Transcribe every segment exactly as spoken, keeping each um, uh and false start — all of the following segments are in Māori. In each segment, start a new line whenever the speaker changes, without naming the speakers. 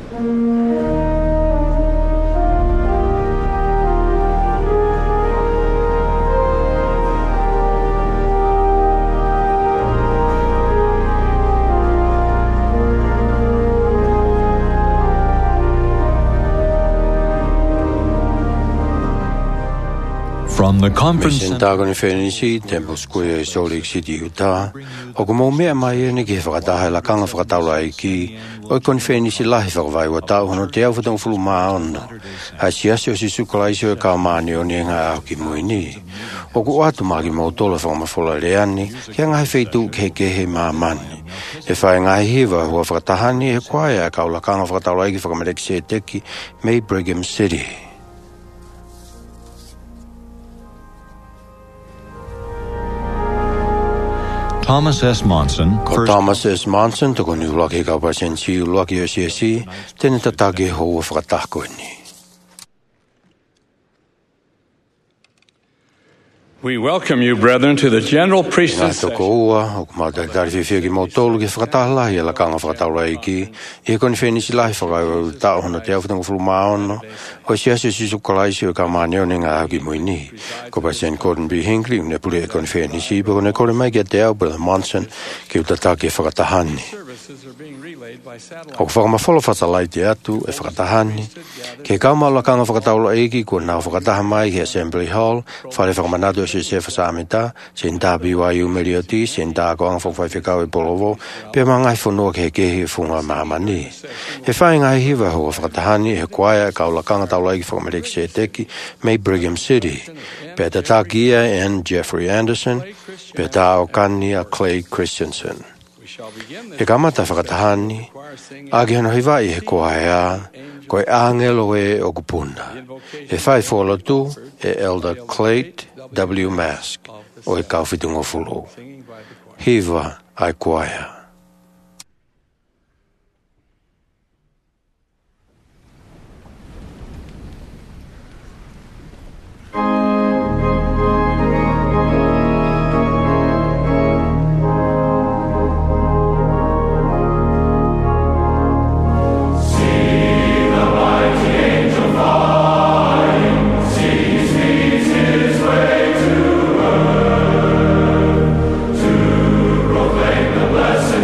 From the conference
Mission Dagoni Fenisi, Temple Square, Salt Lake City, Utah. O ko mo mea mai e ne ki whakataha la kanga whakataula i ki. O kon Fenisi lahi whakawai wa tau hono te au whatang fulu maa ono. A si asi o si sukalaisi o e kao maani o ni nga au ki muini. O ku atu maa ki mau tola whakamafola leani, ki a ngai feitu ke kehe maa mani. E whae ngai hiwa hua whakatahani e kwaia e kao la kanga whakataula i ki whakamareki se teki, May Brigham City.
Thomas S. Monson,
Ko Thomas S. Monson, toko ni ulaki ka pasensi ulaki o siasi, tene tatake hou whakatako ni.
We welcome you, brethren, to the general priesthood
Ngā toko ua, o kumata tari whiwhia ki mautolu ki whakataha e la kanga whakataula i ki. I koni whenisi lahi whakaiwa tau hono te awhitangu fulu maono. O siasi si sukalaisi o ka maaneo ne ngā hauki muini. Ko pa sen Gordon B. Hinckley, ne pule e koni whenisi, pa kone kore mai ki a te au, Brother Monson, ki utatake whakatahani. O whakamawholo whatalai te atu e whakatahani. Ke kaumau la kanga whakataula eiki kua nau whakataha mai ki Assembly Hall, whare whakamanado se se whasamita, sen tā B Y U Merioti, sen tā koanga whawhai whikau e polovo, pia mangai whanua ke kehi e whunga mahamani. He whai ngai hiwa hoa whakatahani e kwaia e kau la kanga taula eiki whakamereki se teki, May Brigham City. Pia tā tā kia and Jeffrey Anderson, pia tā o kani a Clay Christensen. He kamata whakatahani, agi hano hiwai he kohaea, koe angelo e o kupuna. He whai wholotu e Elder Clayt W. Mask o e kauwhitungo fulu. Hiwa ai koaea.
Blessed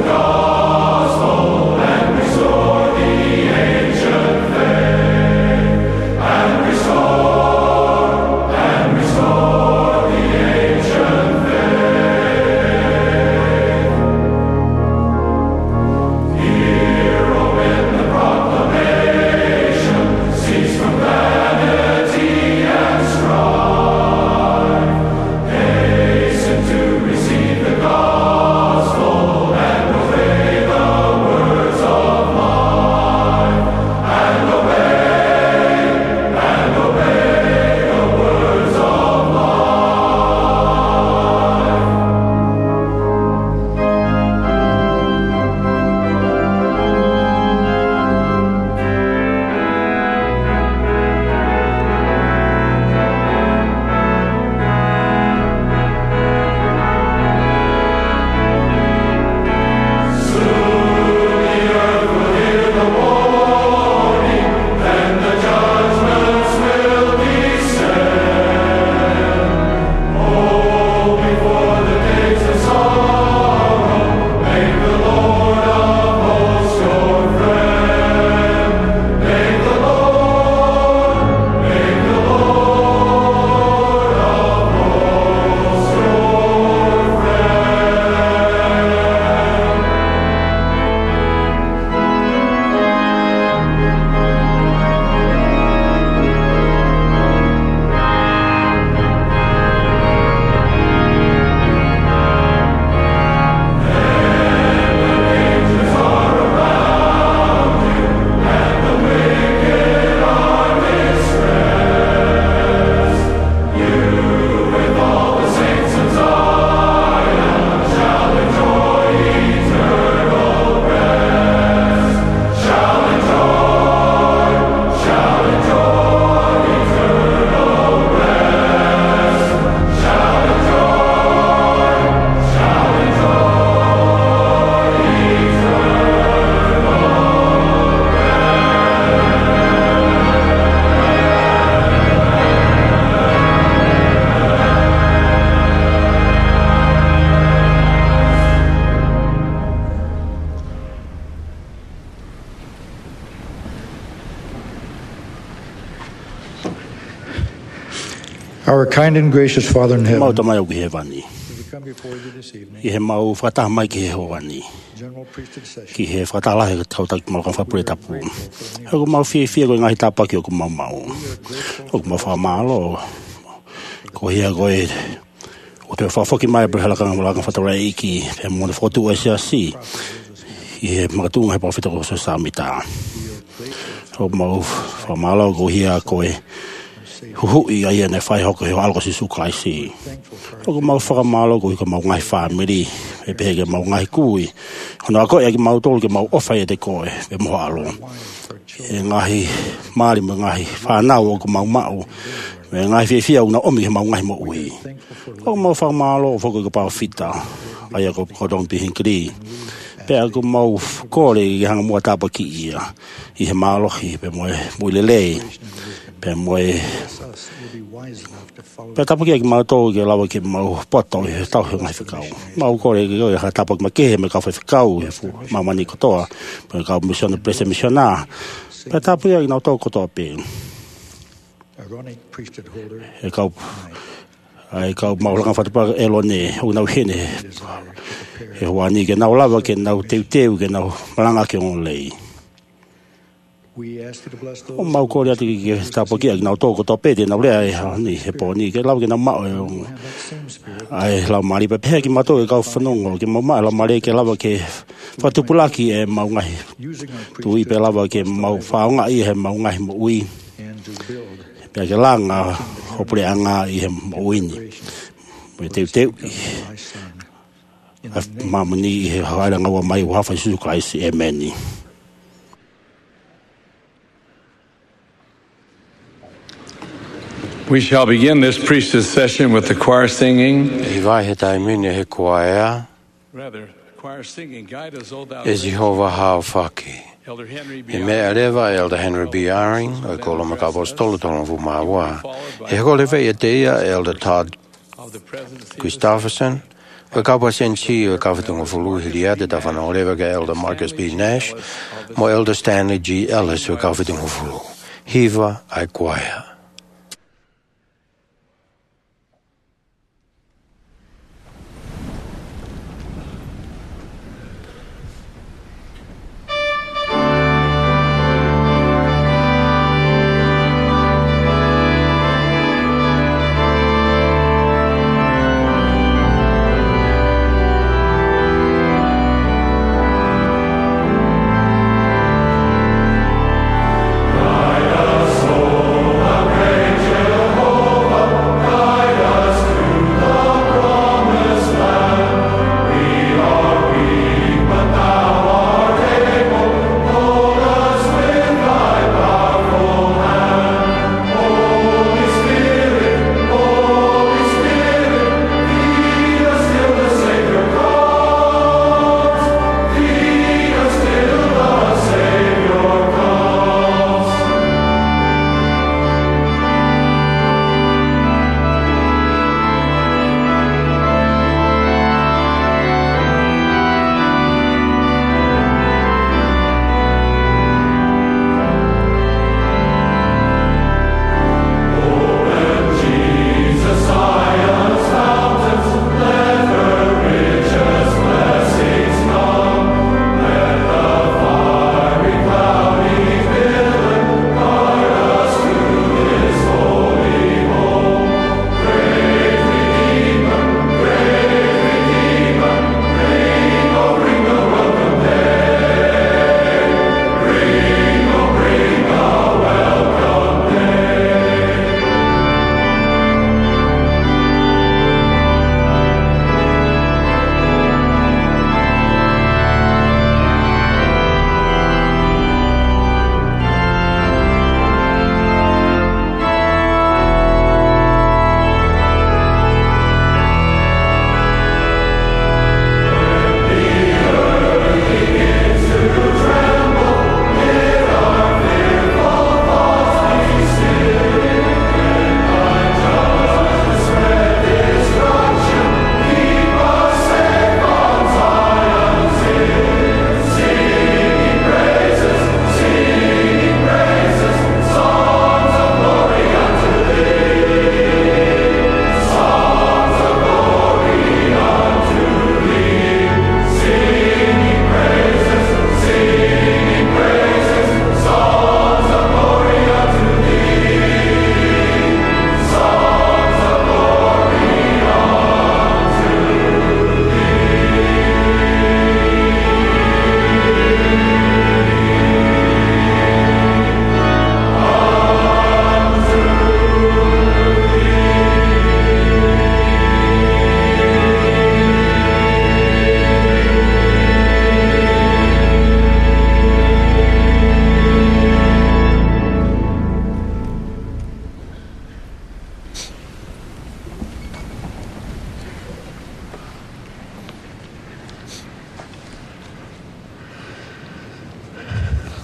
Our kind and gracious Father in
Mau
heaven,
tamai o ki he wani.
we come before you this evening,
I he mau whakataha mai ki he ho wani.
General Priesthood session.
Ki he whakatala he tau taki mau kan whapure tapu. Hoko mau fie fie koe ngahi tāpaki o ku mau mau. Hoko mau whamalo. Ko hia koe o te whawhoki mai bre halakanga malaka whatara iki. Pe mo ne whotu o sia si. I he makatunga he pawhita ko so samita. Hoko mau whamalo ko hia koe. Huhui a ia ne whai hoko he o algo si sukai si. Hoko mau whakamalo ko hika mau ngai whamiri. E peke mau ngai kui. Hono a koe aki mau tolu ke mau ofai e te koe. E moho alo. E ngahi maari me ngahi whanau o ko mau mau. E ngahi fia fia una omi he mau ngahi mo ui. Hoko mau whakamalo o whoko ka pao fita. Aia ko kodong pi hinkiri. Pe ako mau kore i hanga mua tapa ki ia. I he maalohi pe moe mui lelei. Pe moe pe tapu ki mau tō ki lawa ki mau poto i he tau he ngai whikau. Mau kore ki koe ha tapu ki ma kehe me kau whai whikau he fu mamani kotoa. Pe kau misiona prese misiona. Pe tapu ki nau tō kotoa pe. He kau ai kau mau langa whatupaka elone o nau hene. He wani ke nau lawa ke nau teu teu ke nau malanga ke on lei. O mau kore ati ki tapo ki nau tōko tō pēte nau lea e ni he pō ni ke lau ke nau mao e ai lau mari pe pēki mato e kau whanongo ke mau mai lau mari ke lawa ke whatupulaki e mau ngahi tui pe lawa ke mau whaonga i he mau ngahi mo ui pe ke langa hopure anga i he mo uini me teu teu mamani i he hairanga wa mai wafa Jesu Christ e meni.
We shall begin this priesthood session with the choir singing.
I vai he tai mine he koaea.
Rather, the choir singing, Guide Us, O Thou
E Jehova hao whaki.
Elder Henry B.
E mea rewa Elder Henry B. Aring, o kola makapostolo tono fu mawa. E hole vei e teia Elder Todd
of the presidency.
Gustafsson, o kapa sensi o kawhatunga fulu hiliade da whanau rewa ka Elder Marcus B. Nash, mo Elder Stanley G. Ellis o kawhatunga fulu. Hiva ai kwaia.
Guide us, O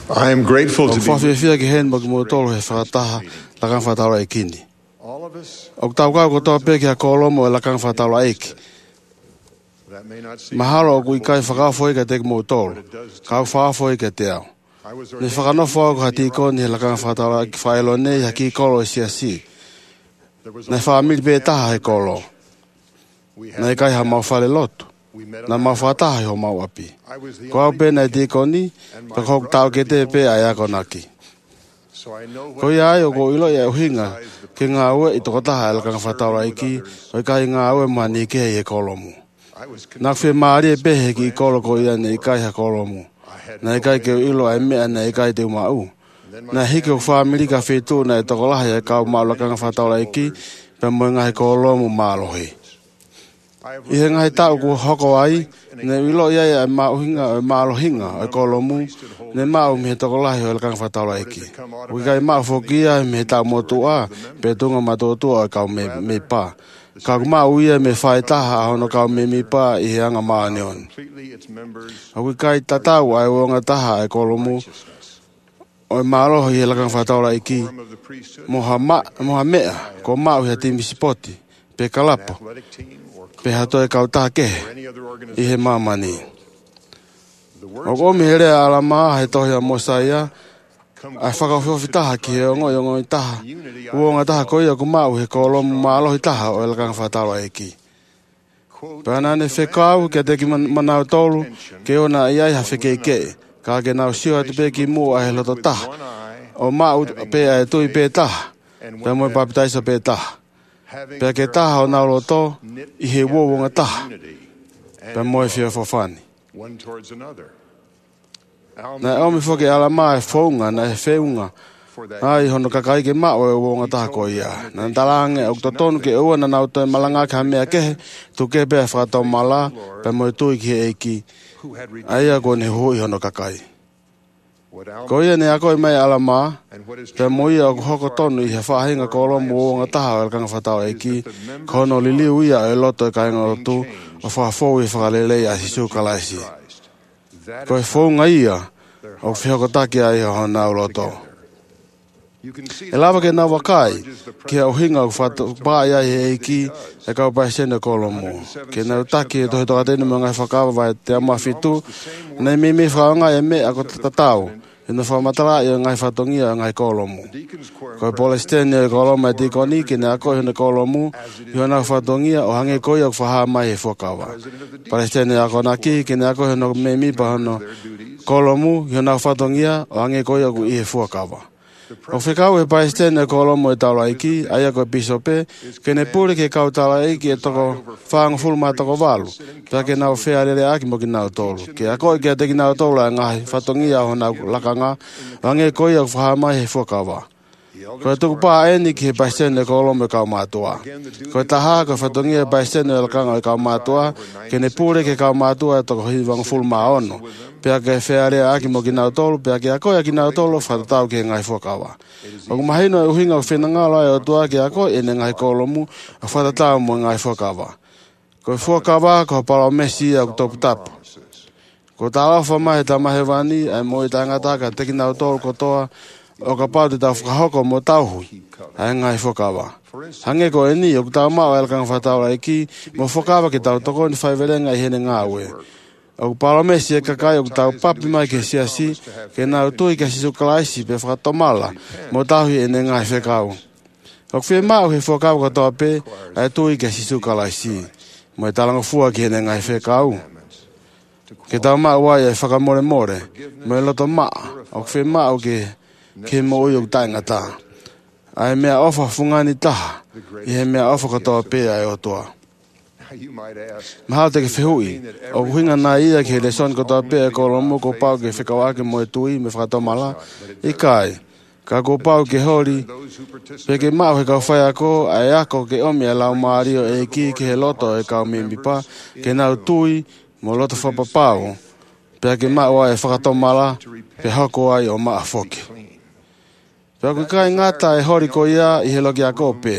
I am grateful
O
to
fa
be
fia fia ki hen mo ki mo tolo he whakataha la kang whatalo e kini.
all of us.
O tau kau ko tō pe ki a kolomo e la kang whatalo e ki.
That may not seem
Mahalo o kui kai whakawhoi ka te ki mo tolo. Kau whakawhoi ka te au.
I was
Ni whakanofo au ka ti koni he la kang whatalo e ki whaelo nei ha ki kolo e sia si.
there was
Nei whaamili pe taha he kolo.
we
Nei
had
kai ha mau whale loto.
we met
Na
on
mau whataha ho mau api.
I was the
Ko au
only
pe nei ti koni, ka kok tau ke te pe ai ako naki.
so I know
Ko ia ai o ko ilo ia uhinga, ke ngā ue i toko taha e la kang whatalo e ki, o i kai ngā ue mani ke hei e kolomu.
I was
Nā whi maari e pehe ki i kolo ko ia nei kai ha kolomu. Nā i kai ke ilo ai mea nei kai te umau. Nā hiki o whaamiri ka whetū nei toko lahi e kau mau la kang whatalo e ki, pe mo ngahi kolomu mālohi. I he ngahi tau ku hoko ai, ne ilo ia ia e mauhinga e mālohinga e kolomu, ne mau mi he toko lahi o la kang whatalo e ki. Ui kai mau whokia me he tau motua, pe tunga matotua e kau me, me pā. Ka mau ia me whai taha hono kau me mi pā i he anga maani on.
completely its members
Ui kai tatau ai wonga taha e kolomu, o e māloho i he la kang whatalo e ki.
of the priesthood,
Moha, ma, moha mea, ko mau he timi sipoti, pe kalapo,
athletic team, or
pe hato e kau taha kehe,
any other
i
organization.
he mamani.
The
O
words
ko mi here ala maa he tohi a mosaia,
come
ai whakawhiwhi taha ki he ongo i ongo i taha.
unity. I
Uonga taha ko ia ku mau he kolomu maalohi taha o e lakang whatalo e ki.
quote
Pēnā ne whekau ke te ki man- manau tolu, ke ona i ai ha whekei ke, ka ke nau sio atu pe ki mua ai he loto taha.
one eye
O mau pe ai tui pe taha, pe moe papitaisa pe taha.
having
Pe ke taha o nau loto, i he wōwonga taha,
unity
pe moe whia whawhani.
one towards another. Alma,
Nai omi whoke ala maa e whaunga na e wheunga,
for that
ai hono kakai ke mao e wonga taha ko ia. Na talange o to tonu ke ua na nau toi malanga ka mea kehe, tu ke pēr whakatau mala, pe moe tui ki he eiki,
who had redeemed
ai a ko ne hui hono kakai.
what Alma
Ko ia ne a koe mai ala maa,
and what is
pe mo ia o hoko tonu i he whahinga ko lomu o wonga taha o kanga whatau eiki, ko no li liu ia e loto e kainga o tu, o whawhou i whakalelei a sisu kalaisi.
Christ. That
Ko e
is
whaunga ia, o whihoko taki ai o hana o loto.
you can see
E lava ke nā wakai, ke au hinga u whatu pāi ai he eiki, e kau pai sene kolomu. Ke nau taki e tohi toka tēnu mo ngai whakawa vai te ama whitu, nei me me whaonga e me ako tatau, e na whamatara i o ngai whatongia o ngai kolomu.
Deacon's Quorum
Ko e polestene e kolomu e tikoni, ke ne ako hene kolomu, i o nau whatongia o hange koi o whaha mai he whakawa. Polestene ako naki, ke ne ako hene me mi pa hono kolomu, i o nau whatongia o hange koi o i he whakawa. O whekau e paestene kolomo e taula iki, aia ko e pisope, ke ne pure ke kau taula iki e toko whaanga fulma toko walu, pia ke nau whea rere aki mo ki nau tolu. Ke a koe ke a te ki nau tolu a ngahi whatongia o nau lakanga, wange koe au whaha mai he whakawa. Ko e tuku pā eni ki he paestene kolomo e kau mātua. Ko e taha ko whatongia e paestene e lakanga e kau mātua, ke ne pure ke kau mātua e toko hiwanga fulma ono. Pea ke whea aki mo ki nau tolu, pea ke a koe a ki nau tolu, whatatau ke ngai whakawa. O ku mahino e uhinga o whenangala e o tua ke a koe e ne ngai kolomu, a whatatau mo ngai whakawa. Ko e whakawa, ko pala o mesi a ku topu tapu. Ko tā awha mai ta mahe wani, ai mo i tangata ka teki nau tolu kotoa, o ka pau te tau whakahoko mo tauhui, ai ngai whakawa. Hange ko e ni, o ku tau mao e lakang whataura e ki, mo whakawa ke tau toko ni whaiverenga i hene ngā ue. O palo mesi e kakai o tau papi mai ke siasi, ke nau tui ke sisu kalaisi pe whakatomala, mo tahui e ne ngai whekau. O whi mau he whakau katoa pe, ai tui ke sisu kalaisi, mo e talanga fua ki e ne ngai whekau. Ke tau mau wai e whakamore more, mo e loto maa, o whi mau ke, ke mo ui o taingata. Ai mea ofa fungani taha, i he mea ofa katoa pe ai o toa.
you might ask,
Mahal te ke whihui, o huinga nā ia ke le son kotoa pēa ko lomu ko pau ke whikawake mo e tui me whakatomala, i kai, ka ko pau ke hori,
those who participate
pe ke mau he kau whai ako, ai ako ke omi e lau maari o e ki ke he loto e kau mimbi pa, ke nau tui mo loto whapapau, pe ke mau ai e whakatomala, pe hoko ai o maa whoki.
clean.
Pe ko kai ngata e hori ko ia i he loki a ko pē,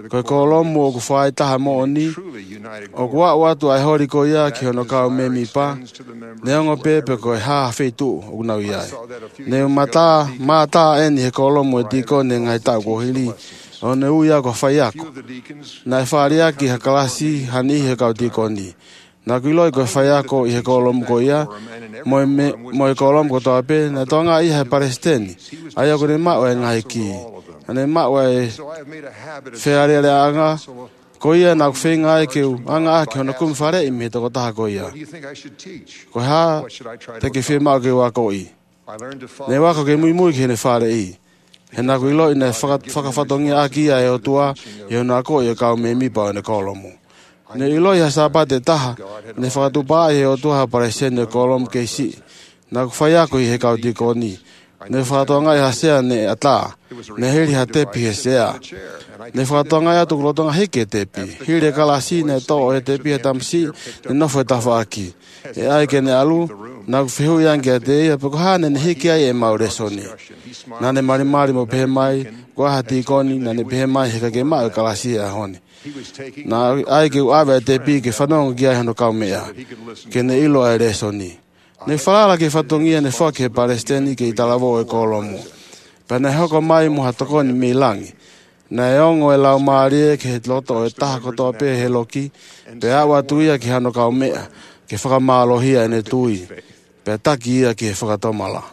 Ko ko lomo o ku whai taha mo ni. O ku wa watu ai hori ko ia ki hono kau me mi pa. Ne ongo pepe ko e haa whetu o ku nau iai. Ne mata, mata eni he ko lomo e tiko ne ngai tau ko hili. O ne uia ko whai ako. Nai whaari aki ha kalasi hani he kau tiko ni. Na kuiloi ko whai ako i he ko lomo ko ia. Moi me moi ko lomo ko toa pe. Na tonga i he Palestini. Ai ako ne mao e ngai ki. Ane mao e wheare ale anga. Ko ia na whenga e keu anga ake hona kum whare i me toko taha ko ia. Ko haa te ke whe mao ke wako i. Ne wako ke mui mui ke ne whare i. He na kuiloi ne whakawhatongi aki a e o tua e hona ko i e kau me mi pao ne kolomo. Ne iloi ha sapate taha, ne whakatupa e o tuha pare sene kolom ke si. Na whai ako i he kau tiko ni. Ne whakatoanga i ha sea ne ata. Ne heri ha tepi he sea. Ne whakatoanga i atu kulotonga heke tepi. Hiri kalasi ne to e tepi he tamsi, ne nofo e tafa aki. E aike ne alu, na whihu yangi a te ia, peko hane ne heke ai e mau resoni. Na ne mari mari mo pehe mai, kua ha tikoni, na ne pehe mai heka ke mau kalasi e a honi. Na ai ke awe te pi ke whanonga ki ai hano kau mea, ke ne ilo ai resoni. Ne whalala ke whatongia ne whake Palestini ke i talawo e kolomo. Pa ne hoko mai muha tokoni mi langi. Na e ongo e lau maarie ke he loto e taha kotoa pe he loki, pe awa tuia ki hano kau mea, ke whakamalohia e ne tui, pe taki ia ki he whakatomala.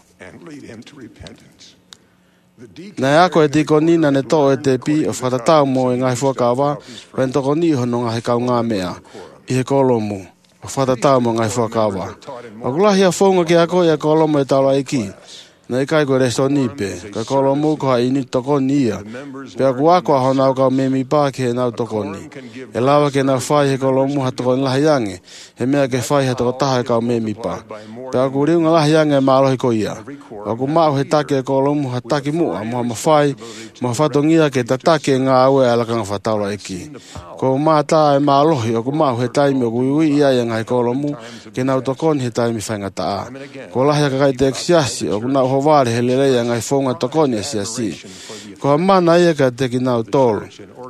Nai ako e tiko nina ne to e te pi o whakatatau mo e ngai whakawa, pen toko ni hono ngahe kau ngā mea, i he kolomo, o whakatatau mo ngai whakawa. O kulahi a whonga ki ako i a kolomo e taula iki, na i kai koe reso nipe, ka kolomo ko ha ini toko ni ia, pe a kuako a honau kau me mi pā ke he nau toko ni. E lawa ke nau whai he kolomo ha toko ni lahi ange, he mea ke whai ha toko taha e kau me mi pā. Pe a ku riunga lahi ange e maalohi ko ia. O ku mau he take e kolomo ha taki mua, moha mawhai, moha whatongia ke ta take ngā aue alakanga whataula eki. Ko maa tā e maalohi, o ku mau he taimi o ku iwi ia i ngai kolomo, ke nau tokoni he taimi whaingata a. Ko lahi a kakai te eksiasi, o ku nau hovare he lelei a ngai whonga tokoni e siasi. Ko ha mana ia ka te ki nau tolu.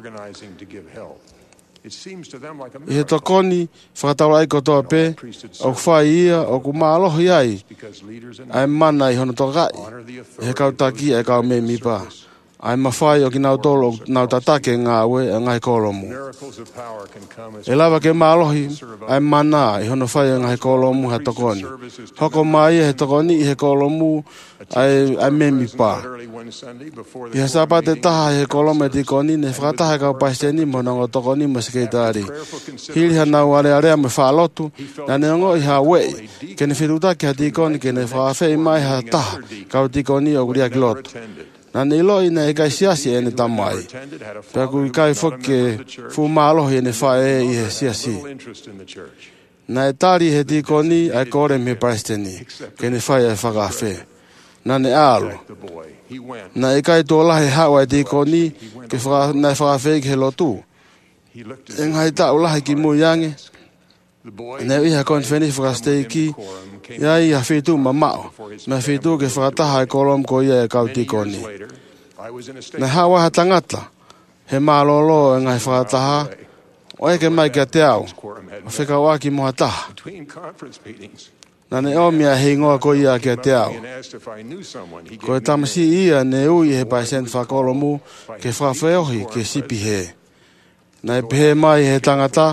I he tokoni, whakataura i kotoa pe, o ku whai ia, o ku maalohi ai, ai mana i hono tokai, he kautaki e kau me mipa. Ai mawhai o ki nau tolo, nau tatake ngā ue e ngai kolomo. E lawa ke maalohi, ai mana i hono whai e ngai kolomo ha tokoni. Hoko mai e he tokoni i he kolomo ai, ai me mipa. I ha sapate taha he kolomo e tikoni, ne whakataha kau paisteni mo nango tokoni mo sikeitari. Hiri ha nau are area me whaalotu, na ne ongo i ha wei, ke ne whirutaki ha tikoni, ke ne whaafei mai ha taha, kau tikoni o kuria kilotu. Na ne iloi na e kai siasi e ne tamai. Pea ku i kai whoke fu maalohi e ne whae e i he siasi. Na e tari he tikoni ai kore me Palestini, ke ne whae e whakawhe. Na ne alo. Na e kai tō lahe hawa e tikoni, ke na e whakawhe ki he lotu. E ngai tau lahe ki mui yange. Ne iha kon wheni whakastei ki, ia i ha whitu ma mao, me whitu ke whakataha e kolom ko ia e kau tikoni. Ne hawa ha tangata, he mālolo e ngai whakataha, o eke mai kia te au, o whekawaki moha taha. Na ne omia hei ngoa ko ia kia te au. Ko e tamasi ia ne ui he paisen whakolomu ke whawheohi ke sipi he. Na e pehe mai he tangata,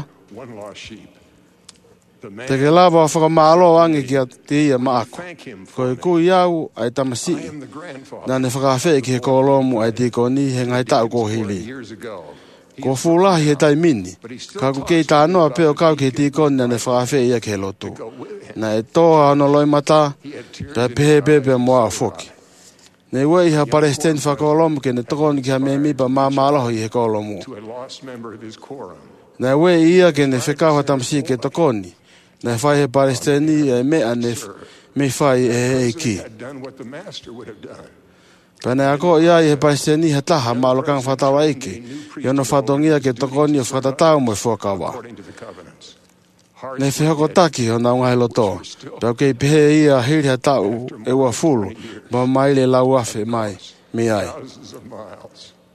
te ke lawa o whakamalo ange ki a te ia maako. Ko e kui au ai tamasi. Na ne whakawhe ki he kolomu ai tikoni he ngai tau ko hili. Ko fulahi he tai mini. Ka ku kei tā noa peo kau ki he tikoni na ne whakawhe ia ke lotu. Na e toa ano loi mata, ta pehe pepe moa foki. Ne wei ha Palestine whakolomu ke ne tokoni ki ha me mipa mā māloho i he kolomu. Na wei ia ke ne whekau tamasi ke tokoni. Na whai he Palestini e mea ne me whai e eiki. Pene ako ia i he Palestini he taha maalokang whatawa eiki. Iono whatongia ke tokoni o whatatau mo e whakawa. Ne whihoko taki o nau ngai loto. Pau kei pehe ia hiri ha tau e ua fulu. Ma maile lau afe mai me ai.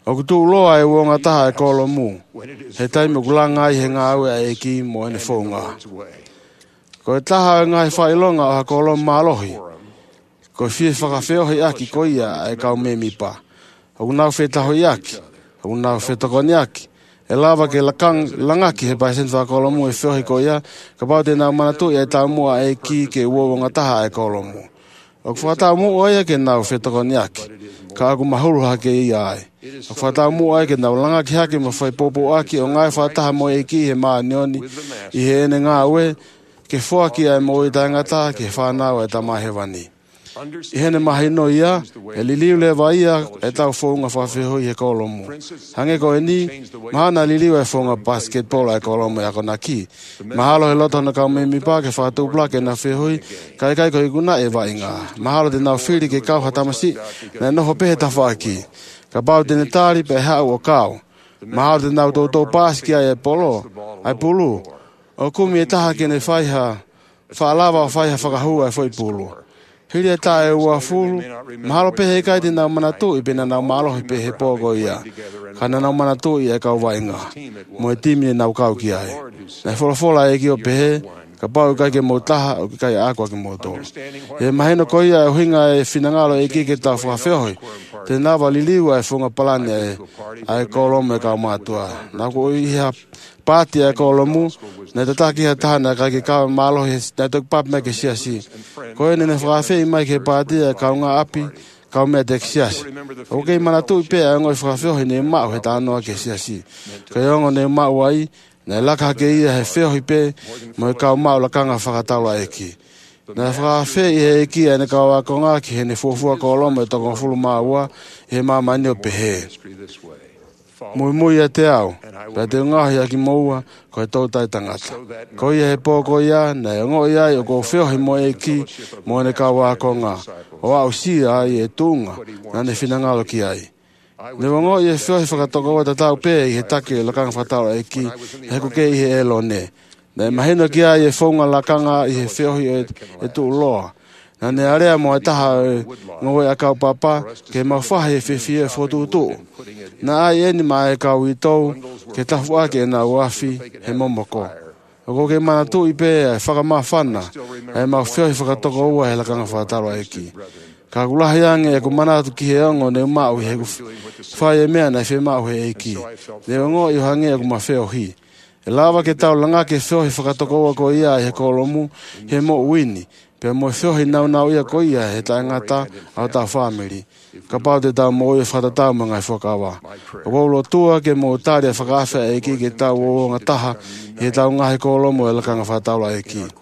O kutu loa e wonga taha e kolo mu. He taimi kulanga i he ngā ue a e ki mo ene whaunga. Ko e taha e ngai whailonga o ha kolo mālohi. Ko e fie whakawheohi aki ko ia e kau me mipa. O kunau whetaho i aki. O kunau whetakoni aki. E lava ke lakang langaki he pai sen whakolo mu e whiohi ko ia. Ka pau te nau manatu i e tau mua e ki ke uonga taha e kolo mu. O whakatau mu o ia ke nau whetakoni aki. Ka aku mahuru hake i ai. O whatau mua e ke nau langa ki hake ma whai popo aki o ngai whataha mo e ki he maa nioni i he ene ngā ue ke whoaki ai mo i tangata ke whanau e tamahewani. I hene mahi no ia, e liliu le wa ia e tau whaunga whawhiho i he kolomu. Hange ko e ni, mahana liliu e whaunga basketball e kolomu e ako na ki. Mahalo he loto na kau me mi pā ke whātou plake na whihui, kai kai ko i guna e wa inga. Mahalo te nau whiri ke kau hatamasi, na noho pehe ta whaaki. Ka pau tene tāri pe hau o kau. Mahalo te nau tō tō pāski ai e polo, ai pulu. O kumi e taha kene whaiha, whaalawa o whaiha whakahua e whai pulu. Hiri e tā e ua fulu, mahalo pehe kai te nau manatu i pena nau malohi pehe pōko ia. Kana nau manatu i e kau wainga. Mo e timi e nau kau ki ai. Nei wholafola e ki o pehe, ka pau kai ke mō taha o ki kai ākua ke mō tō. E maheno ko ia e huinga e whinangalo e ki ke tau whakawheohi. Te nawa liliu e whunga palane e ai kolomu e kau mātua. Nā ko iha pāti e kolomu, nei te taki ha tahana kai ke kau malohi, nei tuk pap me ke siasi. Ko e nene whakawhei mai ke pāti e kau ngā api, kau mea te siasi. O kei manatu i pēa e ngoi whakawheohi nei mau he tānoa ke siasi. Kai ongo nei mau ai, nei laka ke ia he wheohi pē, mo e kau mau lakanga whakataula e ki. Nei whakawhei he e ki e ne kau ako ngā ki he ne fuafua kolomu e toko fulu maua, he mamani o pehe. Mui mui e te au, pia te ngahi aki moua, ko e tautai tangata. Ko ia he pōko ia, nei ngo ia i o ko whiohi mo e ki, mo ne kau ako ngā. O au si ai e tūnga, na ne whinangalo ki ai. Ne wango i e whiohi whakatoko wa tatau pē i he take lakanga whatau e ki, he kuke i he elo ne. Nei mahino ki ai e whaunga lakanga i he whiohi e, e tū loa. Na ne area mo e taha e ngoe a kau papa, ke mawhahe e whiwhi e whotutu. Na ai eni ma e kau i tau, ke tafu ake e na uafi he momoko. O ko ke manatu i pē e whakamawhana, e mau whiohi whakatoko ua he lakanga whakataro e ki. Ka kulahi ange e ku manatu ki he ongo ne mau i he whai e mea na whi mau he e ki. Ne ongo i hange e ku ma whio hi. E lawa ke tau langa ke whiohi whakatoko ua ko ia he kolomu, he mo uini. Pea mo whiohi nau nau ia ko ia he tai ngata au tau whamiri. Ka pau te tau mo ia whatatau mga i whakawa. O koulo tua ke mo tāria whakawhia e ki ke tau o ngā taha he tau ngahi kolomu e lakanga whataula e ki.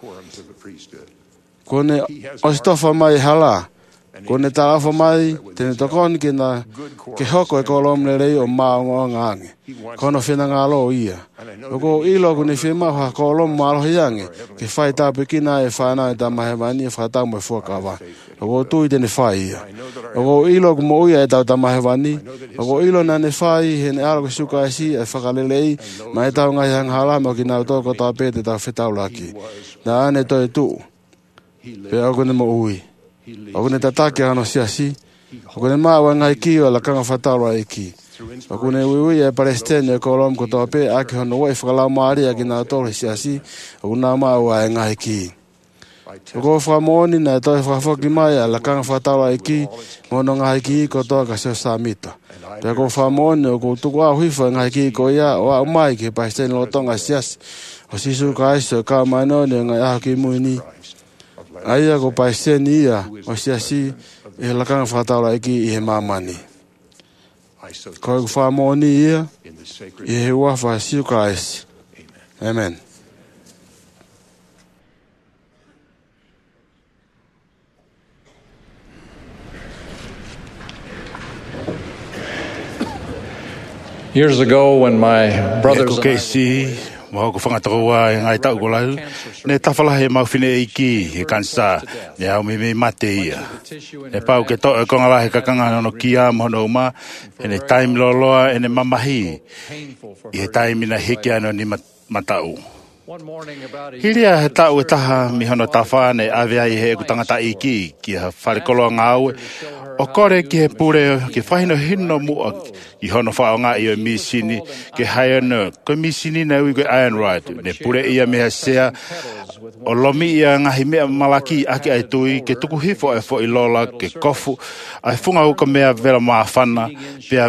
Kone ositofa mai hala. Kone tā awha mai, tene tokoni ke na ke hoko e kolomu le rei o maongo ngange. Kono whina ngā lo ia. O ko ilo kune whima ha kolomu mālohi ange, ke whai tāpe kina e whanau e tā mahewani e whatau mo e whuakawa. O ko tui tene whai ia. O ko ilo ku mo uia e tau tā mahewani. O ko ilo na ne whai he ne aro ke suka e si e whakalelei, ma e tau ngai hanghala mo ki nau tōko tā pēte tā whetau laki. Nā ane toi tū. Pea o kune mo ui. O kune tatake ano siasi, o kune maua ngai ki o lakanga whataura e ki. O kune uiui e Palestine e kolomu ko toa pe ake hono wai whakalau maari a ki nā tōre siasi, o kuna maua e ngai ki. O ko whamoni na e toi whawhoki mai a lakanga whataura e ki, mono ngai ki ko toa ka seo samita. Pea ko whamoni o ko tuku au hifo e ngai ki ko ia o au mai ki Palestine lo tonga siasi, o sisu ka aiso ka mainoni e ngai aho ki muini. Aia ko paiseni ia o siasi e lakanga whataura eki i he mamani. Ko e whamoni ia i he wafa siu ka esi. Amen.
Years ago, when my brothers and I
Mo ko whangatako wa ngai tau ko lau. Ne tawhala he mau whine i ki he kansa. Ne au me me mate ia. Ne pau ke to e konga wahe kakanga nono kia mohono uma. E ne taimi loloa e ne mamahi. I he taimi na heke ano ni matau. Hiria he tau e taha mi hono tawha ne awea i he e kutangata i ki. Ki ha wharekoloa ngau. O kore ki he pure, ke whahino hino mua, i hono whaonga i o misini, ke haiano, ko misini na ui ko Iron Right, ne pure ia mea sea, o lomi ia ngahi mea malaki ake ai tui, ke tuku hifo e fo i lola, ke kofu, ai funga uka mea vera maa whana, pia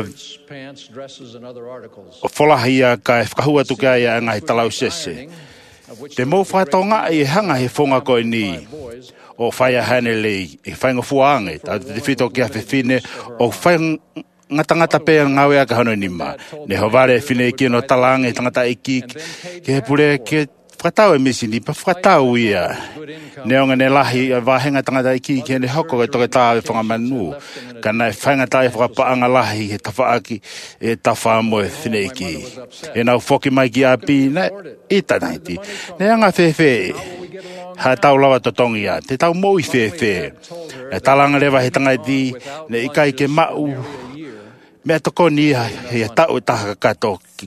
o wholahi ia ka e whakahua tuke ai a ngahi talau sese. Te mou whatonga i hanga he funga koe ni, o whaia hane lei, e whainga fuange, ta te whito ki a whiwhine, o whainga ngata ngata pēr ngawe a ka hano ni ma. Ne ho vare whine i kino talange, tangata i ki, ke he pure ke whakatau e misini, pa whakatau ia. Ne onga ne lahi, a wahenga tangata i ki, ke ne hoko e toke tā e whangamanu. Ka nei whainga tā e whakapaanga lahi, he tawhaaki, e tawha mo e whine i ki. E nau whoki mai ki a pi, ne, i tanaiti. Ne anga whewhe, ha tau lawa to tongi a, te tau moi whewhe. Ne talanga rewa he tangaiti, ne ikai ke mau, mea toko ni he tau e taha kato ki.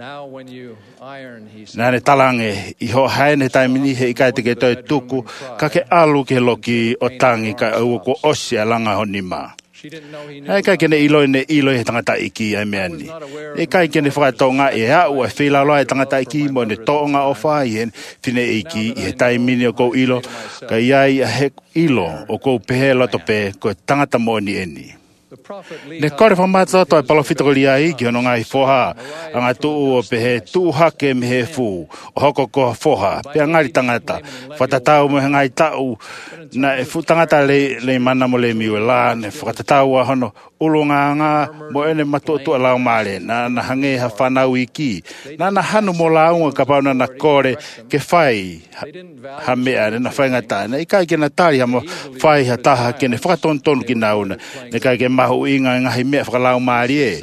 Nā ne talange, i ho haene taimini he ikai te ke toi tuku, ka ke alu ke loki o tangi ka au ko osi a langa honi maa. Hei kai kene iloi ne iloi he tangata iki ai mea ni. E kai kene whakatonga e hau e whilaloa he tangata iki mo ne toonga o whai hen whine iki i he taimini o kou ilo ka iai a he ilo o kou pehe loto pe ko tangata mo ni eni. Ne kore whamata toi palofitako li ai ki hono ngai whoha a ngā tuu o pehe tuu hake me he fu o hoko ko whoha pea ngari tangata whatatau mo he ngai tau na e fu tangata le, le mana mo le miwe la ne whakatatau a hono ulunga ngā mo ene matuotu a lau maare na na hange ha whanau i ki na na hanu mo launga ka pauna na kore ke whai ha, ha mea ne na whaingata na i kai ke na tari ha mo whai ha taha ke ne whakatontonu ki nauna ne kai ke mahu inga ngahi mea whakalau maari e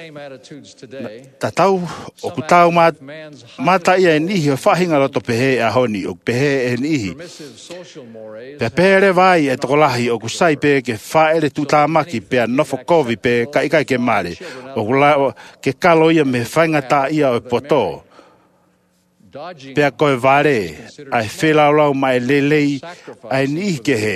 ta tau o ku tau mat, mata ia e nihi o whahinga roto pehe a honi o pehe e nihi pe pere vai e tokolahi o ku sai pe ke whaere tu tāmaki pe a nofo kovi pe ka ikai ke mare o kula ke kalo ia me whaingata ia o poto pe a koe vare ai whelaulau mai lelei ai nihi ke he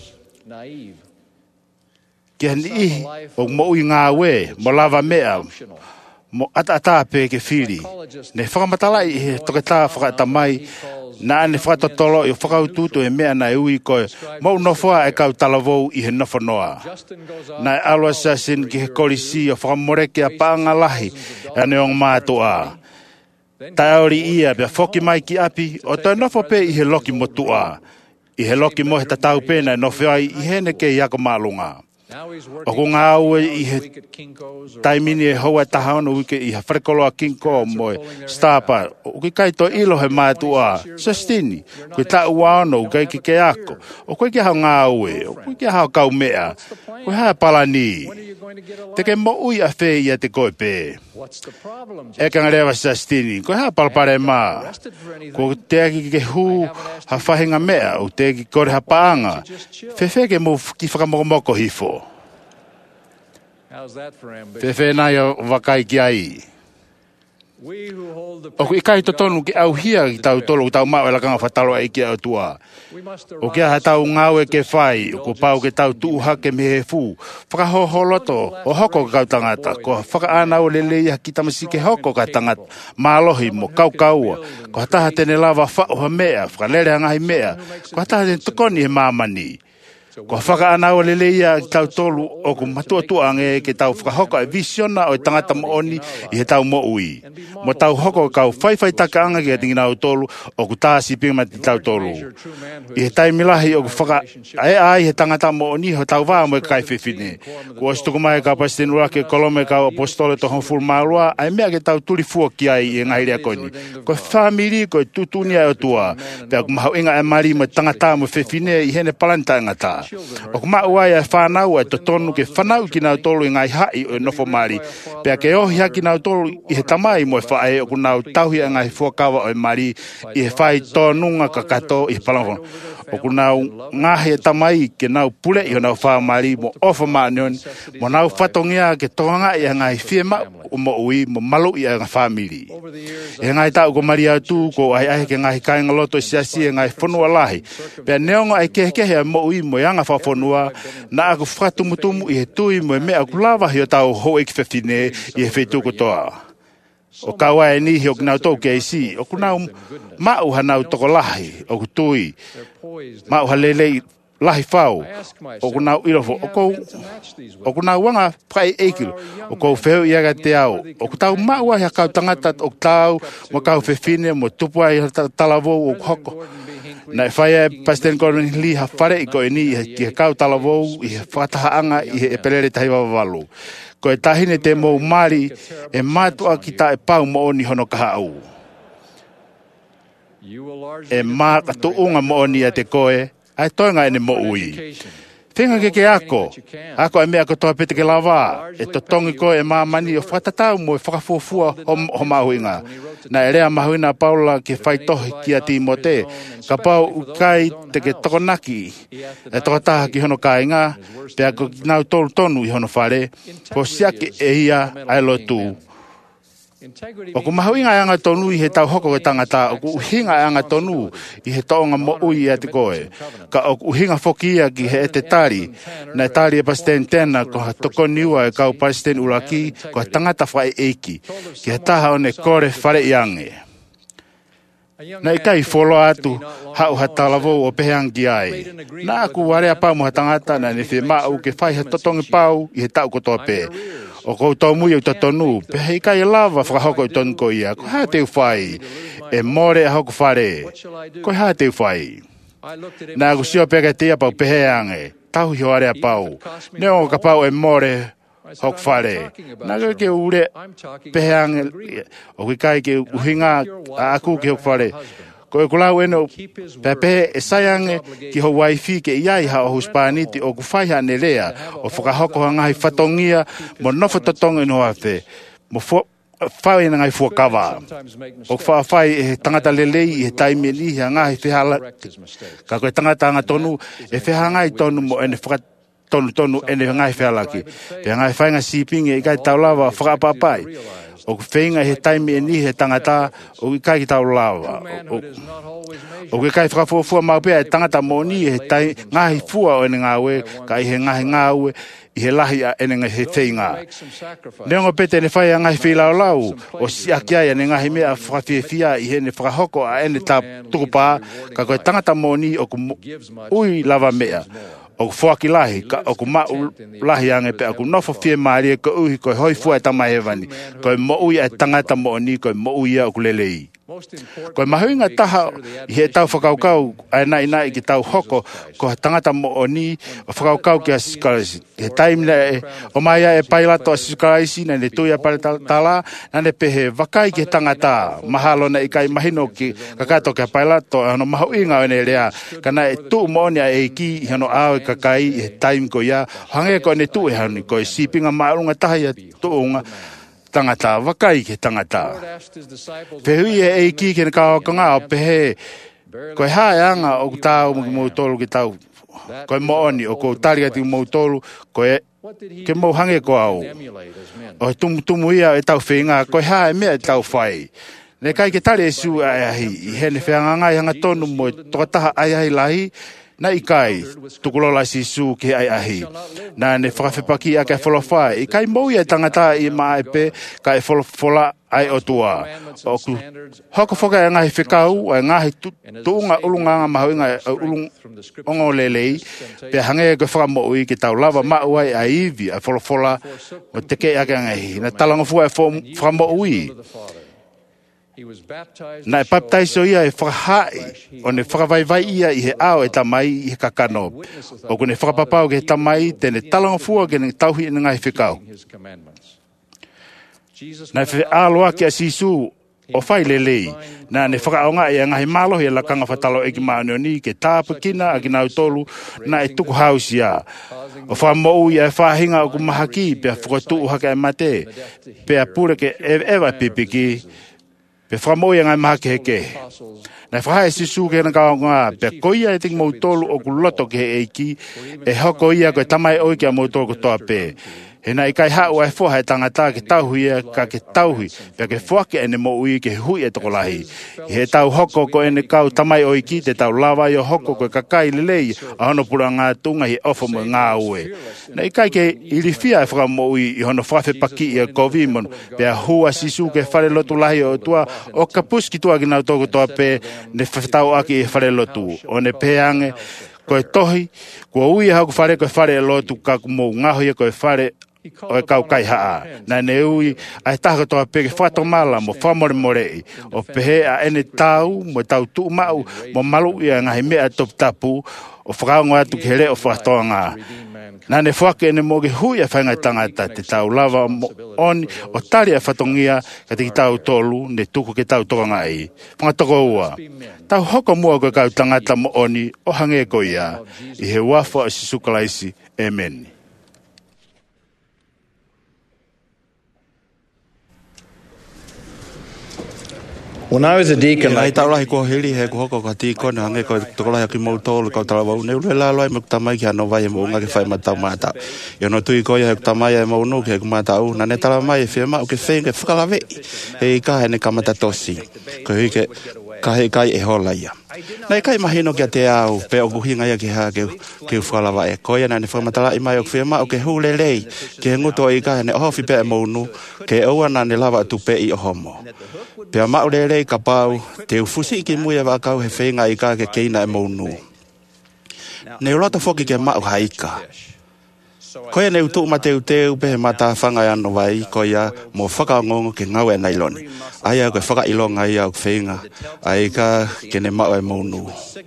ke nihi o mo i ngā we mo lava mea mo ata ata pe ke whiri ne whakamatalai he toke tā whakatamai na ane whakatotolo i whakaututu e mea na e ui koe mau nofoa e kau talavou i he nofo noa. Na e alua sasin ki he korisi o whakamoreke a paanga lahi e ane ong mātua. Tai aori ia bea whoki mai ki api o toi nofo pe i he loki motua. I he loki mo he tatau pena e nofo ai i hene ke i ako maalunga. O ko ngā ue i he taimini e hoa taha ono wike i ha wharekoloa kinko moe stapa. O ki kai to ilo he mātua. Sastini, koe ta ua ono u kai ki ke ako. O koe ki hao ngā ue, o koe ki hao kau mea. Koe haa palani. Te ke mo ui a whee ia te koe pē. E ka ngarewa sastini, koe haa palpare mā. Ko te aki ke hu ha whahinga mea, o te aki kore ha paanga. Whewhe ke mo ki whakamokomoko hifo. Whewhe nai o wakai ki ai. O ku ikai to tonu ki au hia ki tau tolo, tau mau e lakanga whatalo ai ki au tua. O kia ha tau ngau e ke whai, o ku pau ke tau tuuha ke me he fu. Whakahoho loto, o hoko ka kau tangata, ko whakaanau lele ia ki tamasi ke hoko ka tangata, mālohi mo kau kaua, ko hataha tene lava whao ha mea, whakalere hangahi mea, ko hataha tene tukoni he māmani. Ko whakaanau lele ia tau tolu o ku matua tuange ke tau whakahoka e visiona o tangata mo oni i he tau mo ui. Mo tau hoko kau whaiwhai takaanga ki a tingina o tolu o ku tāsi pinga ti tau tolu. I he taimilahi o ku whaka ae ai he tangata mo oni ho tau waa mo e kai whiwhine. Ko ostuku mai ka pasitinu rake kolome ka apostole to honful marua ai mea ke tau tuli fua ki ai i ngairea koni. Ko whamiri ko tutunia o tua. Pea ku mahau inga e mari mo tangata mo whiwhine i hene palanta ngata. O kuma uai e whanau e to tonu ke whanau ki nau tolu i ngai hai o nofo mari. Pea ke ohi haki nau tolu i he tamai mo e whae o ku nau tauhi a ngai fuakawa o e mari i he whai tonunga ka kato i he palangono. o kuna ngahe tamai ke nau pule i nau wha mari mo ofa maanion mo nau whatongia ke tohanga i ngai whiema o mo ui mo malu i nga family. E ngai tau ko maria tu ko ai ai ke ngai kai ngaloto siasi e ngai whanua lahi. Pea neongo ai ke kehe mo ui mo yanga whafonua na aku whatumutumu i he tui mo e mea aku lava hi o tau ho e ki whewhine i he whetu kotoa. O kawa e ni hi o kinau tau ke isi, o kunau mau hanau toko lahi, o kutui, mau halelei lahi whau, o kunau irofo, o kou, o kunau wanga pai eikiru, o kou wheu iaga te au, o kutau mau ahi a kau tangata, o kutau, mo kau whewhine, mo tupua i talavou, o hoko. Na e whaia e Pastor Gordon li ha whare i ko e ni i he kau talavou, i he whatahaanga, i he perere tahi wawalu. Ko e tahine te mou mari e mātua ki ta e pau mo oni hono kaha au. E mā katuunga mo oni a te koe, ai toenga ene mo ui. Whenga ke ke ako, ako e mea ko toa pete ke lava, e to tongi koe e mā mani o whatatau mo e whakafuafua ho, ho mahuinga. Na e rea mahuina Paula ke whaitohi ki a Timote, ka pau ukai te ke tokonaki, e tokotaha ki hono kāinga, pea ko nau tolu tonu i hono whare, po siake e ia ai lotu. O ku mahuinga e anga tonu i he tau hoko e tangata, o ku uhinga e anga tonu i he taonga mo ui e te koe. Ka o ku uhinga fokia ki he e te tari, na e tari e pasten tena ko ha toko niua e kau pasten uraki, ko ha tangata whae eiki, ki he taha o ne kore whare iange. Na i kai wholo atu, hau ha talavou o peheangi ai. Na aku warea pau mo ha tangata na ne whi mau ke whai ha totongi pau i he tau kotoa pe. O kou tau mui au tatonu, pe hei kai lava whakahoko i tonu ko ia, ko haa teu whai, e more a hoko whare, ko haa teu whai. Nā ku sio peka tia pau peheange, tau hi hoarea pau, neo ka pau e more hoko whare, nā ka ke ure peheange, o ki kai ke uhinga a aku ke hoko whare, ko e kulau eno pepe e sayange ki ho waifi ke iai ha o huspaniti o kufaiha ne lea o whakahoko ha ngai whatongia mo nofo totonga ino afe mo whai na ngai fuakawa o whawhai e tangata lelei e taimi ni ha ngai whihala ka koe tangata anga tonu e whiha ngai tonu mo ene whakat tonu tonu ene ngai whihalaki pe ngai whainga sipingi e kai taulawa whakapapai o ku whenga he taimi e ni he tangata o i kai ki tau lawa. O ke kai whakafuafua maupea e tangata mo ni he tai ngahi fua o ene ngāwe, ka i he ngahi ngāwe, i he lahi a ene he whenga. Neongo pete ne whai a ngahi whilau lau, o siakiai ane ngahi mea whakawhiawhia i he ne whakahoko a ene tā tukupā, ka koe tangata mo ni o ku ui lava mea. O ku whaki lahi, ka o ku mau lahi ange pe o ku nofo whie maari e ko uhi koe hoi fua e tamai hewani. Koe mo ui e tangata mo o ni, koe mo ui e o ku lelei. Koe mahuinga taha i he tau whakaukau ai nai nai ki tau hoko ko tangata mo o ni o whakaukau ki a sikarasi. He taimina e o mai e pailato a sikarasi na ne tui a pare tala na ne pehe wakai ki he tangata mahalo na ikai mahino ki kakato ki a pailato ano mahuinga o ne rea kana e tu mo ni a e ki hano ao e kakai i he taim ko ia hange ko ne tu e hani ko e sipinga maarunga taha ia tuunga tangata, wakai ke tangata. Pehui e eiki ke ne kawakanga o pehe, koe hae anga o tau mo tolu ke tau, koe mo oni, o ko tari ati mo tolu, koe ke mo hange ko au. O tumu tumu ia e tau whenga, koe hae mea e tau whai. Ne kai ke tari e su ai ahi, i he ne whenga ngai hanga tonu mo tokataha ai ahi lahi, na ikai tukulola si su ke ai ahi na ne whakawhepaki a ke wholowhai i kai mou ia tangata i maa e pe ka e wholowhola ai o tua o ku hoko whoka e ngahi whekau e ngahi tuunga ulunganga mahuinga ulung ongo lelei pe hange e ke whakamoi ke tau lava mauai a iwi a wholowhola o teke ake ngahi na talangofua e whakamoi na e baptaiso ia e whakahai o ne whakawaiwai ia i he ao e tamai i he kakano. O kune whakapapau ke he tamai tene talangafua ke ne tauhi i ngai whikau. Na e whi aloa ki a sisu o whai lelei na ne whakaonga i a ngahi malohi e lakanga whatalo e ki maanioni ke tāpukina a ki nau tolu na e tuku hausi a. O whamou i a whahinga o kumahaki pe a whakatu uhaka e mate pe a pure ke e ewa pipiki Pe whamoi ngai maha ke heke. Nei whaha e sisu ke na kao ngā, pe koia e ting mautolu o kuloto ke eiki, e hoko ia koe tamai oi ke a mautolu ko toa pe. He na i kai hau ai whoha e tangata ke tauhui e ka ke tauhui, pe ke whake ene mo ui ke hui e toko lahi. He tau hoko ko ene kau tamai oi ki te tau lawa i o hoko ko kakai lelei, a hono pura ngā tunga hi ofo mo ngā ue. Na i kai ke irifia e whaka mo ui i hono whawhe paki i a kovimon, pe a hua sisu ke whare lotu lahi o tua, o ka puski tua ki nau toko toa pe, ne whawhetau aki e whare lotu. O ne peange, koe tohi, kua ui e hau whare koe whare e lotu ka mo ngaho ia koe whare o e kau kai haa. Nā ne ui, ai taha toa peke whato mala mo whamore morei. O pehe a ene tau, mo tau tuu mau, mo malu ia ngahi mea top tapu, o whakaongo atu ke here o whatoa ngā. Nā ne whake ene mo ke hui a whaingai tangata, te tau lava mo oni, o tari a whatongia, ka te ki tau tolu, ne tuku ke tau toka ngai. Whangatoko ua. Tau hoko mua koe kau tangata mo oni, o hange ko ia, i he wafo a sisukalaisi. Amen.
When I was a deacon,
Ai tau lahi ko hili he ko hoko ka tiko na nge ko toko lahi ki mautolo ka tala wau ne ule la loai mo tamai ki ano vai mo nga ke fai matau mata. Yo no tui ko ia he tamai e mo no ke mata u na ne tala mai fe ma o ke fe ke whakalave. E ka he ne kamata tosi. Ko hi ke ka he kai e hola ia. Nei kai mahino ke te au pe o kuhinga ia ki ha ke ke whakalawa e ko ia na ne whamatala i mai o fe ma o ke hule lei ke nguto i ka he ne ohofi pe mo nu ke oa na ne lava tu pe i o homo. Pea maurere ka pau, te ufusi ki muia wakau he whenga i ka ke keina e maunu. Ne urata whoki ke mau haika. Koia ne utu ma te uteu pe he mata whanga ano vai, koia mo whakaongongo ke ngau e nailoni. Aia koe whakailonga i au whenga, ai ka ke ne mau e maunu.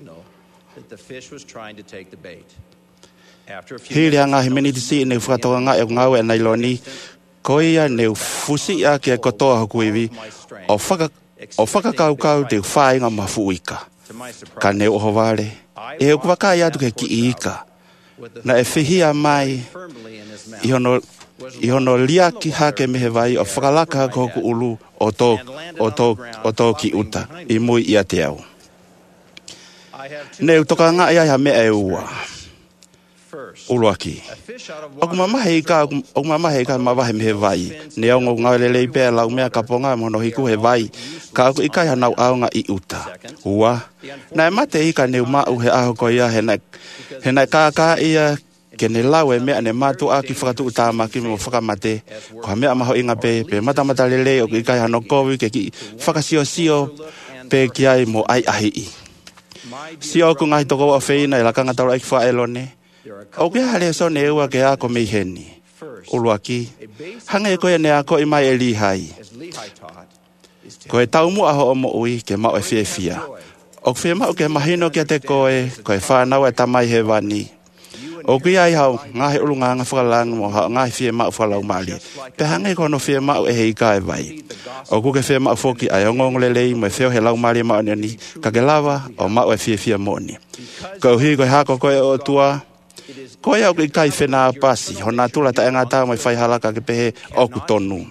Hiri anga he menitisi ne whakatoa nga e ngau e nailoni, koia ne ufusi a ke kotoa hoku iwi, o whaka, o whakakaukau te whainga mafuika. Ka ne oho wale, e o kuwakai atu ke ki ika. Na e whihia mai, i hono, i hono liaki hake mehe vai, o whakalaka hako hoku ulu o tō, o tō, o tō ki uta, i mui ia te au. Ne utoka ngā ia ha mea e ua. Uluaki. Oku mamahe i ka, oku mamahe i ka mawahe mehe vai. Ne au ngau ngau lelei pēr lau mea kaponga mono hiku he vai. Ka aku i kai hanau aunga i uta. Ua. Na e mate i ka neu mau he aho ko ia he nai, he nai kākā ia ke ne lau e mea ne matu a ki whakatu utama ki mo whakamate. Ko ha mea maho inga pe, pe matamata lelei oku i kai hanau kowi ke ki whakasio sio pe ki ai mo ai ahi i. Sio oku ngahi toko wa whina i lakanga taura i wha elone. O ke hale so ne ua ke ako mei heni. Uluaki. Hange koe ne ako i mai e lihai. Koe taumu aho o mo ui ke mau e fie fia. O ke mau ke mahino ke te koe, koe whanau e tamai he wani. O ki ai hau ngahi ulunga nga whakalang mo hau ngahi fie mau whakalau mali. Pe hange kono fie mau e hei kai vai. O ku ke fie mau whoki ai ongong lelei mo e feo he lau mali mau ni. Ka ke lawa o mau e fie fia mo ni. Koe hui koe hako koe o tua. Koe au ki kai whenā pasi, hona tula ta e ngā tāu mai whai halaka ke pehe oku tonu.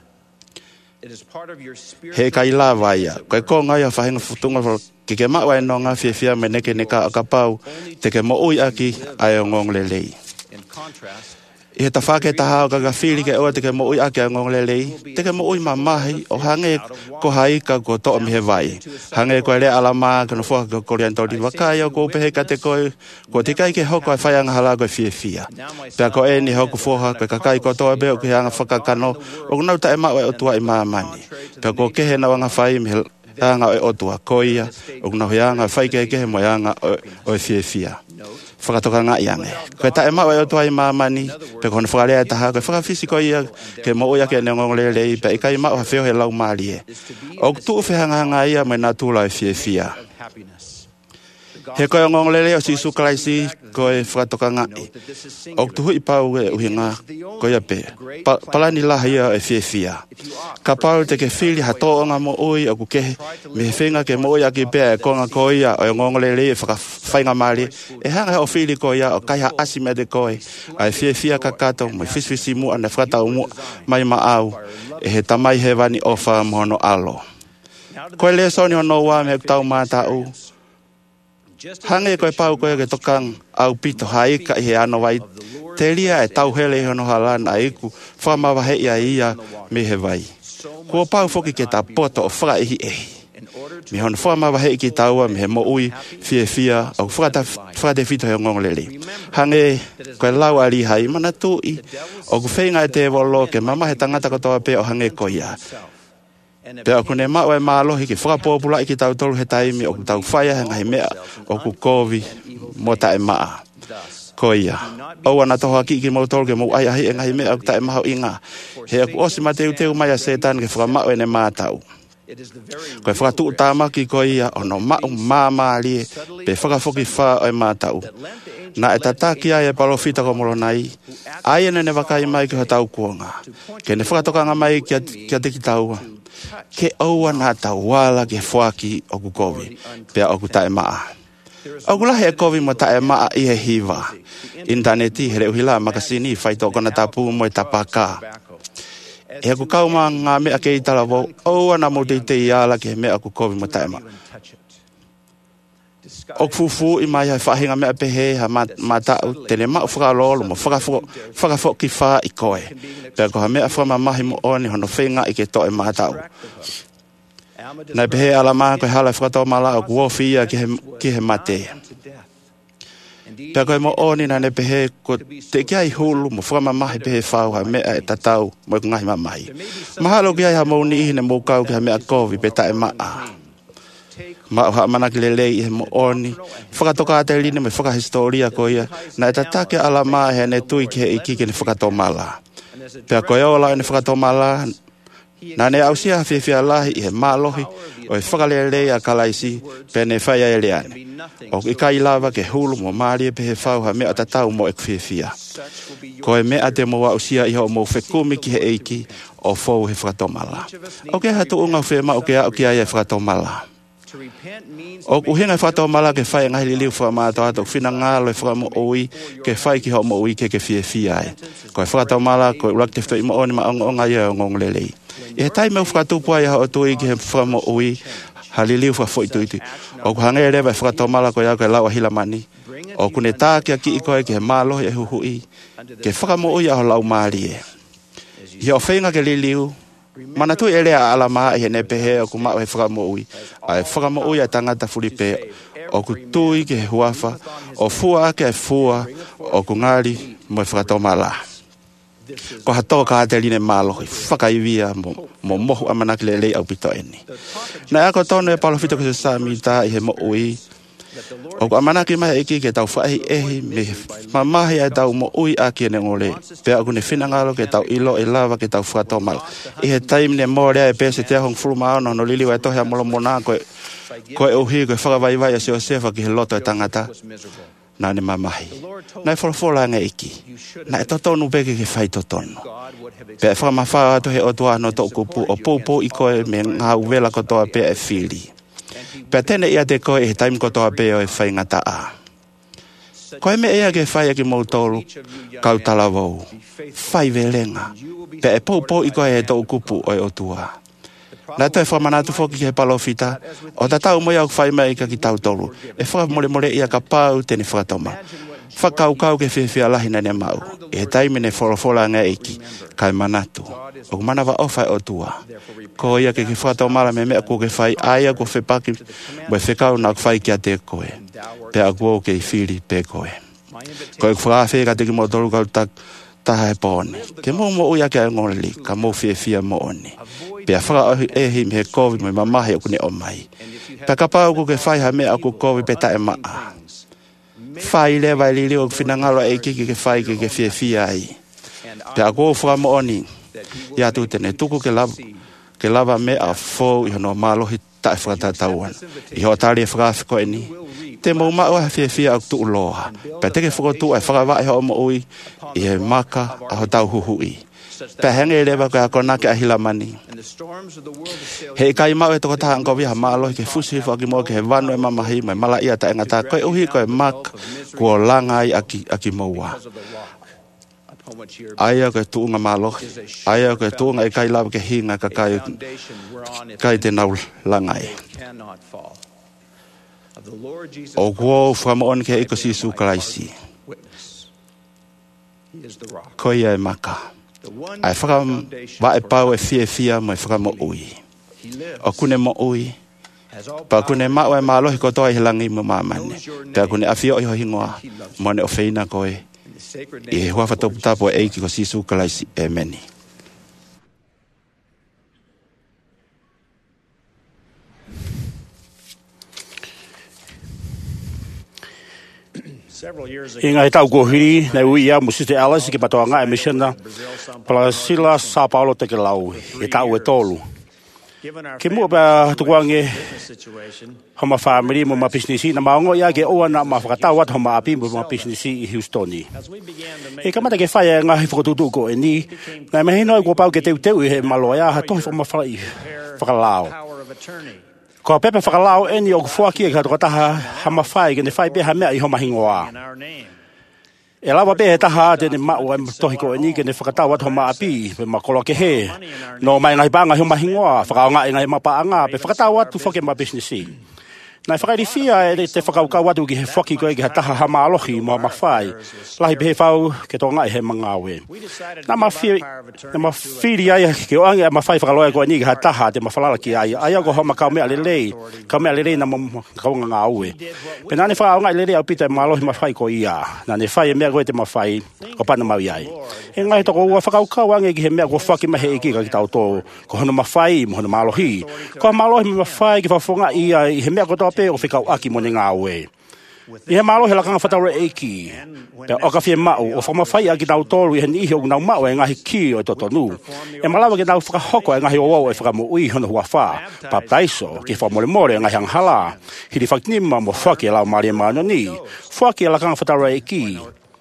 He kai la vaia, koe ko ngai a whahinga futunga ke ke maua e no ngā fia fia me neke ne ka a kapau, te ke mo ui aki ai o ngong lelei. I he ta whake ta hao ka ka whiri ke oa te ke mo ui ake a ngong lelei, te ke mo ui mamahi o hange ko haika ko toa mi he vai. Hange ko e rea alama ka no whaka ka korianto di wakai o ko upehe ka te koe, ko te kai ke hoko e whaianga hala ko e fia fia. Pea ko e ni hoku whoha ko e kakai ko toa beo ke hanga whakakano, o nau ta e mau e o tua i maamani. Pea ko kehe na wanga whai mi hanga e o tua koia, o nau hanga whai ke kehe mo hanga o e fia fia. Whakatoka ngā iange. Koe ta e mau e o tua i mamani, pe kono whakarea e taha, koe whakafisiko ia ke mo uia ke neongong lelei, pe i kai mau ha wheo he lau maali e. O tuu whihanga hanga ia mai nā tūla e fia fia. He koe o ngong lelei o si sukalaisi, koe whakatoka ngai. O tuhu i pau e uhi ngā, koe a pe. Pa, palani laha ia e fia fia. Ka pau te ke whili hato o ngā mo ui, o ku kehe, me he whenga ke mo ui aki pea e konga koe ia, o ngong lelei e whakawhainga maali. E hanga o whili koe ia, o kai ha asi me de koe. Ai fia fia ka kato, mai fisfisi mua, ne whakatau mua, mai ma au. E he tamai he wani ofa mono alo. Koe le soni hono wa me tau mātau. Hange koe pau koe ke tokang au pito haika i he ano wai. Te lia e tau hele hono halana a iku whamawa he ia ia me he vai. Kua pau foki ke ta poto o whaka ihi ehi. Mi hono whamawa he ki taua me he mo ui fia fia au whaka te fito he ngongolele. Hange koe lau ali hai mana tui o ku whenga e te wolo ke mama he tangata kotoa pe o hange ko ia. Pea kune mao e mālohi ki whakapōpula i ki tau tolu he taimi o ku tau whaia he ngahi mea o ku kōwi mo ta e maa. Ko ia. O ana toha ki ki mau tolu ke mau ai ahi e ngahi mea o ku ta e maho inga. He aku osi ma teu teu mai a setan ke whakamao e ne mātau. Koe whakatu utamaki ko ia o no mau māmālie pe whakafoki wha o e mātau. Na e tataki ai e palofita ko molo nai. Ai ene ne wakai mai ki ho tau kuonga. Ke ne whakatokanga mai kia, kia te ki taua. Ke aua nā tau wala ke whaki o ku kovi. Pea o ku tae maa. O ku lahi e kovi mo tae maa i he hiva. Interneti he reu hila makasini whaito kona tapu mo e tapaka. E ku kauma ngā mea ke i tala wau. Aua nā mo te te i ala ke he mea ku kovi mo tae maa. O fufu i mai hai whahinga mea pehe ha matau tene mau whakalolo mo whakafo ki wha i koe. Pea ko ha mea whamamahi mo oni hono whenga i ke toe matau. Nai pehe ala maa koe hala whakatoa mala o kuofia ki he, ki he mate. Pea koe mo oni na ne pehe ko te kia i hulu mo whamamahi pehe whau ha mea e tatau mo i kungahi mamahi. Mahalo ki ai ha mouni ihi ne mokau ki ha mea kovi pe tae maa. Ma ha manaki lele i he mo oni. Whakatoka ate line me whakahistoria ko ia. Na e tatake ala maa he ne tui ki he iki ki ne whakato mala. Pea koe ola e ne whakato mala. Na ne ausia hawhiawhia lahi i he mālohi. O e whakalele a kalaisi pe ne whaia e leane. O i kai lava ke hulu mo maari e pe he whau ha mea tatau mo e kwhiawhia. Ko e mea te mo ausia i ho mo whekumi ki he eiki o fau he whakato mala. O ke hatu unga whema o ke au ki ai e whakato mala. O ku hinga whatoa mala ke whai ngahi li liu wha mātou ato whina ngālo e whakamo oi ke whai ki ho mo oi ke ke whie whia e. Ko e whatoa mala ko urak te whai mo oni ma onga onga ia o ngong lelei. I he tai meu whakatupua i hao tui ki he whakamo oi ha li liu wha fwoi tuiti. O ku hange rewa e whakatoa mala ko ia koe lawa hila mani. O ku ne tākia ki i koe ke he mālohi e huhui ke whakamo oi a ho lau maari e. I o whainga ke li liu mana tu ele ala ma he ne pehe o ku ma he whakamo ui. Ai whakamo ui a tangata Filipe o ku tui ke he huafa o fua ke he fua o ku ngari mo e whakatoa mala. Ko hatoa ka te line mālohi whakaiwia mo, mo mohu amanaki lelei au pito eni. Na ako tonu e palofito ke se sami ta i he mo ui. O ku amanaki mahe iki ke tau whai ehi me mamahi ai tau mo ui a kia ne ngole. Pea aku ne whinangalo ke tau ilo e lava ke tau whakatoa mala. I he taim ne mōrea e pēse te ahong furu maono no liliwa e tohea molo mona koe koe uhi koe whakawaiwai a seo sefa ki he loto e tangata. Nā ne mamahi. Nā e whalafola nge iki. Nā e totonu peke ke whai totonu. Pea e whakamawha atu he otua no tō kupu o pōpō i koe me ngā uwela kotoa pea e whiri. Pea tene ia te koe e he taim kotoa peo e whai ngata a. Koe me ea ke whai aki mautolu kau talawau. Whai velenga. Pea e pōpō i koe he tō kupu o e otua. Nā toi whamanatu whoki ki he palofita. O ta tau moia au whai mai ka ki tau tolu. E whakamore more ia ka pau tene whakatoma. Whakau kau ke whiwhia lahina ne mau. E he taimi ne wholofola ngā eki. Kai manatu. O manawa o whai o tua. Ko ia ke ki whakatoma la me mea ko ke whai aia ko whepaki. Mo e whekau nā whai ki a te koe. Pea kuo ke i whiri pe koe. Ko e whakawhi ka te ki mo tolu kau tak. Taha e pōni. Ke mō mō uia ke a ngoreli. Ka mō whiawhia mo oni. Pea whaka ehi me he kovi mo i mamahi o kune o mai. Pea ka pau ko ke whai ha mea o ku kovi pe tae maa. Whai lewa i lili o whinangalo e kiki ke whai ke ke whiawhia ai. Pea ko whaka mo oni. Ia tu tene tuku ke lava, ke lava me a fōu i hono mālohi tae whakatatauan. I ho tari e whakawhiko e ni. Te mō mao ha whiawhia au tu uloha. Pea teke whakotu e whakawai ho mo ui. I he maka a ho tau huhui. Pea henge lewa koe a konake a hilamani. He kai mau e toko taha ngovi ha maalohi ke fusi whaki mo ke he wanu e mamahi mai mala ia ta engata koe uhi koe maka kua langa ai aki, aki maua. Aia ke tuunga malo. Aia ke tuunga e kai lawa ke hinga ka kai kai te nau langai. O kuo whamaon ke iko sisu kalaisi. Koia e maka. Ai whaka wa e pau e fia fia mai whaka mo ui. O kune mo ui. Pa kune ma o e malohi ko toi hilangi mo mamane. Pea kune afio i ho hingoa. Mone o feina koe. I he hua whatopu tapo e eiki ko sisu kalaisi e meni.
I ngai tau kohiri, nei ui ia musite Alice ki patoa ngā emisiona, pala sila Sao Paulo te ke lau, e tau e tolu. Ke mua pa tukuange, homa whamiri mo ma businessi, na maongo ia ke oa na ma whakatau at homa api mo ma businessi i Houstoni. E kamata ke whaia ngahi whakatutu ko e ni, na me hino i kua pau ke teu teu i he maloa ia, ha tohi whakamawhai whakalao. Ko pepe whakalao e ni o kufuaki e kato taha hama whai, ke ne whai peha mea i homa hingoa. E lawa pe he taha te ne mau e tohi ko e ni ke ne whakatau at homa api, pe makolo ke he. No mai ngai panga homa hingoa, whakao ngai ngai mapa anga, pe whakatau atu whake ma businessi. Nai whakairi fia e te whakaukau atu ki he whaki koe ki he taha hama alohi mo ma whai. Lahi pe he whau ke tō ngai he mangawe. Nā ma whiri, nā ma whiri ai ke o ange ma whai whakaloa koe ni ki he taha te ma whalala ki ai. Ai ako homa kau mea lelei, kau mea lelei na ma kaunga ngā ue. Pe nā ne whakao ngai lelei au pita ma alohi ma whai ko ia. Nā ne whai e mea koe te ma whai, ko pana mau iai. He ngai toko ua whakaukau ange ki he mea ko whaki ma he iki ka ki tau tō. Ko hono ma whai, mo hono ma alohi. Ko ma alohi ma whai ki whawhonga ia i he mea ko tō pe o whikau aki mo ne ngā ue. I he malo he lakanga whataura eiki. Pea oka fie mau o whamawhai aki tau tōru i he nihi o nau mau e ngahi ki o totonu. E malawa ke tau whakahoko e ngahi o wau e whakamu ui hono hua wha. Pa taiso ki whamore more e ngahi anghala. Hiri whaknima mo whaki e lau maria maano ni. Whaki e lakanga whataura eiki.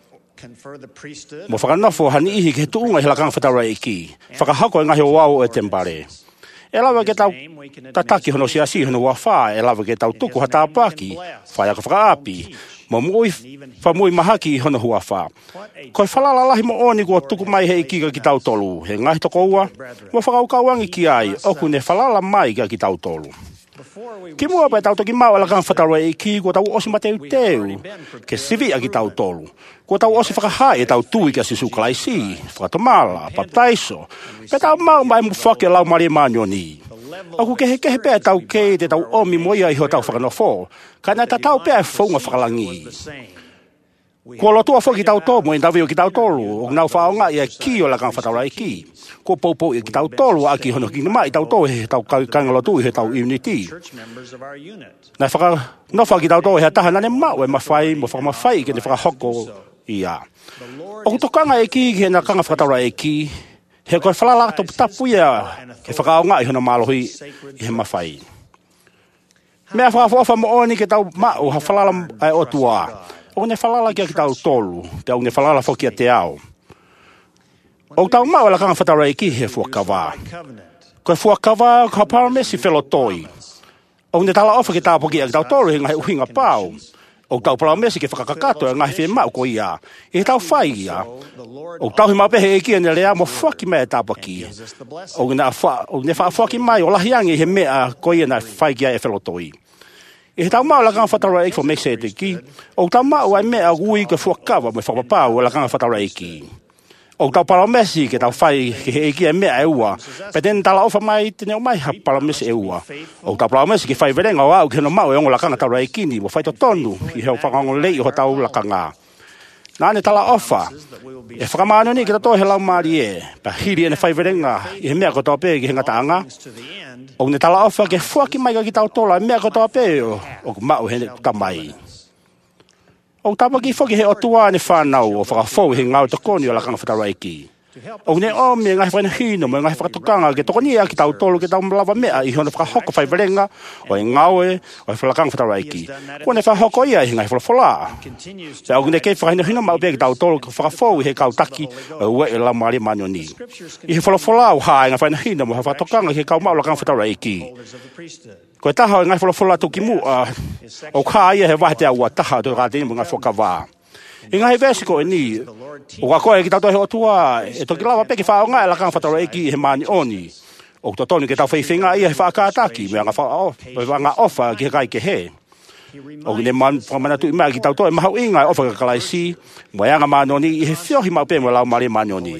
Mo whakanofo hani ihi ke tuunga he lakanga whataura eiki. Whakahoko e ngahi o wau e tempare. E lawa ke tau tataki hono siasi hono wa wha, e lawa ke tau tuku ha tāpaki, whai aka whakaapi, mo mui whamui mahaki hono hua wha. Koe whalala lahi mo oni kua tuku mai he ikika ki tau tolu, he ngahi toko ua, mo whakaukauangi ki ai, oku ne whalala mai ka ki tau tolu. Ki mua pai tau toki mau ala kang whatarua e ki kua tau osi mateu teu, ke sivi a ki tau tolu. Kua tau osi whakahai e tau tui ki a sisu kalaisi, whakatomala, paptaiso, pe tau mau mai mu whake lau maria maanioni. Aku kehe kehe pēr tau kei te tau omi moia i ho tau whakanofo, ka nai ta tau pēr whaunga whakalangi. Kua lotua whaki tau tō mo e ndawi o ki tau tolu, o nau whaonga i a ki o la kang whatarua e ki. Ko poupou i ki tau tolu a ki hono ki nama i tau tō he tau kangalotu i he tau unity. Nai whaka nofa ki tau tō he taha nane mau e mawhai mo whakamawhai ki ne whakahoko i a. O kutokanga e ki ki he na kanga whakataura e ki, he koe whalala tapu tapu ia he whakaonga i hono malohi i he mawhai. Mea whakafofa mo oni ke tau mau ha whalala ai otua. O ne whalala ki a ki tau tolu, te au ne whalala whoki a te ao. O tau mau la kanga whataura e ki he fuakawa. Koe fuakawa ka paramesi whelotoi. O ne tala ofa ki tau poki a ki tau tolu he ngahi uhinga pau. O tau paramesi ke whakakakato e ngahi whi mau ko ia. E tau whai ia. O tau hi mapehe e ki ane lea mo whaki mea tau poki. O ne wha whaki mai o lahiangi he mea ko ia na whai ki a e whelotoi. E tau mau la kanga whataura e ki for mekse e te ki. O tau mau ai mea gui ke fuakawa me whakapapau la kanga whataura e ki. O tau paramesi ke tau whai ke he eki e mea e ua. Pe tēn tala ofa mai tēne o mai ha paramesi e ua. O tau paramesi ke whai verenga o au ke no mau e ongo la kanga taura e kini. Wa whai to tonu i heo whakango lei o tau la kanga. Nā ne tala ofa. E whakamāno ni ke tato he lau maari e. Pa hiri e ne whai verenga i he mea ko tau pē ki he ngataanga. O ne tala ofa ke fuaki mai ka ki tau tola e mea ko tau pē o. O ku mau he tamai. O tapa ki whoki he otua ne whanau o whakafou he ngau tokoni o la kanga whataura e ki. O ne omi e ngahi whaina hino mo e ngahi whakatokanga ke tokoni ea ki tau tolu ke tau mlawa mea i hona whakahoko whai verenga o e ngau e o e whalakanga whataura e ki. Kua ne whakahoko ia i ngahi whalafola. Se au ne kei whakaina hino mau pia ki tau tolu ke whakafou he kau taki o ue e lau maari manioni. I he whalafola o haa e ngahi whaina hino mo he whakatokanga ke kau mau la kanga whataura e ki. Ko taha o ngai whalafola tuki mu, o kā ia he wahe te aua taha, tō kā tēne mo ngai whakawā. E ngai vesi ko ni. O ka koe ki tau tohe o tua. E toki lawa peki whaonga e lakanga whataro eki he mani oni. O to tonu ke tau whaiwhinga ia he whaakātaki. Mea ngā whaanga ofa ki he kai ke he. O ne man whamanatu i mea ki tau tohe mahau inga e ofa ka kalaisi. Mo anga mani oni i he whiohi mau pe mo lau mare mani oni.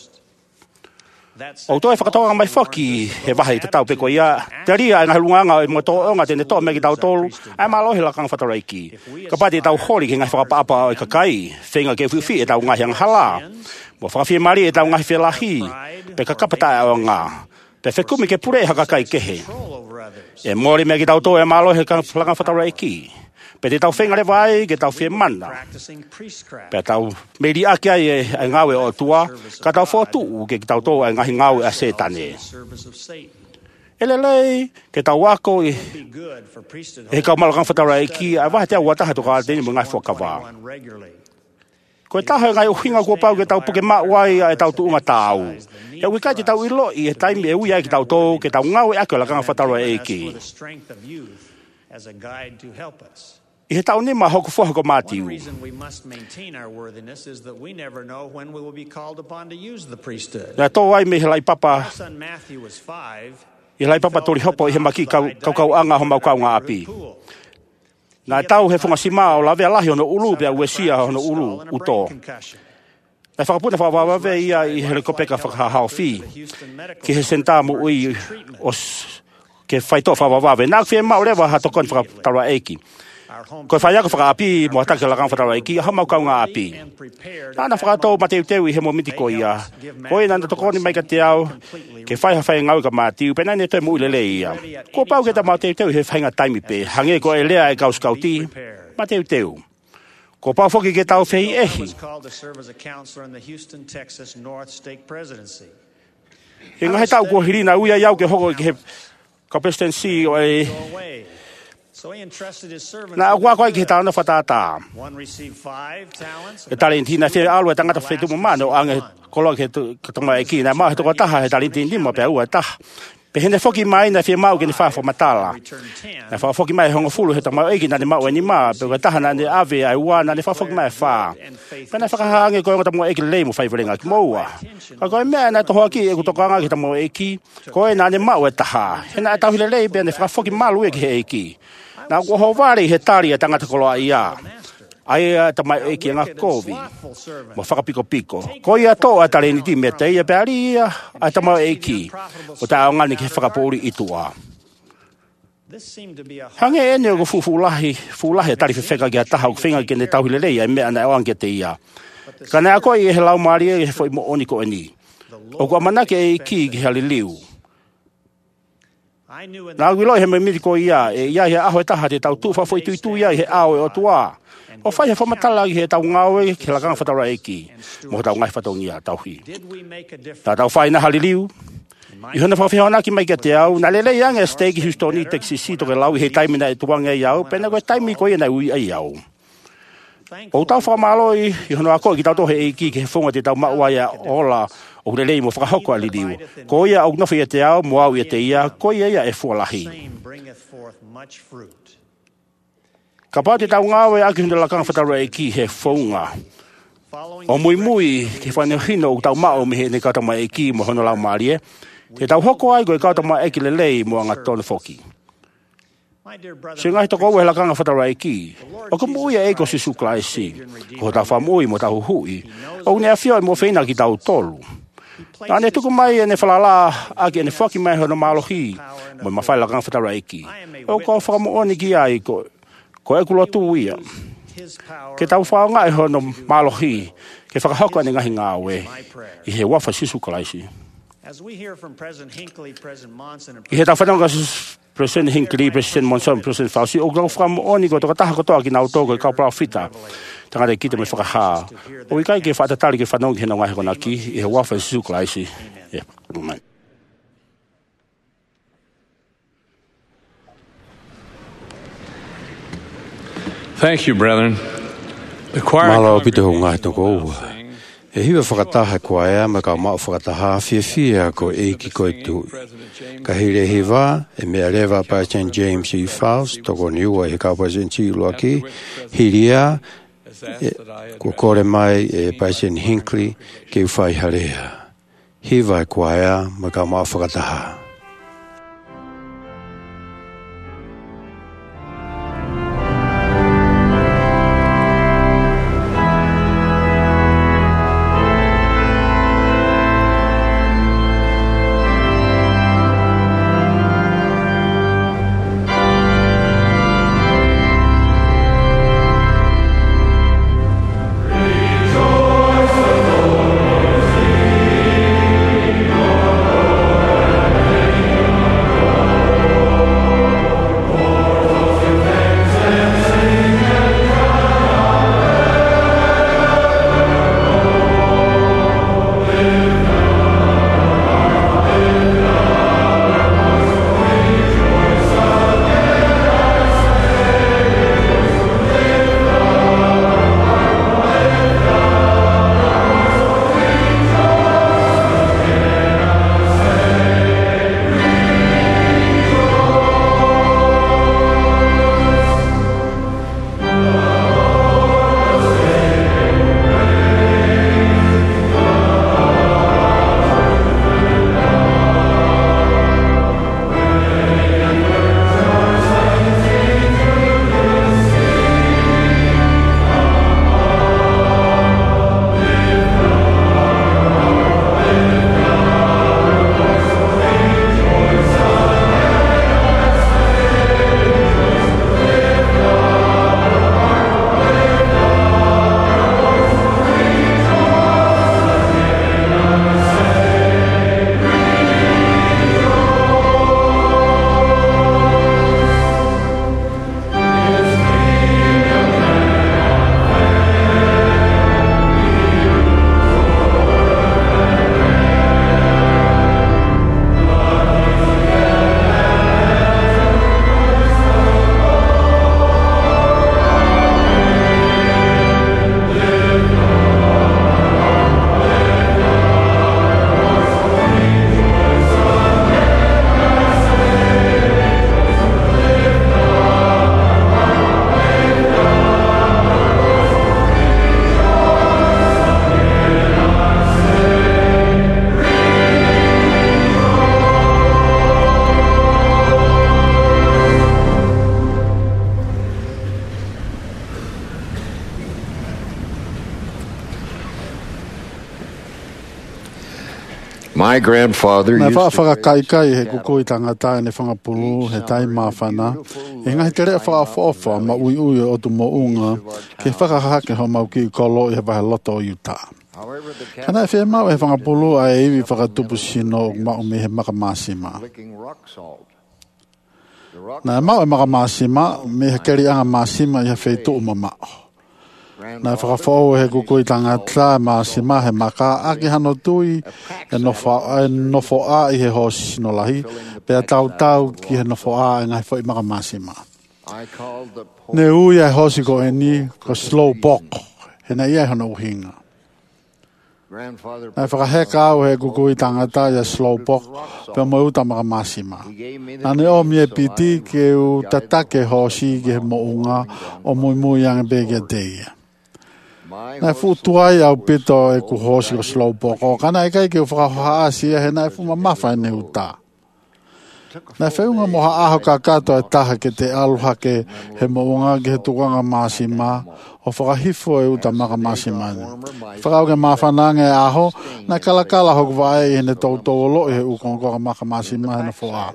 O toi whakatoa mai whaki he wahi te tau peko ia. Te ria e ngā lunganga e mo tō onga tene tō mea ki tau tōlu. Ai mālohi lakanga whataraiki. Ka pati e tau hori ki ngai whakapapa o i kakai. Whenga ke whiwhi e tau ngahi ang hala. Mo whakawhi mari e tau ngahi whelahi. Pe ka kapata e o ngā. Pe whekumi ke pure e hakakai kehe. E mori mea ki tau tō e mālohi lakanga whataraiki. Pe te tau whenga le vai, ke tau whi mana. Pe tau meiri aki ai e ngawe o tua, ka tau whotu ke tau tō e ngahi ngawe a setane. Ele lei, ke tau wako e he kau malakang whatara e ki, a waha te au wataha to ka teni mo ngai whakawa. Ko e taha e ngai uhinga kua pau ke tau puke mawai e tau tuunga tau. E ui kai te tau ilo i he taimi e ui ai ke tau tō, ke tau ngawe ako lakanga whatara e ki. I he tau ni ma hoku fuha ko mātiu.
One reason we must maintain our worthiness is that we never know when we will be called upon to use the priesthood.
Nā tō ai me he lai papa,
Our son Matthew was five.
i lai papa tori hopo i he maki kau kau kau anga ho mau kau ngā api. Nā tau he whunga sima o la vea lahi ono ulu pia uesia ono ulu uto. Nā whakapuna whawawawe ia i helikopeka whakahao whi. Ki he senta mu ui os ke whaito whawawawe. Nā whie mau rewa hatokon whakatara eiki. Ko whai ako whakaapi mo atake lakang whatara iki, ha mau kau ngā api. Nāna whakatau mateu teu i he mo miti ko ia. Ko e nanda tokoni mai ka te au, ke whai ha whai ngau ka mātiu, pe nane toi mo ulele ia. Ko pau ke ta mateu teu i he whainga taimi pe, hange ko e lea e kaus kauti, mateu teu. Ko pau whoki ke tau whei ehi. E ngahe tau ko hirina uia iau ke hoko ke he kapestensi o e na kwa kwa ki tana fatata e talentina fe alwa tangata fe tu mano ange kolo ke toma e ki na ma to taha e talentina mo pe ua ta pe hene foki mai na fe mau ke ni fa fo matala na fa foki mai hongo fulu he tama e ki na ni mau ni ma pe taha na ni ave ai wa na ni fa foki mai fa pe na fa ha ange ko tamo e ki le mo fa venga ki mo wa ka ko me na to hoki e to kanga ki tamo e ki ko e na ni mau e taha he na ta hile le pe na fa foki malu e ki e ki na ko hovare he tari e tangata koloa ia. Ai ta mai e ki nga kovi. Mo whakapiko piko. Ko ia tō a tare ni ti me te ia peari ia. Ai ta mai e ki. O ta au ngani ki whakapori itua. Hange e neo ko fufulahi. Fulahi a tari whiwheka ki a taha o whenga ki ne tauhile leia e mea na ewan ki te ia. Ka nea koe i he lau maari e he fwoi mo oni ko e ni. O kua manake e ki ki hali liu. Nā wilo he me miri ko ia, e ia he aho e taha te tau tūwha fwoi tui tui ia he ao e o tua. O whai he whamatala i he tau ngawe ke lakanga whatara eki. Mo tau ngai whatau ngia tauhi. Tā tau whai na haliliu. I hona whawhiona ki mai ke te au. Nā lele iang e stegi Houstoni teksi sito ke lau i he taimina e tuanga i au. Pena koe taimi koe na ui ai au. O tau whamalo i hona ako ki tau tohe eki ke he whunga te tau maua ia ola. O le lei mo whakahoko ali liu. Ko ia au nofi e te au, mo au i te ia, ko ia ia e fualahi. Ka pā te tau ngāwe aki hunda lakanga whatara e ki he whaunga. O mui mui, ke whanau hino o tau mao me he ne kautama e ki mo hono lau maari e. Te tau hoko ai koe kautama e ki le lei mo anga tonu whoki. Se ngai toko ue lakanga whatara e ki. O ka mui e eko si sukla e si. Ko tau whamui mo tau hui. O ne a whio e mo whina ki tau tolu. Nā ne tuku mai e ne whalala aki e ne whaki mai hono mālohi mo i mawhai lakanga whatara e ki. O ko whakamo oni ki ai ko, ko e kulo tū ia. Ke tau whaonga e hono mālohi ke whakahoko ane ngahi ngāwe i he wafa sisu kalaisi. I he tau whanonga President Hinckley, President Monson, President Fauci, o kau whakamo oni ko toka taha kotoa ki nau tōko i kau prau whita. Tangata ki te me whakaha. O i kai ke whatatari ke whanongi he nonga he kona ki, i he wafa sisu kalaisi. Yeah, moment.
Thank you, brethren. The choir
Malo pito ngai toko ua. E hiwa whakataha kua ea ma kau mau whakataha fia fia ko e ki koe tu. Ka hire hiwa e mea rewa pa Saint James E. Faust toko niua he kau President Chiloaki. Hiria Kua kore mai e President Hinckley ke uwhai harea. Hiwa e kua ea ma ka maa whakataha.
My grandfather
Na
used
fa
to
fa kai kai he kuku i tangata ne whanga pulu he tai mawhana. E ngai te rea wha wha ma ui ui o tu mo unga ke whakahake ho mau ki kolo i he wahe loto o Utah. Kana e whea mau he whanga pulu a e iwi whakatupu sino o mau me he makamasima. Na e mau e makamasima me he keri anga masima i he wheitu umama. Na whakawhau he kuku i tangata masima he maka aki hano tui e nofo a i he hosi sino lahi pea tau tau ki he nofo a e ngai whai makamasima. Ne ui e hosi ko e ni ko slow bok he na ia hano uhinga. Na whakaheka au he kuku i tangata i slow bok pea mo uta makamasima. Na ne o mi e piti ke u tatake hosi ki he mounga o mui mui ang bege deia. Na fu tuai au pito e ku hosi o slow boko kana e kai ke whakahaasi he na e fu mamafa e ne uta. Na whiunga moha aho ka kato e taha ke te aluha ke he mounga ke he tukanga masima o whakahifo e uta maka masima. Whakau ke mawhananga e aho na kalakala hoku vai e ne tautou lo i he ukongoka maka masima he na whoa.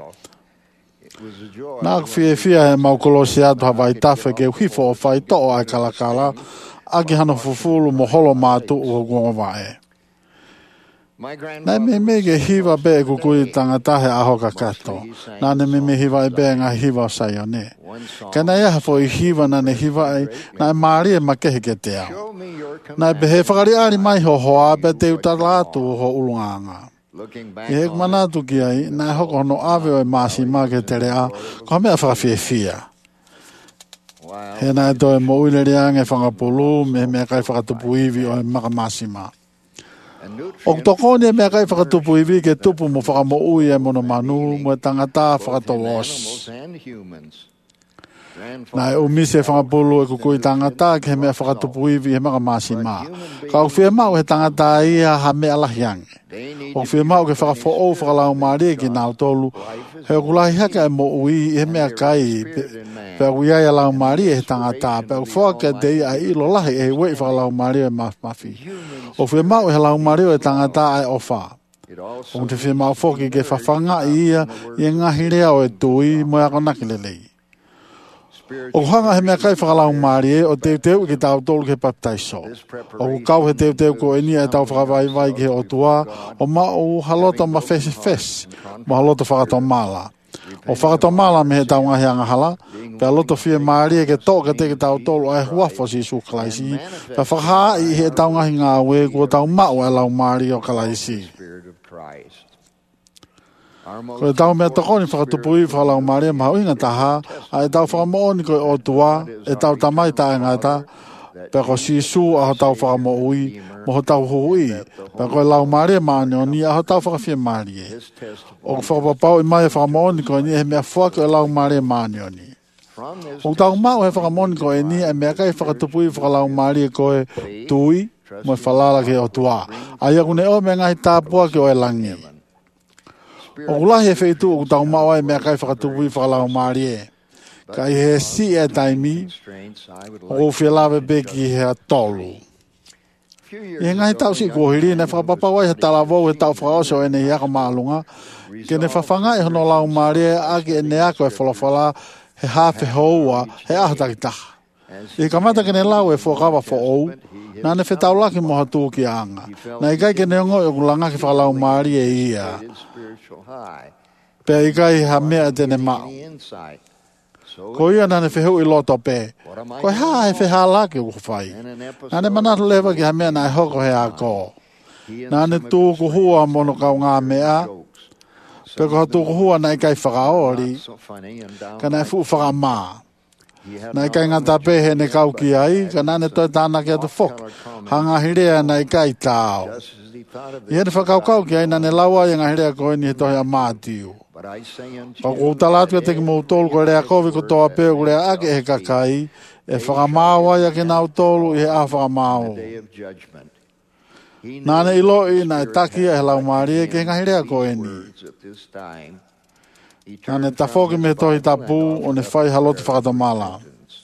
Na fie fia he maukolosi atu hawa i tafe ke uhifo o whai to'o ai kalakala aki hana fufulu mo holo mātu o gongova e. Nai me me ke hiwa be e kukui tangatahe aho ka kato. Nā ne me me hiwa e be ngā hiwa sai o ne. Ka nai aha fo i hiwa na ne hiwa e nai maari e makehe ke te ao. Nai be he whakari ari mai ho hoa be te utaratu ho ulunganga. I hek manatu ki ai, nai hoko hono awe o e maasi maa ke te rea, ko mea whakawhie fia. He nai toi mo uilereang e whangapulu me mea kai whakatupu iwi o e makamasima. O tokoni e mea kai whakatupu iwi ke tupu mo whakamo ui e mono manu mo e tangata whakatawos.
Na e umise whangapolo e kukui tangata ke he mea whakatupuivi he maka māsima. Ka o whia mau he tangata ia ha mea lahiange. O whia mau ke whakafo o whakalau maari ki nāu tolu. He o kulahi haka e mo ui he mea kai. Pe o kuiai a lau maari e he tangata. Pe o whaka te ia ilo lahi e wei whakalau maari e mafi. O whia mau he lau maari e tangata e ofa. O te whia mau whoki ke whawhanga ia i ngahi rea o e tui mo e akonaki lelei. O hanga he mea kai whakalau maari e o teu teu ki tau tolu ke baptaiso. O kau he teu teu ko enia e tau whakawai vai ki he o tua o ma o halota ma fesi fes mo halota whakato mala. O whakato mala me he tau ngahi anga hala pe aloto whia maari e ke toka te ki tau tolu ai huafo si su kalaisi pe whakaha i he tau ngahi ngā ue kua tau mau e lau maari o kalaisi. Ko e tau mea takoni whakatupui whakalau maari e mahu inga taha, a e tau whakamooni ko e o tua, e tau tamai ta e ngata, pe ko sisu a ho tau whakamoui, mo ho tau hui, pe ko e lau maari e maanioni a ho tau whakawhia maari e. O whakapapau i mai e whakamooni ko e ni e mea whaka e lau maari e maanioni. O tau mau he whakamooni ko e ni e mea kai whakatupui whakalau maari e ko e tui, mo e whalala ke o tua. A ia kune o mea ngahi tāpua ke o e langi. O kulahi e whaitu o tau maua e mea kai whakatupui whakalau maari e. Kai he si e taimi, o whialawe beki he a tolu. I ngai tau si kuhiri, ne whakapapawai he talavou he tau whakaoso e ne hiaka maalunga, ke ne whawhanga e hono lau maari e ake e ne ako e whalawhala he hawhi houa he ahatakitaha. I kamata ke ne lau e whakawa wha ou, nā ne whetau laki moha tū ki anga. Nā i kai ke ne ngoi o kulanga ki whakalau maari e ia. Pea i kai ha mea tene mau. Ko ia nane whehu i loto pē. Ko ha e wheha laki u whai. Nane manatu lewa ki ha mea nai hoko he a ko. Nane tūku hua mono kau ngā mea. Pe ko ha tūku hua nai kai whakaori. Ka nai fu whakamaa. Nai kai ngata pē he ne kau ki ai. Ka nane toi tāna ki atu whok. Hanga hirea nai kai tāo. I hene whakaukau ki ai nane laua i ngā hirea koe ni he tohi a mātiu. Pa kou talatu e teki mou tolu ko rea kovi ko toa peo ko rea ake he kakai e whakamau ai ake nau tolu i he a whakamau. Nane ilo i na e taki e lau maari e ke ngā hirea koe ni. Nane tafoki me tohi tapu o ne whai halotu whakatomala.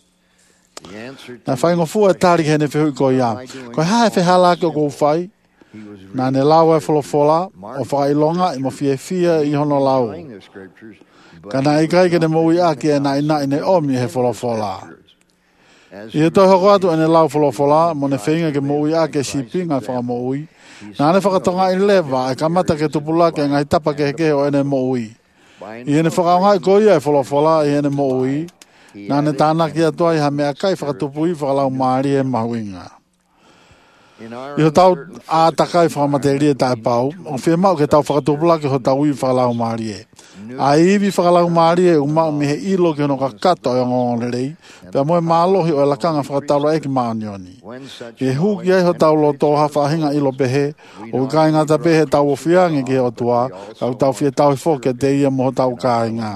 Na whai ngofu e tari hene whihui ko ia. Ko hae whihala ke o kou whai. Nā ne lau e wholofola, o whakailonga i mo fie fia i hono lau. Ka nā i kai ke ne moui aki e nā ina i ne omi he wholofola. I he toi hoko atu e ne lau wholofola, mo ne whenga ke moui aki e sipinga i whakamoui. Nā ne whakatonga i lewa, e kamata ke tupula ke ngai tapa ke heke o e ne moui. I he ne whakaunga i koia e wholofola i he ne moui. Nā ne tānaki atua i ha mea kai whakatupui whakalau maari e mahuinga. I ho tau a takai whakamateri e tae pau, o whia mau ke tau whakatupula ke ho tau i whakalau maari e. A iwi whakalau maari e umau mi he ilo ke hono ka kato e ngongerei, pia moe mālohi o e lakanga whakataura e ki maanioni. I he huki ai ho tau lo tō hawhahinga ilo pehe, o kai ngata pehe tau o whiange ke o tua, kau tau whia tau i whoke te ia mo ho tau kai ngā.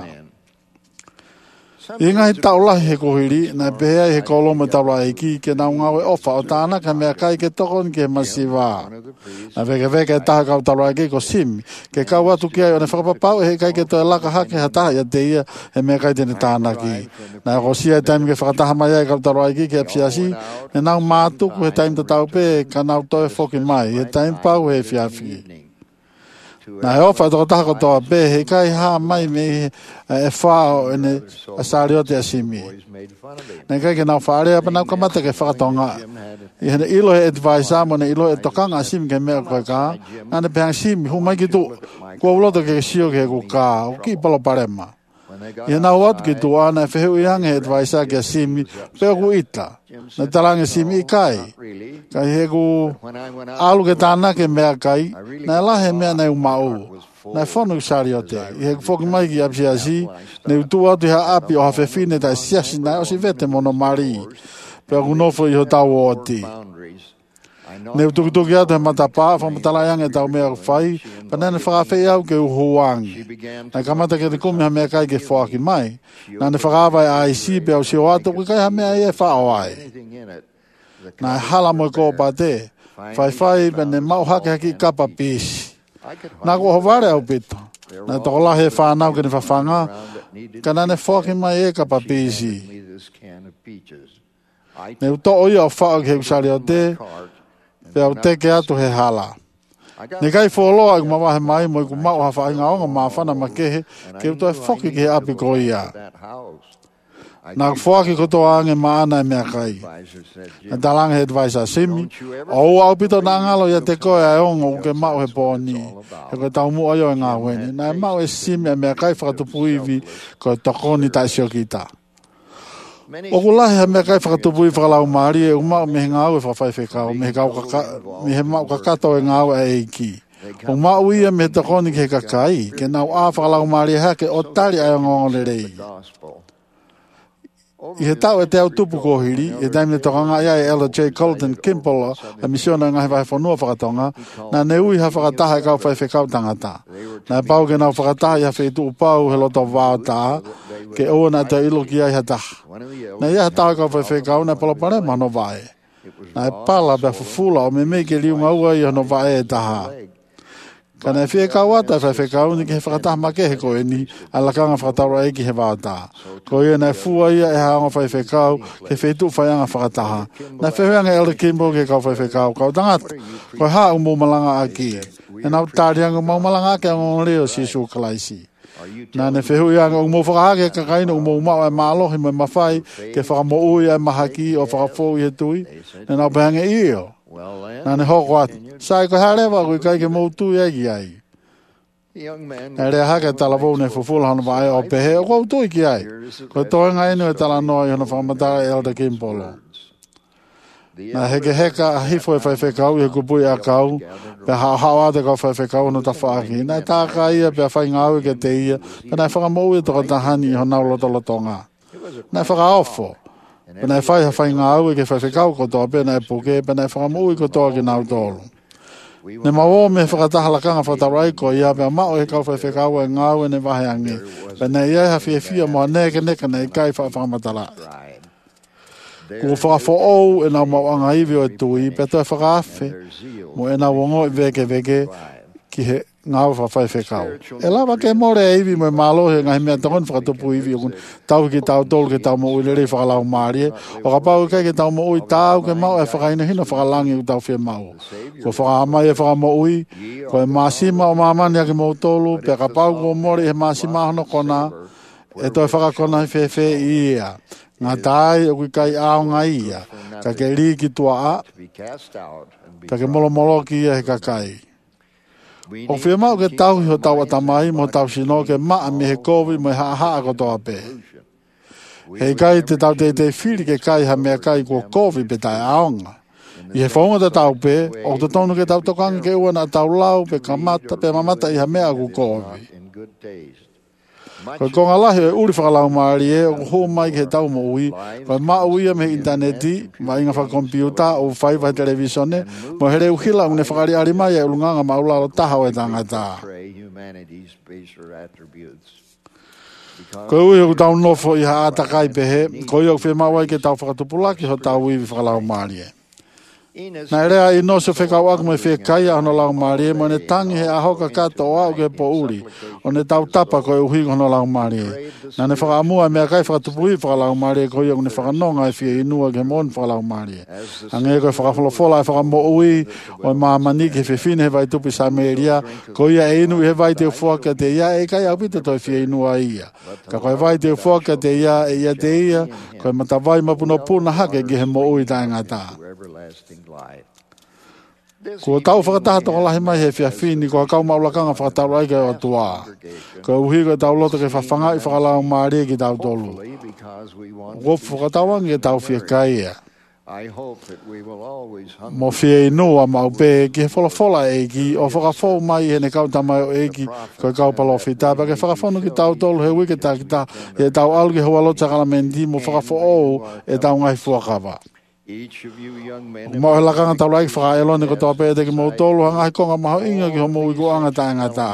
I ngai tau lahi he kohiri, nai pehea he koloma tau lahi ki ke nau ngawe ofa o tāna ka mea kai ke tokon ke masiwa. Na veke veke e taha kau tau lahi ki ko simi, ke kau atu ki ai o ne whakapapau e he kai ke toi laka hake ha taha ia te ia he mea kai tene tāna ki. Na ko sia e taimi ke whakataha mai ai kau tau lahi ki ke apsiasi, ne nau mātuku he taimi ta tau pe ka nau toi whoki mai, he taimi pau he whiawhi. Na e ofa toko taha kotoa be he kai ha mai me e whao e ne asari o te asimi. Na kai ke nau whaarea pa nau kamata ke whakatonga. I hene ilo he advisor mo ne ilo e tokanga asimi ke mea koe ka. Na ne pehang simi hu mai ki tu. Kua uloto ke sio ke ku ka. O ki palo parema. I hena uatu ki tu ana e wheheu i hange advisor ke asimi peo ku ita. Na talange simi i kai. Kai he ku alu ke tāna ke mea kai. Na la he mea nei umau. Na whonu sari o te. I he whoki mai ki apsiasi. Ne utu atu ha api o ha whewhine tai siasi nai o si vete mono mari. Pea ku nofo i ho tau o ti. Ne utukutuki atu he matapā. Whamatala yang e tau mea whai. Panana whakawhi au ke uhuangi. Nai kamata ke te kumi ha mea kai ke whaki mai. Nane whakawai a isi pe au si o ato, kui kai ha mea e whao ai. Nai hala mo ko pa te. Whai whai pene mau hake haki kapa pisi. Nā ko hovare au pito. Nai toko lahe whanau ke ni whawhanga. Ka nane whaki mai e kapa pisi. Ne uto oi au whao ke usari o te. Pe au te ke atu he hala. Ne kai wholoa i mawahe mai mo i ku mau hawha inga onga maa whana ma kehe ke uto e whoki ke he api ko ia. Nā whoaki koto ange maana e mea kai. Na talanga he advisor simi. O au pito nā ngalo ia te koe ai ongo uke mau he pōni. He koe tau mua yo e ngā weni. Nā e mau e simi e mea kai whakatupu iwi koe tokoni tai sio kita. O ku lahi he mea kai whakatupu i whakalau maari e umau me he ngāu e whawhai whekau. Me he, kaka, me he mau kakato e ngāu e eiki. O mau ia me he tokoni ke he kakai. Ke nau a whakalau maari e hake o tari ai o ngongo le rei. I he tau e te au tupu kohiri, e taimne tokanga ia e Ella J. Colton Kimball, a misiona ngahi vai whanua whakatonga, na ne ui ha whakataha e kau whai whekau tangata. Na e pau ke nau whakataha i ha whetu upau he loto wāo taha, ke oa na te ilo ki ai ha taha. Na ia ha taha e kau whai whekau, na palapare ma no vae. Na e pala bea fufula o me me ke liunga ua i no vae e taha. Kana e whie kau ata e whai whekau, ni ke he whakataha ma ke he koe ni, a lakanga whakataura e ki he wāta. Ko ia nei fua ia e haonga whai whekau, ke whetu whaianga whakataha. Nei whehuanga e le kimbo ke kau whai whekau, kau tangata. Ko haa umu malanga a ki. E nau tārianga mau malanga ke angon leo si su kalaisi. Nā ne whehu ianga umu whakahake kakaina umu umau e maalohi me mawhai, ke whakamo ui e mahaki o whakafou i he tui. Ne nau behange iyo. Nā ne hoko atu. Sai ko harewa kui kai ke moutu e ki ai. E rea hake tala vau ne fufula hana vai o pehe o kou tui ki ai. Ko toenga inu e tala noa i hana whamatara e Elder Kimbolo. Nā heke heka hifo e whai whekau i he kupui a kau. Pe hao hao ate kau whai whekau no ta whaaki. Nā tāka ia pe a whai ngau i ke te ia. Pe nai whakamou i toko tahani i hana loto lotonga. Nai whakaofo. Pe nai whai ha whai ngau i ke whai whekau kotoa pe nai puke. Pe nai whakamou i kotoa ki nau tolu. Ne mawo me whakataha lakanga whatarai ko ia pia mao he kau whai whekau e ngau e ne wahe ange. Pe nei ia ha fia fia moa neke neke nei kai whakamatala. Ko whakafo ou e nau mau anga iwi o e tui, pe toi whakaafe mo e nau ongo i veke veke ki he ngau whawhai whekau. E lawa ke more e iwi mo e malo he ngahi mea takon whakatupu iwi o kun tau ki tau tolu ke tau mo ui lere whakalau maari e. O ka pau kai ke tau mo ui tau ke mau e whakaina hino whakalangi u tau whia mau. Ko whakaamai e whakamo ui, ko e maasima o maamani ake mo tolu, pe ka pau ko mori he maasima hono kona, e toi whakakona hi whewhe ia. Ngā tai o kui kai aonga ia, ka ke ri ki tua a, ka ke molo molo ki ia he kakai. O whia mau ke tau hi ho tau atamai mo tau sino ke maa mi he kovi mo he haa ko toa pe. Hei kai te tau te te whiri ke kai ha mea kai ko kovi pe tai aonga. I he whaunga te tau pe, o te tonu ke tau tokanga ke ua na tau lau pe kamata pe mamata i ha mea ku kovi. Ko konga lahi e uri whakalau maari e, o ho mai ke tau mo ui, ko ma ui me interneti, ma inga whakompiuta o whaiva televisione, mo here uhila une whakari ari mai e ulunganga ma ulalo taha o e tangata. Ko ui o tau nofo i ha atakai pehe, ko i o whemawai ke tau whakatupulaki ho tau ui whakalau maari e. Nā rea i no se whekau aku me whekai a hono lau maari e, mo ne tangi he ahoka kato o au ke po uri, o ne tau tapa ko e uhi hono lau maari e. Nā ne whakaamua mea kai whakatupui whakalau maari e, ko i o ne whakanonga e whia inua ke mon whakalau maari e. Ange ko e whakawholofola e whakamo ui, o e maamani ke whiwhine he vai tupi sa meria, ko ia e inu he vai te ufuaka te ia, e kai au pita toi whia inua ia. Ka ko e vai te ufuaka te ia, e ia te ia, ko e matawai mapuna puna hake ke he mo ui tae ngata. Ko tau whakataha toko lahi mai he whia whini, ko kau maulakanga whakatau ai ke o tua. Ko uhi ko tau loto ke whawhanga i whakalau maari ki tau tolu. Ko whakatauangi ke tau whia kai ea. Mo whia inua mau pe ki he wholafola e ki, o whakafou mai he ne kau tamai o e ki, ko kau palo whita, pa ke whakafonu ki tau tolu he wike ta ki ta, e tau alu ki hoa lota kalamenti mo whakafo ou e tau ngai fuakawa. Mo la kanga tau lai whaka elo ni ko tō pēte ki mō tōlu hanga hi konga maho inga ki homo i ko anga tā ngata.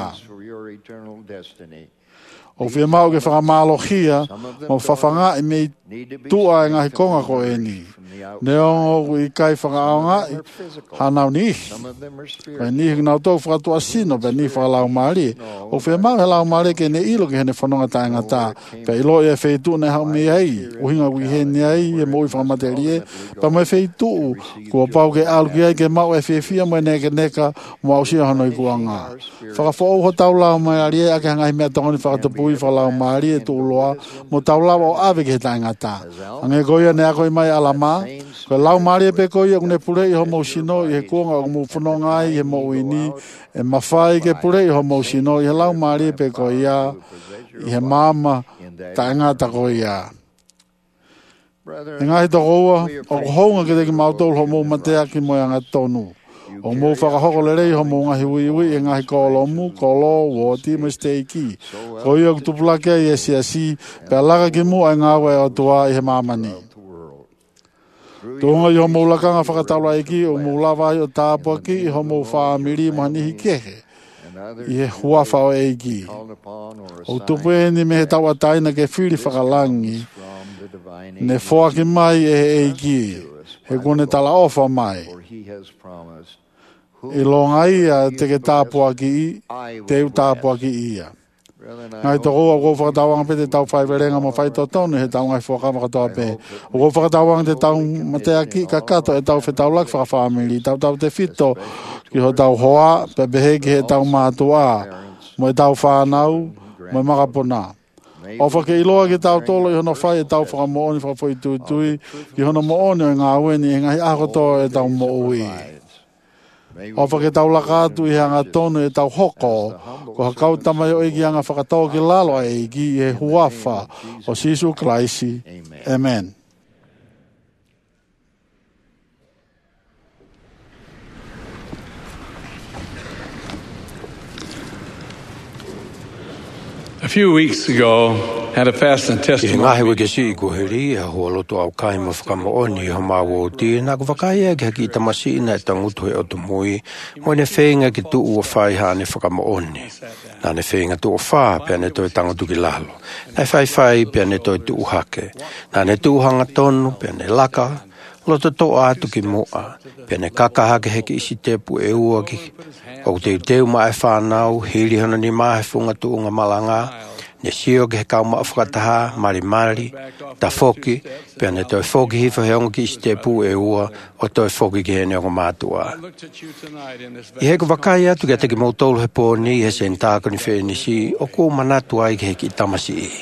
O whia mau ke whakamalo khia, mo whawhanga i mei tua e ngahi konga ko e ni. Ne ongo i kai whakaonga i hanau ni. Pai ni hi nau tō whakatua sino, pai ni whakalau maari. O whia mau he lau maari ke ne ilo ki hene whanonga tā ngata. Pai ilo e wheitu ne hau mi ai, uhinga wi he ni ai, e mo i whakamateri e. Pa mai wheitu, kua pau ke alu ki ai ke mau e whiawhia mo e neke neka, mo au sia hanoi kuanga. Whakafo ho tau lau maari e ake hangai mea tongoni whakatapui whalau maari e tu uloa, mo tau lau o ave ke tā ngata. Ange koia ne ako i mai alama, ko lau maari e pe koia kune pure i homo sino, i he kuanga o mu whanonga i he mo uini, e mawhai ke pure i homo sino, i he lau maari e pe koia, i he mama, tā ngata koia. E ngahi toko ua, o kohonga ke teki mautol homo matea ki moyanga tonu. O mo whakahoko lerei homo ngahi wiwi e ngahi kolomu, kolo, woti, mistake. Ko ia kutupulake i esi esi, pe alaka ki mu ai ngawe o tua i he mamani. Tuhunga i homo lakanga whakataula iki, o mo lawai o tāpua ki i homo whaamiri mahanihi kehe. I he huafa o eiki. O tupu e ni me he taua taina ke whiri whakalangi, ne whoaki mai e he eiki, he kone tala ofa mai. I longa ia te ke tāpua ki i, te u tāpua ki ia. Ngai toko a kou whakatawanga pe te tau whaiwerenga mo whai tō tonu he tau ngai whakama katoa pe. O kou whakatawanga te tau matea ki ka kato e tau whetau lak whakawhamiri. Tau tau te whito ki ho tau hoa, pe behe ki he tau mātua. Mo e tau whanau, mo e makapona. O whake iloa ki tau tolo i hono whai e tau whakamooni whakapoi tui tui. Ki hono mooni o e ngā weni e ngahi akotoa e tau mo ui. O whake tau lakatu i hanga tonu e tau hoko, ko hakau tamai o eki hanga whakatau ki lalo a eki i he huafa o Sisu Kraisi. Amen.
A few weeks ago, had a fast and
I
testimony.
ngahi weke si i kuheri, a hoa loto au kai mo whakamooni ho mawo o tia, nā ku whakaia ki haki tamasi ina e tangutu e otu mui, mo ne whenga ki tu ua whai hane whakamooni. Nā ne whenga tu ua wha, pia ne toi tangutu ki lalo. Nā whai whai, pia ne toi tu uhake. Nā ne tu hanga tonu, pia ne laka, loto to atu ki mua, pia ne kakahake heki isi tepu e ua ki. O te teu mai whanau, hiri hana ni mahe funga tu unga malanga, ne sio ke he kau maa whakataha, mari mari, ta foki, pia ne toi foki hifa he onga ki isi tepu e ua, o toi foki ki he ne onga mātua. I heko wakai atu ki ateki mautolu he pōni, he sen tāko ni whenisi, o kō manatu ai ki he ki tamasi i.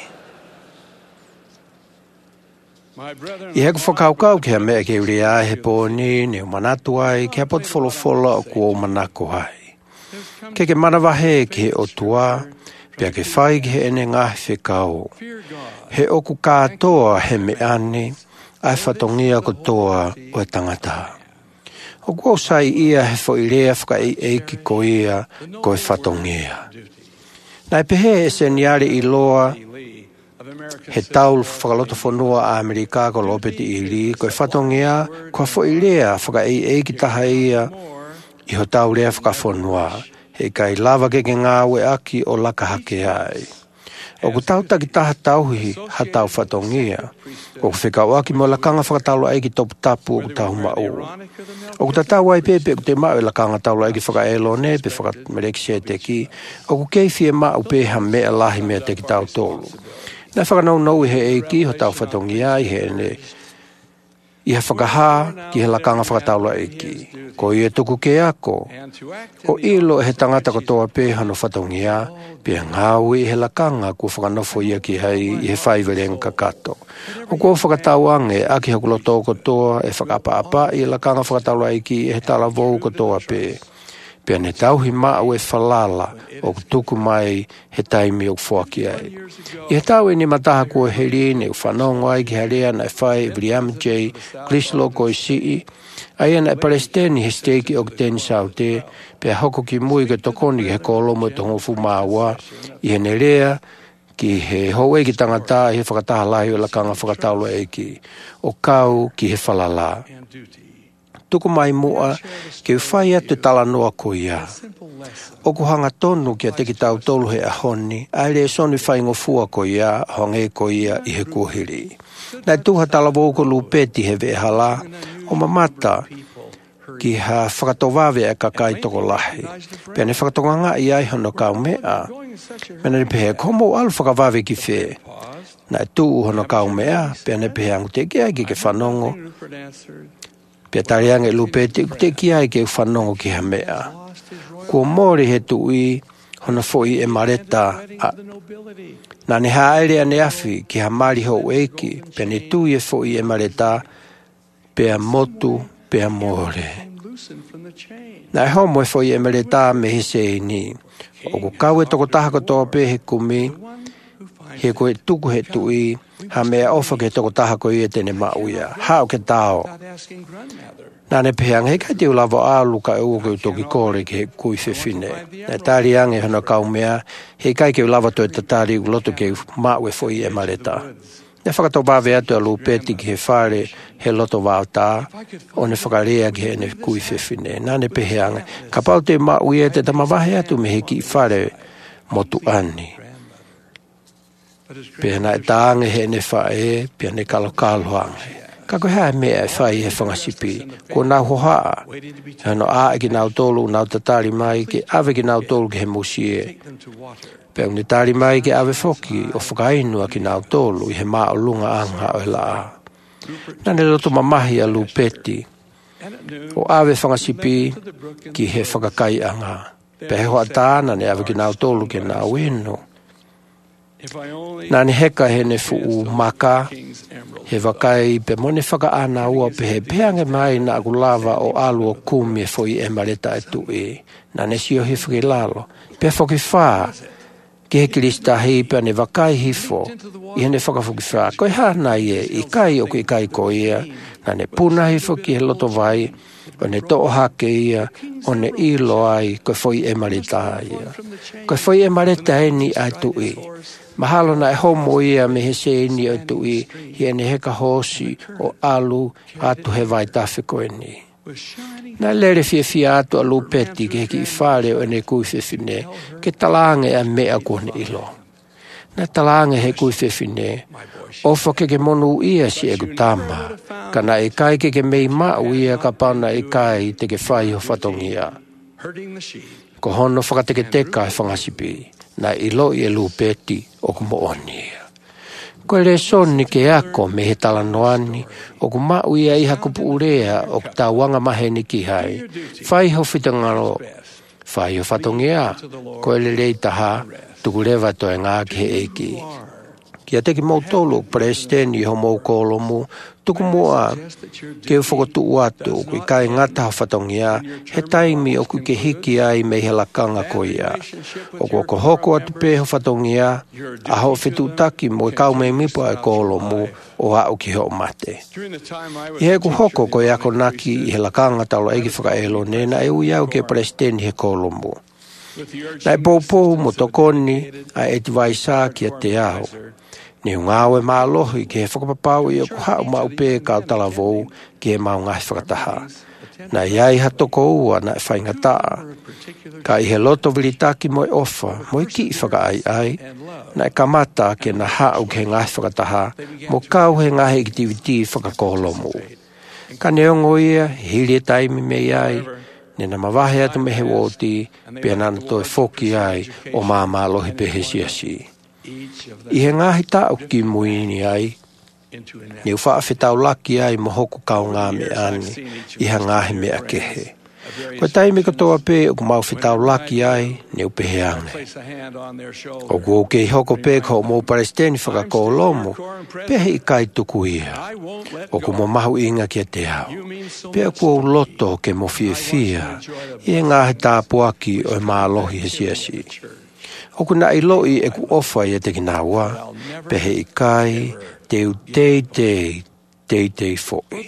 I heko whakaukau ki ha mea ke uri ai he pōni, ne o manatu ai, ki ha pot wholofola o kō manako ai. Ke ke manawahe ki he o tua, pia ke whai ki he ene ngahi whekau. He oku kātoa he me ane, ai whatongia ko toa o e tangata. O kua sai ia he fo irea whaka e eiki ko ia ko e whatongia. Nai pehe e se niare i loa, he taulu whakaloto whanua a Amerika ko lopeti i li, ko e whatongia, ko fo irea whaka e eiki taha ia, i ho tau rea whakawhanua, he kai lava ke ke ngāwe aki o lakahake ai. O ku tau taki taha tauhi ha tau whatongia, o ku whekau aki mo lakanga whakataulo ai ki topu tapu o ku tau mau. O ku tatau ai pepe ku te mau e lakanga taulo ai ki whakaelo ne pe whakamereki se te ki, o ku keifi e mau peha mea lahi mea te ki tau tolu. Nā whakanau nau he eiki ho tau whatongia i he ne, i he whakaha ki he lakanga whakataula eki. Ko i e tuku ke ako. O ilo e he tangata ko toa pēha no whatongia, pēha ngāui i he lakanga kua whakanofo ia ki hei i he whaiverenga kakato. O kua whakatauange a ki hakuloto ko toa e whakapa-apa i lakanga whakataula eki e he talavou ko toa pē. Pea ne tauhi mau e whalala o tuku mai he taimi o whuaki ai. I he tau e ni mataha kua he rini o whanongo ai ki harea na e whai William J. Clislow ko i sii, ai ana e Palestini he steiki o teni saute, pea hoko ki mui ke tokoni ki he kolomo e tongofu māua, i he nerea ki he hou e ki tangata he whakataha lahi o la kanga whakataulo e ki o kau ki he whalala. Tuku mai mua ke whai atu tala noa ko ia. O ku hanga tonu ki a te ki tau tolu he ahoni, aere e soni whai ngofua ko ia, honge ko ia i he kuhiri. Nai tuha tala woko lupeti he vehala, o mamata ki ha whakatowawe e kakai toko lahi. Pea ne whakatonga i ai hono kau mea. Pea ne pehe komo alu whakawawe ki whe. Nai tuu hono kau mea, pea ne pehe angu te kia ki ke whanongo. Pea tariange lupeti te kia ki ke whanongo ki ha mea. Kua mori he tui hono foi e mareta. Nā ne haere ane afi ki ha mari hou eiki, pea ne tui e foi e mareta, pea motu, pea more. Nā e homo e foi e mareta me he se ni. O ku kau e toko taha kotoa pe he kumi, he koe tuku he tui, ha mea ofa ke toko taha ko i e tene mauia. Hao ke tao. Nā ne peang he kai te ulava alu ka e uoko toki kore ke he kui whewhine. Nā tāri ange hana kau mea, he kai ke ulava toi tatari u loto ke mau e foi e mareta. Ne whakatau bawe atu a lupeti ki he whare he loto wao tā, o ne whakarea ki he ne kui whewhine. Nā ne peheanga, ka pau te mau i e te tamawahe atu me he ki whare motu ani. Pea nā e tāange he ne whae, pea ne kalo kalo ange. Ka koe hae mea e whai he whangasipi, ko nau hohaa. Hano a e ki nau tolu, nau tatari mai, ke ave ki nau tolu ki he musie. Pea uni tari mai ke ave foki, o whakainua ki nau tolu, i he maa o lunga anga o he laa. Nane roto mamahi a lupeti, o ave whangasipi ki he whakakai anga. Pea he hoa tāna ne ave ki nau tolu ki nau eno. Nani heka he ne fuu maka, he wakai pe mone whaka ana ua pe he peange mai na aku lava o alu o kumi e foi e mareta e tu e. Nane sio he whaki lalo. Pe whaki whaa, ki he kilista hei pe ne wakai hifo, i hene whaka whaki whaa. Koe hana ie, i kai o ki kai ko ia, nane puna hifo ki he loto vai, o ne to'o hake ia, o ne ilo ai, koe foi e mareta ia. Koe foi e mareta e ni ai tu e. Mahalo na e homo ia me he se ni o tui, hi ene heka hosi o alu atu he vai tafe koe ni. Nā lere fia fia atu a lupeti ke heki i whare o ene kui whiwhine, ke talange a mea kone ilo. Nā talange he kui whiwhine, ofa ke ke monu ia si egu tama, ka na e kai ke ke mei mau ia ka pauna e kai te ke whai ho whatongia. Ko hono whakateke teka e whangasipi. Na ilo i e lupeti o ku moonia. Koe le soni ke ako me he talanoani o ku mau ia iha kupu urea o ku tawanga maheni ki hai. Whai ho whitangaro, whai ho whatongia, koe le rei taha, tuku rewa to e ngā ki he eiki. Kia teki mau tolu presidenti ho mau kolomu, tuku mua ke u whakotu uatu, kui kai ngata ho whatongia, he taimi o ku ke hiki ai me he lakanga ko ia. O kua ko hoko atu pe ho whatongia, a ho whitu taki mo e kau me mipa e kolomu o au ki ho mate. I he ku hoko ko e ako naki i he lakanga talo egi whakaelo nena e ui au ke presidenti he kolomu. Nai pou mo tokoni a eti vaisa ki a te au. Ni ungawe maa lohi ke he whakapapau i o ku hau mau pē kau talavou ke he mau ngai whakataha. Na iai hatoko ua na e whaingataa. Ka i he loto vilitaki mo e ofa, mo i ki i whaka ai ai. Na e kamata ke na hau ke ngai whakataha, mo kau he ngai activity whakakolomu. Ka neongo ia, hiri e taimi me iai, ne na mawahe atu me he woti, pia nana toi foki ai o maa maa lohi pe he siasi. I he ngahi tau ki muini ai, ni uwha awhetau laki ai mo hoku kau ngā me ani, i ha ngahi mea kehe. Koe taimi katoa pē o ku mau whetau laki ai, ni upehe ane. O ku o kei hoko pē ko mo paresteni whakakolomu, pehe i kai tuku ia. O ku mo mahu inga kia te au. Pea ku o loto ke mo fia fia, i he ngahi tāpuaki o e maa lohi he siasi. O ku na iloi e ku ofa i e te kinawa, pehe i kai, teu tei tei, tei tei foi.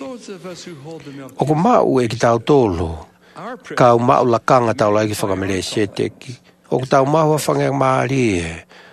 O ku mau e ki tau tolu, kau mau lakanga tau lai ki whakamere seteki, o ku tau mau a whangang maarie,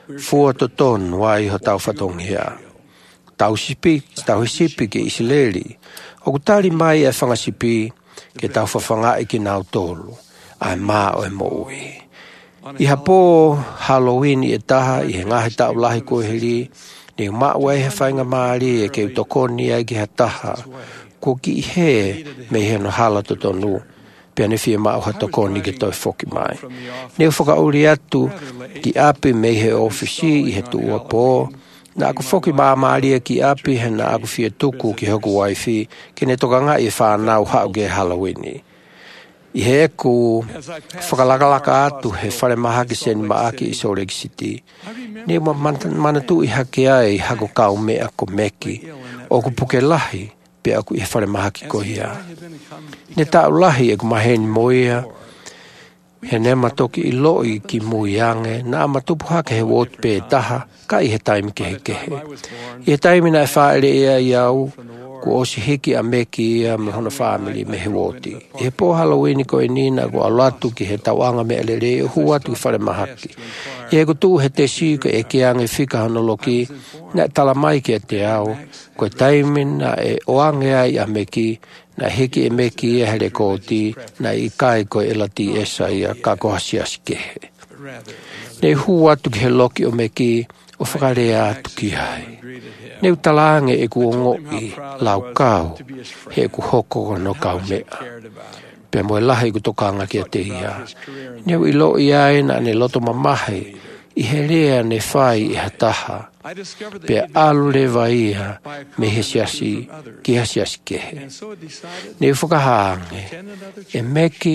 fua to ton wai ho tau whatonghia. Tau sipi, tau sipi ke Isileli. O kutari mai e whangasipi ke tau whawhanga i ki nau tolu. Ai mā o e mo ui. I hapo Halloween i e taha i he ngahi tau lahi koe heri. Ni mā wai he whainga maari e ke utokoni ai ki ha taha. Ko ki i he me he no hala to tonu. Pea ne fia mā uha tokoni ke toi whoki mai. Neu whakauri atu ki api me he ofisi i he tua po. Na aku whoki mā maari ki api he na aku fia tuku ki hoku waifi. Ke ne toka ngā i whanau hau ke Halloween. I he eku whakalakalaka atu he whare mahaki seni maaki i Salt Lake City. Neu ma manatu i hake ai hako kau mea ko meki. O ku puke lahi pe aku i he whare mahaki ko hia. Ne tau lahi e ku maheni moia. He ne matoki i loi ki muiange. Na amatupu hake he wot pe taha. Ka i he taimi ke he kehe. I he taimi na e whaere ea i au. Ko osi hiki a meki ia me hona family me he woti. I he po Halloween ko e nina ko alatu ki he tauanga me alere e huatu ki whare mahaki. I he kutu he te sika e ke ange whika hanoloki. Na tala mai ki a te au. Ko e taimi na e oange ai a meki. Na hiki e meki e here koti. Na i kai ko e lati esa ia ka kohasi asikehe. Ne huatu ki he loki o meki. O whakarea atu ki hai. Neu talange e ku ongo i lau kau, he ku hoko no kau mea. Pea moe lahi ku tokanga ki a te ia. Neu i lo i aina ne loto mamahe, i he rea ne whai i hataha. Pea alu lewa ia me he siasi ki ha siasi kehe. Neu whakahange, e meki,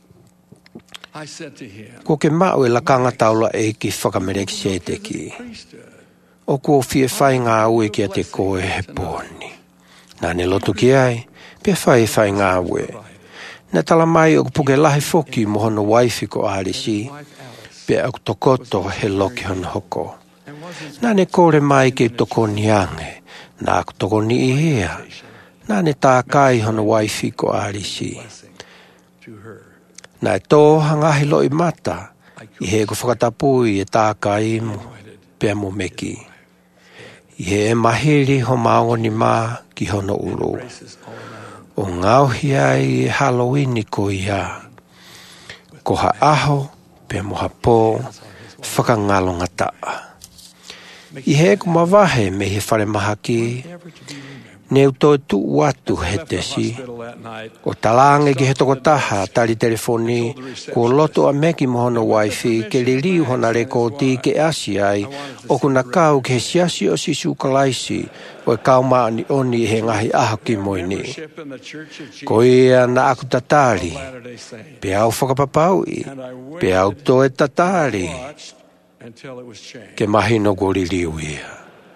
ko ke mau e lakanga taula e ki whakamereki se te ki. O ko fie whai ngā ue ki a te koe he pōni. Nā ne lotu ki ai, pia whai whai ngā ue. Nā tala mai o puke lahi whoki mo hono waifi ko ārisi, pia o tokoto he loki hono hoko. Nā ne kore mai ke toko niange, nā ko toko ni i hea. Nā ne tā kai hono waifi ko ārisi. Nā e tō hangahi loi mata, i he ko whakatapui e tā kai mu, pia mo meki. I he e mahiri ho maongoni mā ki hono uru. O ngauhi ai e Halloween ko ia. Ko ha aho, pe mo ha pō, whakangalonga taa. I he ku mawahe me he whare mahaki, neu toi tu watu he tesi. O talange ki he toko taha tali telefoni, ko loto a meki mohono waifi, ke li riu hona rekoti ke asi ai, o kuna kau ke siasi o sisu kalaisi, o e kau maani oni he ngahi aho ki moini. Ko ia na aku tatari, pe au whakapapaui, pe au toe tatari, ke mahi no gori riu ia.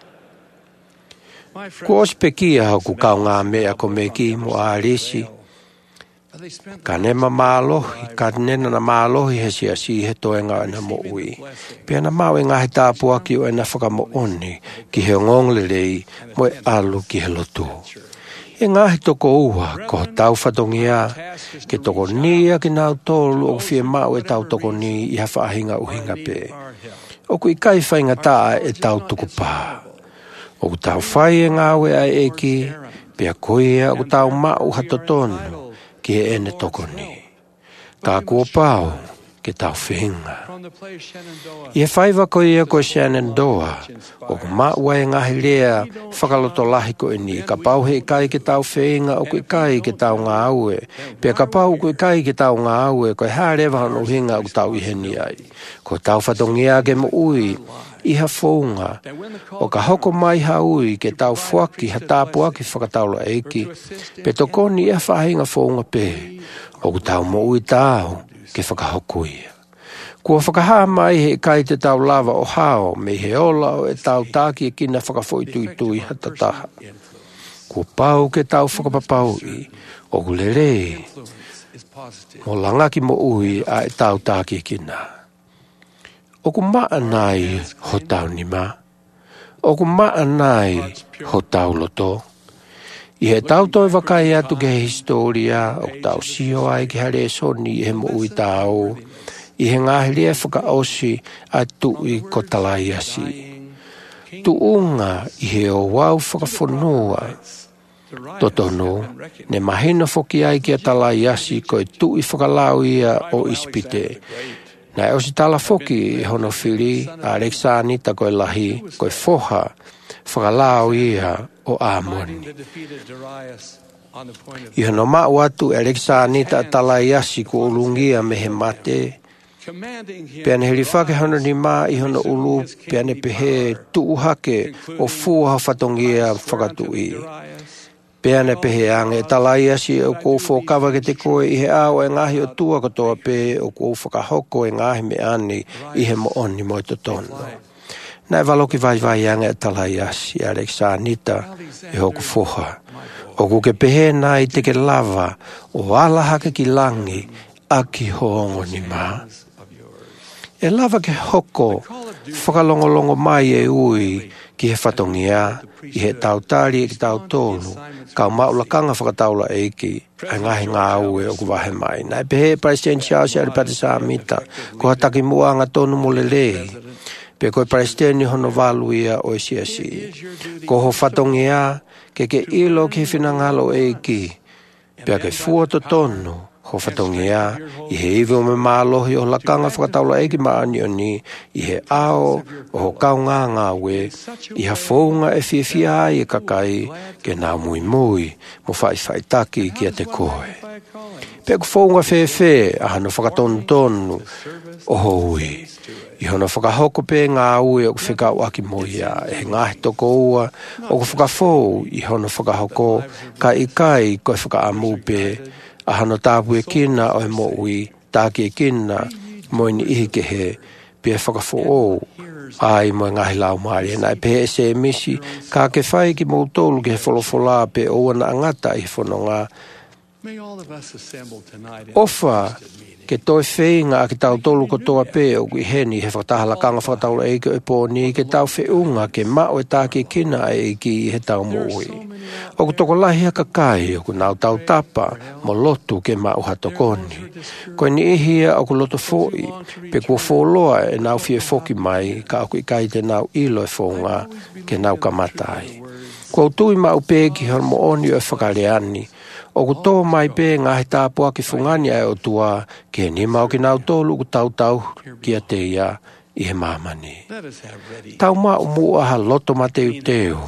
Ko ospe kia hau ku kau ngā mea ko meki mo ārisi. Ka nema mālohi, ka nena na mālohi he sia si he toenga ena mo ui. Pea na mau e ngahi tāpua ki o ena whakamo oni ki he ngongle rei mo e alu ki he lotu. E ngahi toko ua ko tau whatongia ke toko nia ki nau tolu o fie mau e tau toko ni i hawha ahinga uhinga pe. O ku i kai whainga taa e tau tuku pā. O ku tau whai e ngāwe ai eki, pia koia o ku tau mau hatotonu ki he ene tokoni. Ka kua pāo ke tau whinga. I he whaiva koia ko Shenandoah, o ku maua e ngahi rea whakaloto lahi ko e ni, ka pau he kai ke tau whinga o ku kai ke tau ngā aue, pia ka pau ku kai ke tau ngā aue ko e hārewa hano hinga o ku tau iheni ai. Ko tau whatongia ke mo ui, iha whaunga, o ka hoko mai haui ke tau whaki ha tāpua ki whakataula eiki, pe tokoni e whahinga whaunga pe, o ku tau mo ui tāu ke whakahoko ia. Kua whakaha mai he kai te tau lava o hao, me he ola o e tau tāki e kina whakawhoituitui hata taha. Kua pau ke tau whakapapau i, o ku lere, mo langaki mo ui a e tau tāki e kina. O ku maa nai ho tau nima. O ku maa nai ho tau loto. I he tau toi wakai atu ke historia, o tau sio ai ki hare soni he mo ui tau. I he ngahi lia whakaosi a tui ko talaiasi. Tuunga i he o wau whakawhanua. Totono, ne mahina whoki ai ki a talaiasi ko i tui whakalau ia o ispite. Nai o si tala whoki i hono whiri a Alexa Anita ko i lahi ko i whoha whakalau ia o Amoni. I hono mau atu Alexa Anita a talaiasi ko ulungia me he mate. Pea ne heri whake hono ni mā i hono ulu pea ne pehe tuu hake o fuaha whatongia whakatui. Pea ne pehe ange talaiasi o kou whokawa ke te koe i he ao e ngahi o tua katoa pe o kou whakahoko e ngahi me ani i he mo oni mo i totono. Nai waloki vai vai ange talaiasi Alexa Anita e hoku whoha. O ku ke pehe nai te ke lava o ala hake ki langi a ki hoongo ni mā. E lava ke hoko, whakalongolongo mai e ui ki he whatongia, i he tautari e ki tautolu, ka maulakanga whakataula eiki, ai ngahi ngā ue o kuwahe mai. Nai pehe President Charles Aripati Samita, ko hataki mua ngā tonu mo lelei, pe koe President hono waluia o isiasi. Ko ho whatongia, ke ke ilo ki whinangalo eiki, pe ke fuoto tonu, ho whatongia, i he iwi o me mālohi o lakanga whakataula eki maani o ni, i he ao o ho kaunga ngā we, i ha whaunga e whiawhia ai e kakai, ke nā mui mui, mo whai whai taki ki a te koe. Peku whaunga whewhe, a hano whakatonu tonu, o ho ui. I hono whakahoko pē ngā ue o ku whekau aki moia, e ngahi toko ua, o ku whakawhou, i hono whakahoko, ka i kai koe whakaamu pē, a hano tāpu e kina o he mo ui, tāki e kina, mo ni ihi ke he, pia whakafo o, ai mo ngahi lau maari, e nai pehe e se emisi, ka ke whai ki mou tolu ke he wholofola pe o ana angata i whanonga. Ofa, ke toi wheinga a ki tau tolu ko toa pe o kui heni he whakatahala kanga whakataula e ke e pōni ke tau whiunga ke mao e tāki kina e ki he tau mo ui. O ku toko lahi haka kai o ku nau tau tapa mo lotu ke mao hatokoni. Koe ni ihia o ku loto fōi, pe kua wholoa e nau fie whoki mai ka o ku ikai te nau ilo e whonga ke nau kamatai. Kua utui mao pe ki hon mo oni o e whakareani, o ku tō mai pē ngahi tāpua ki whungani ai o tua, ke ni mau ki nau tōlu ku tau tau ki a te ia i he māmani. Tau mā umu aha loto ma teu teo.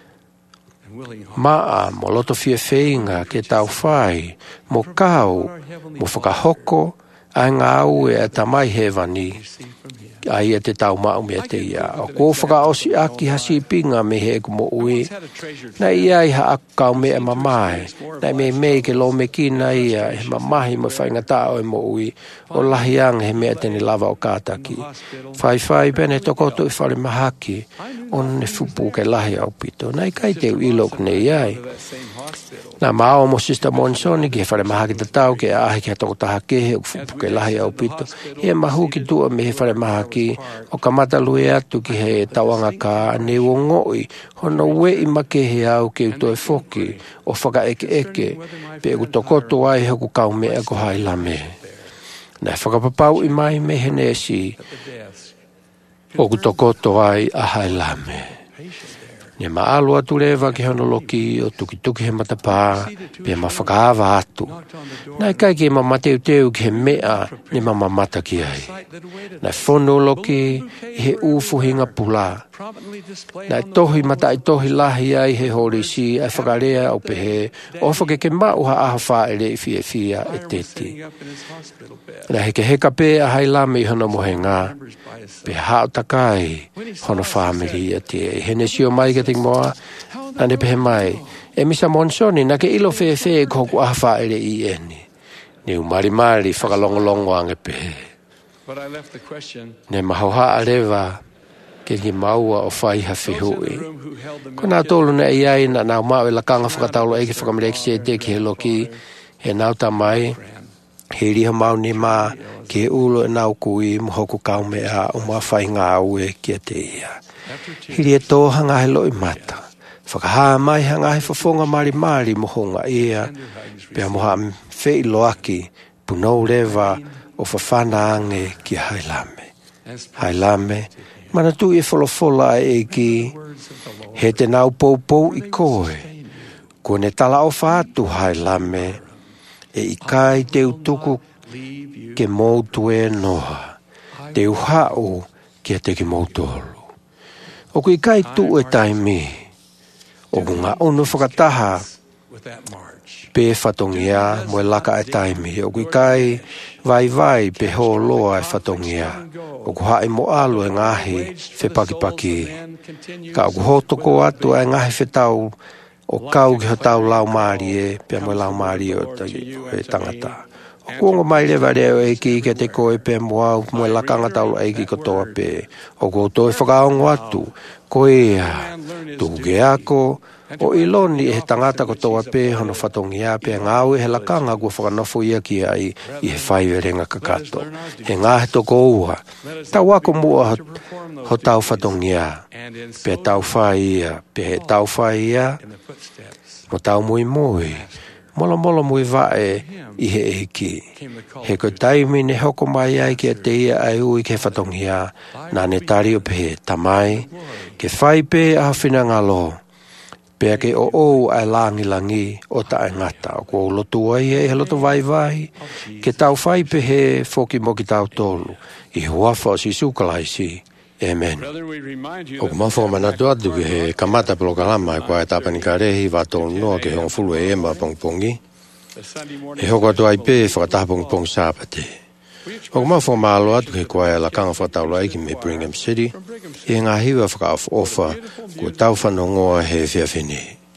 Maa mo loto fie wheinga ke tau whai, mo kau, mo whakahoko, ai ngā ue a tamai hewani, ai e te tau mau mea te ia. O kō whakaosi aki hasi pinga me he ku mo ui. Nai ia i ha aku kau mea mamae. Nai me mei ke lo me kina ia he mamahi mo whainga tao e mo ui. O lahi ang he mea teni lava o kātaki. Whai whai pene tokoto i whare mahaki. O ne fupu ke lahi au pito. Nai kai teu ilo kune iai. Nā mao mo Sister Monsoni ki he whare mahaki ta tau ke ahi ki ha toko taha kehe o fupu ke lahi au pito. He mahu ki tua me he whare mahaki o ka matalue atu ki he tawanga ka ne o ngoi hono we i make he au ke uto e whoki o whaka eke eke pe u tokoto ai hoku kau mea ko hailame. Nā whakapapau i mai me he nesi o ku tokoto ai a hailame. Ne maalo atu lewa ki hono loki o tuki tuki he matapā pe ma whakaava atu. Nai kai ki ma mateu teu ki he mea ni ma mamata ki ai. Nai whono loki he ufu hinga pula. Nai tohi mata i tohi lahi ai he hori si ai whakarea o pehe o whake ke mauha aha whaere i fia fia e teti. Nai heke heka pe a hailame i hono mohenga pe hao takai hono whamiri a te hene sio mai ke ting moa ane pehe mai e misa Monsoni na ke ilo whee whee koku aha whaere i eni. Ne umari mari whakalongolongo ange pehe. Ne mahoha alewa ke ki maua o whai ha whihui. Ko nā tōlu na iai na nau mau e lakanga whakataulo eke whakamireki se te ki he loki he nau tamai he riha mau ni mā ki he ulo e nau kui mohoku kau mea o mua whai ngā ue ki a te ia. Hiri e tō hanga he loi mata. Whakahaa mai hanga he whafonga mari mari mohonga ia pia moha mwhei loaki punou rewa o whawhanaange ki hailame. Hailame, mana tu e wholofola e ki, he te nau poupou i koe, ko ne tala o whātu hailame, e i kai te utuku ke moutu e noha, te uhao kia te ki moutolu. O ku i kai tu e taimi, o ku ngā ono whakataha, pe whatongia mo e laka e taimi, o ku i kai vai vai pe ho loa e whatongia, o ku hae mo alu e ngahi whepakipaki, ka o ku hotoko atu e ngahi whetau, o kau ki ho tau lau maari e, pia mo lau maari o e tangata. O kuongo mai lewa reo e ki ke te koe pe mua au mo e lakanga tau e ki kotoa pe. O ko toi whakaongo atu, ko ea, tuke ako, o iloni e he tangata kotoa pe hono whatongi a pe ngāu e he lakanga kua whakanofo ia ki ai i he whaiwe renga kakato. He ngā he toko ua, tau ako mua ho, ho tau whatongi a, pe tau whai ia, pe he tau whai ia, mo tau mui mui, molo molo mui vae i he eki. He ko taimi ne hoko mai ai ki a te ia ai ui ke whatongia, nā ne tari o pe tamai, ke whai pe a whina ngalo, pe ke o o ai langi langi o ta ngata, o ko lotu ai e he loto vai vai, ke tau whai pe he whoki mo ki tau tolu, i huafa o si sukalaisi. Amen. O ku mawhaka manatu atu ki he kamata pelo kalama e kua e tapani ka rehi wa tonu noa ke hong fulu e ema pongpongi. He hoko atu ai pe whakataha pongpong sāpate. O ku mawhaka maalo atu he kua e lakanga whataula aiki me Brigham City, i ngā hiwa whakaafofa kua tau whanongoa he whiawhine.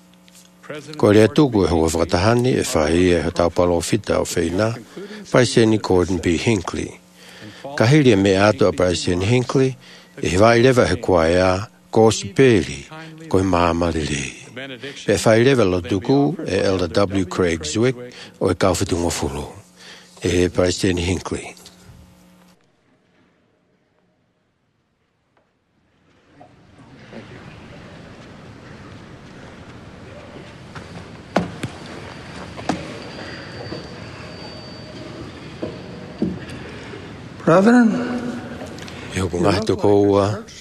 Ko rea tuku e hoko whakatahani e whahi e he tau palo fita o whina, President Gordon B. Hinckley. Ka hiri me ato a President Hinckley, e he vai lewa he kua ea, kōsi pēri, koe māmariri. E whai lewa lo tuku e Elder W. Craig Zwick o e kauwhitunga fulu. E he President Hinckley.
Brethren,
e hoku ngahi toko ua,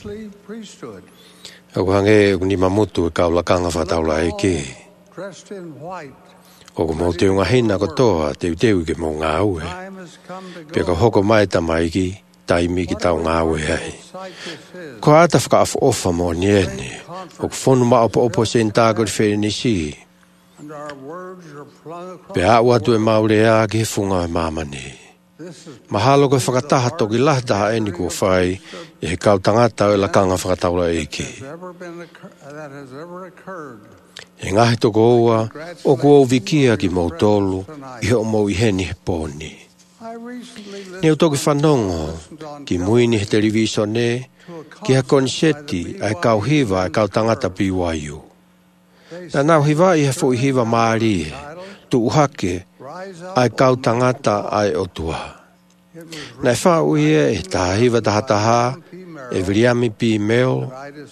e hoku hange e ni mamutu e kaula kanga whataula e ki. O ku mau te unga hina kotoa, te uteu ke mau ngā ue. Pe ka hoko mai tamaiki, taimi ki tau ngā ue hei. Ko ata whakaafu ofa mo niene, o ku whonu ma opo opo sen tākori where nisi. Pe a ua tu e maure a ki he funga e mamani. Mahalo koe whakataha toki lahtaha e ni kua whai e he kau tangata o e lakanga whakataura e ki. E ngahi toko ua o kua uvikia ki mau tolu i he o mau i heni he pōni. Neu toki whanongo ki muini he televisione ki ha konseti ai kau hiva ai kau tangata piwaiu. Na nau hiva i he fo i hiva maari tu uhake ai kau tangata ai otua. Nei whau ia e taha hiva taha taha, e viriami pi meo,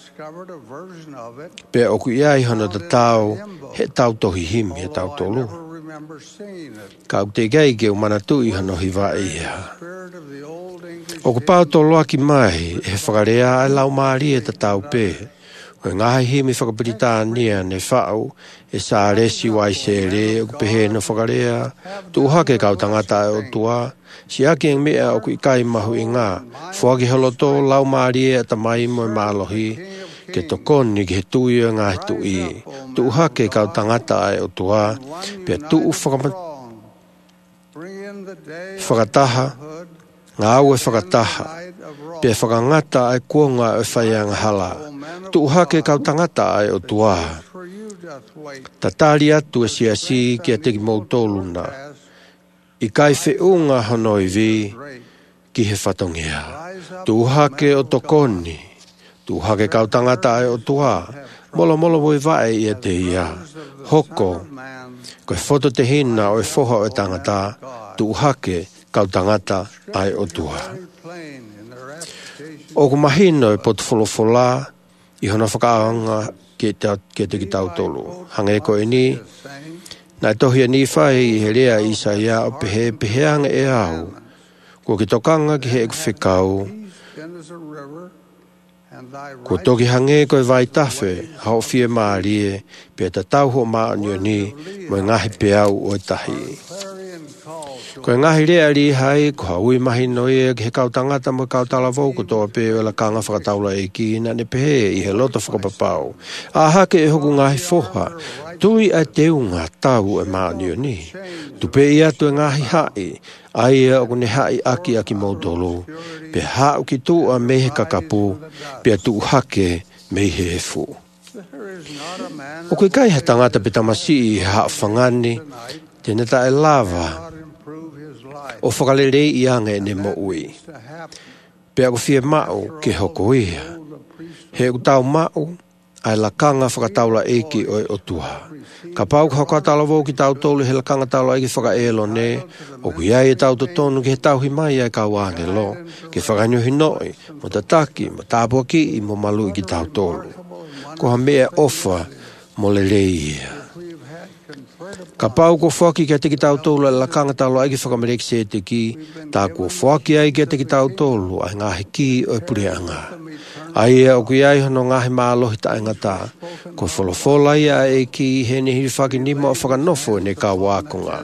pe oku ia i hono ta tau, he tau tohi himi, he tau tolu. Kau te gei ke umanatu i hono hiva ia. Oku pau toloa ki mai, e whakarea ai lau maari e ta tau pe, o ngahi himi whakapiritānia ne whau, e sa resi wai sere, o pehe no whakarea, tu hake kau tangata e o tua, si ake ang mea o kui kai mahu i ngā, whuaki holoto lau maari e tamai mo e mālohi, ke to koni ki he tui o ngā he tui, tu hake kau tangata e o tua, pe tu whakataha, ngā au e whakataha, pe whakangata ai kuonga e whaianga hala, tu hake kau tangata ai o tua. Ta tari atu e siasi ki a teki mautoluna, i kai whiunga honoi vi ki he whatongia. Tu hake o tokoni, tu hake kau tangata ai o tua, molo molo voi vae i a te ia, hoko, koe whoto te hina o e whoha o e tangata, tu hake kau tangata ai o tua. O ku mahino e potwholofola, i hona whakaanga ke te ki tau tolu. Hange ko e ni, nai tohi a ni whai i he rea Isaia o pehe peheanga e au. Ko ki tokanga ki he e whikau. Ko toki hange koe vai tawhe, hao fie maarie, pia ta tau ho maa ni, mo ngahi peau o tahi. Ko ngahi rea li hai, ko haui mahi noe, ki he kau tangata mo kau talavou, ko toa peo la kanga whakataula e ki, na ne pehe i he loto whakapapau. A hake e hoku ngahi foha, tui a teunga tau e maa ni. Tu pe ia tu e ngahi hai, ai o ne hai aki aki mautolo, pe hau ki tu a mehe kakapu, pe tu hake mehe efu. O koe kai ha tangata pe tamasi i haa whangani, tene ta e lava, o whakalere i anga e ne mo ui. Pe ako fie mao ke hoko ia. He u tau mao, ai la kanga whakataula eiki o e otua. Ka pau ka whakatala wau ki tau tolu he la kanga taula eiki whaka elo ne, o ku iai e tau to tonu ki he tau hi mai ai ka wange lo, ke whakanyo hi noi, mo ta taki, mo tāpua ki i mo malu ki tau tolu. Ko ha mea ofa mo le rei ia. Ka pau ko whaki kia te ki tau tolu la kanga taula eiki whakamereki se te ki, tā ko whaki ai kia te ki tau tolu ai ngahi ki o e pureanga. Ai e o kui ai hono ngahi maalohi ta ingata, ko wholofola ia e ki he ne hiri whaki nima o whakanofo ne ka wakonga.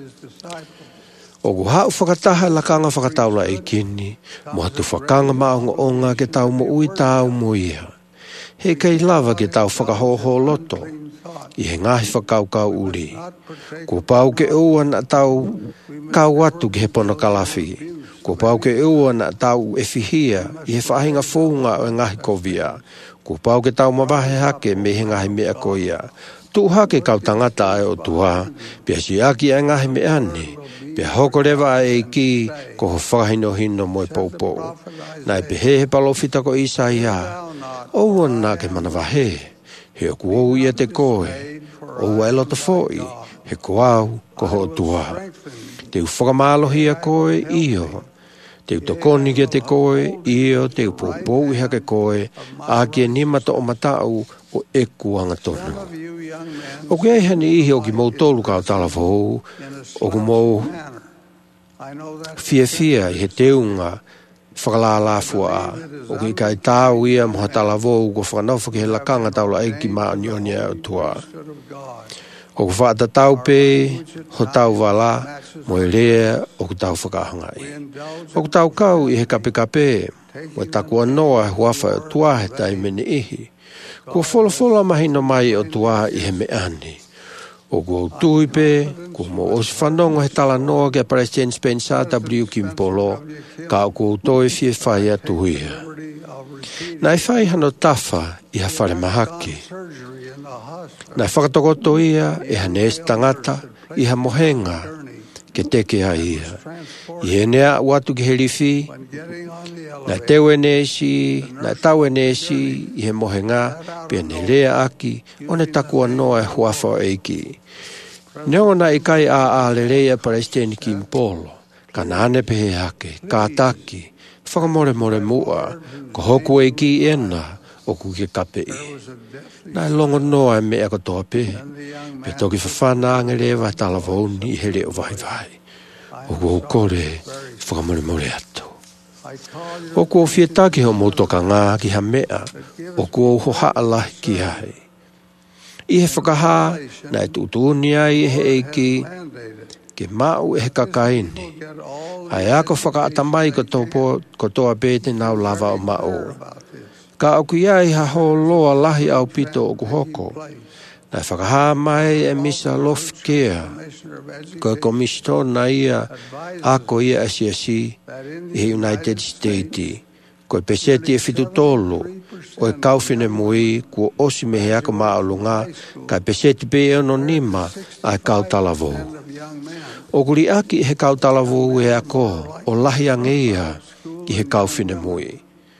O ku hau whakataha la kanga whakataula e kini, mo hatu whakanga maonga onga ke tau mo ui tau mo ia. He kei lava ke tau whakahoho loto, i he ngahi whakaukau uri. Ko pau ke ua na tau kau atu ki he pono kalafi. Ko pau ke ua na tau e fihia i he whahinga whounga o ngahi kovia. Ko pau ke tau mawahe hake me he ngahi mea koia. Tu hake kau tangata ai o tua, pia si aki ai ngahi me ane, pia hoko rewa ai ki ko ho whahino hino moe poupou. Nai pe he he palofita ko isa ia, o na ke manawahe, he o kuou ia te koe, o e lota foi, he koau ko ho tua. Te u whakamalohi a koe iyo, te utokoni kia te koe, iyo te upopou i hake koe, a kia nima to o matau o e kuanga tonu. O kia ihani ihi o ki mou tolu kao talavou, o ku mou fia fia i he teunga whakalala fua a, o ki kai tau ia moha talavou ko whakanaufa ki he lakanga taula eiki maa nionia o tua. O ku whaata tau pe, ho tau wala, mo e rea o ku tau whakahangai. O ku tau kau i he kape kape, mo e takua noa he huafa o tuahe tai mene ihi. Kua whola mahino mai o tuaha i he me ani. O ku au tui pe, ku mo osi whanongo he tala noa ke President Spencer W. Kimpolo, ka o ku au toi fie whai atuhia. Nai whai hano tafa i ha whare mahaki. Nai whakatokoto ia e ha nes tangata i ha mohenga ke teke ha ia. I he nea watu ki he rifi, nai teu e nesi, nai tau e nesi i he mohenga pia ne rea aki o ne takua noa e huafa o eiki. Neo na i kai a a le rea President Kimpolo, ka nane pehe hake, ka taki, whakamore more mua, ko hoku eiki ena, o ku ke kape i. Nai longo noa e mea katoa pe, pe toki whawhana ange rewa tala vauni i hele o vai vai. O ku kore, whakamore more atu. O ku o fietaki ho motoka ngā ki ha mea, o ku o ho haalahi ki hai. I he whakaha, nai tutuni ai he eiki, ke mau e he kakaini. Ai ako whakaatamai ko toa pete nau lava o mao. Ka au ki ai ha ho loa lahi au pito o ku hoko. Nai whakaha mai e misa lofkea. Ko e komisto na ia ako ia asiasi i United States. Ko e peseti e fitu tolu o e kauwhine mui kua osi mehe ako maolunga ka e peseti pe ono nima ai kautalavou. O kuri aki he kautalavou e ako o lahi angeia ki he kauwhine mui.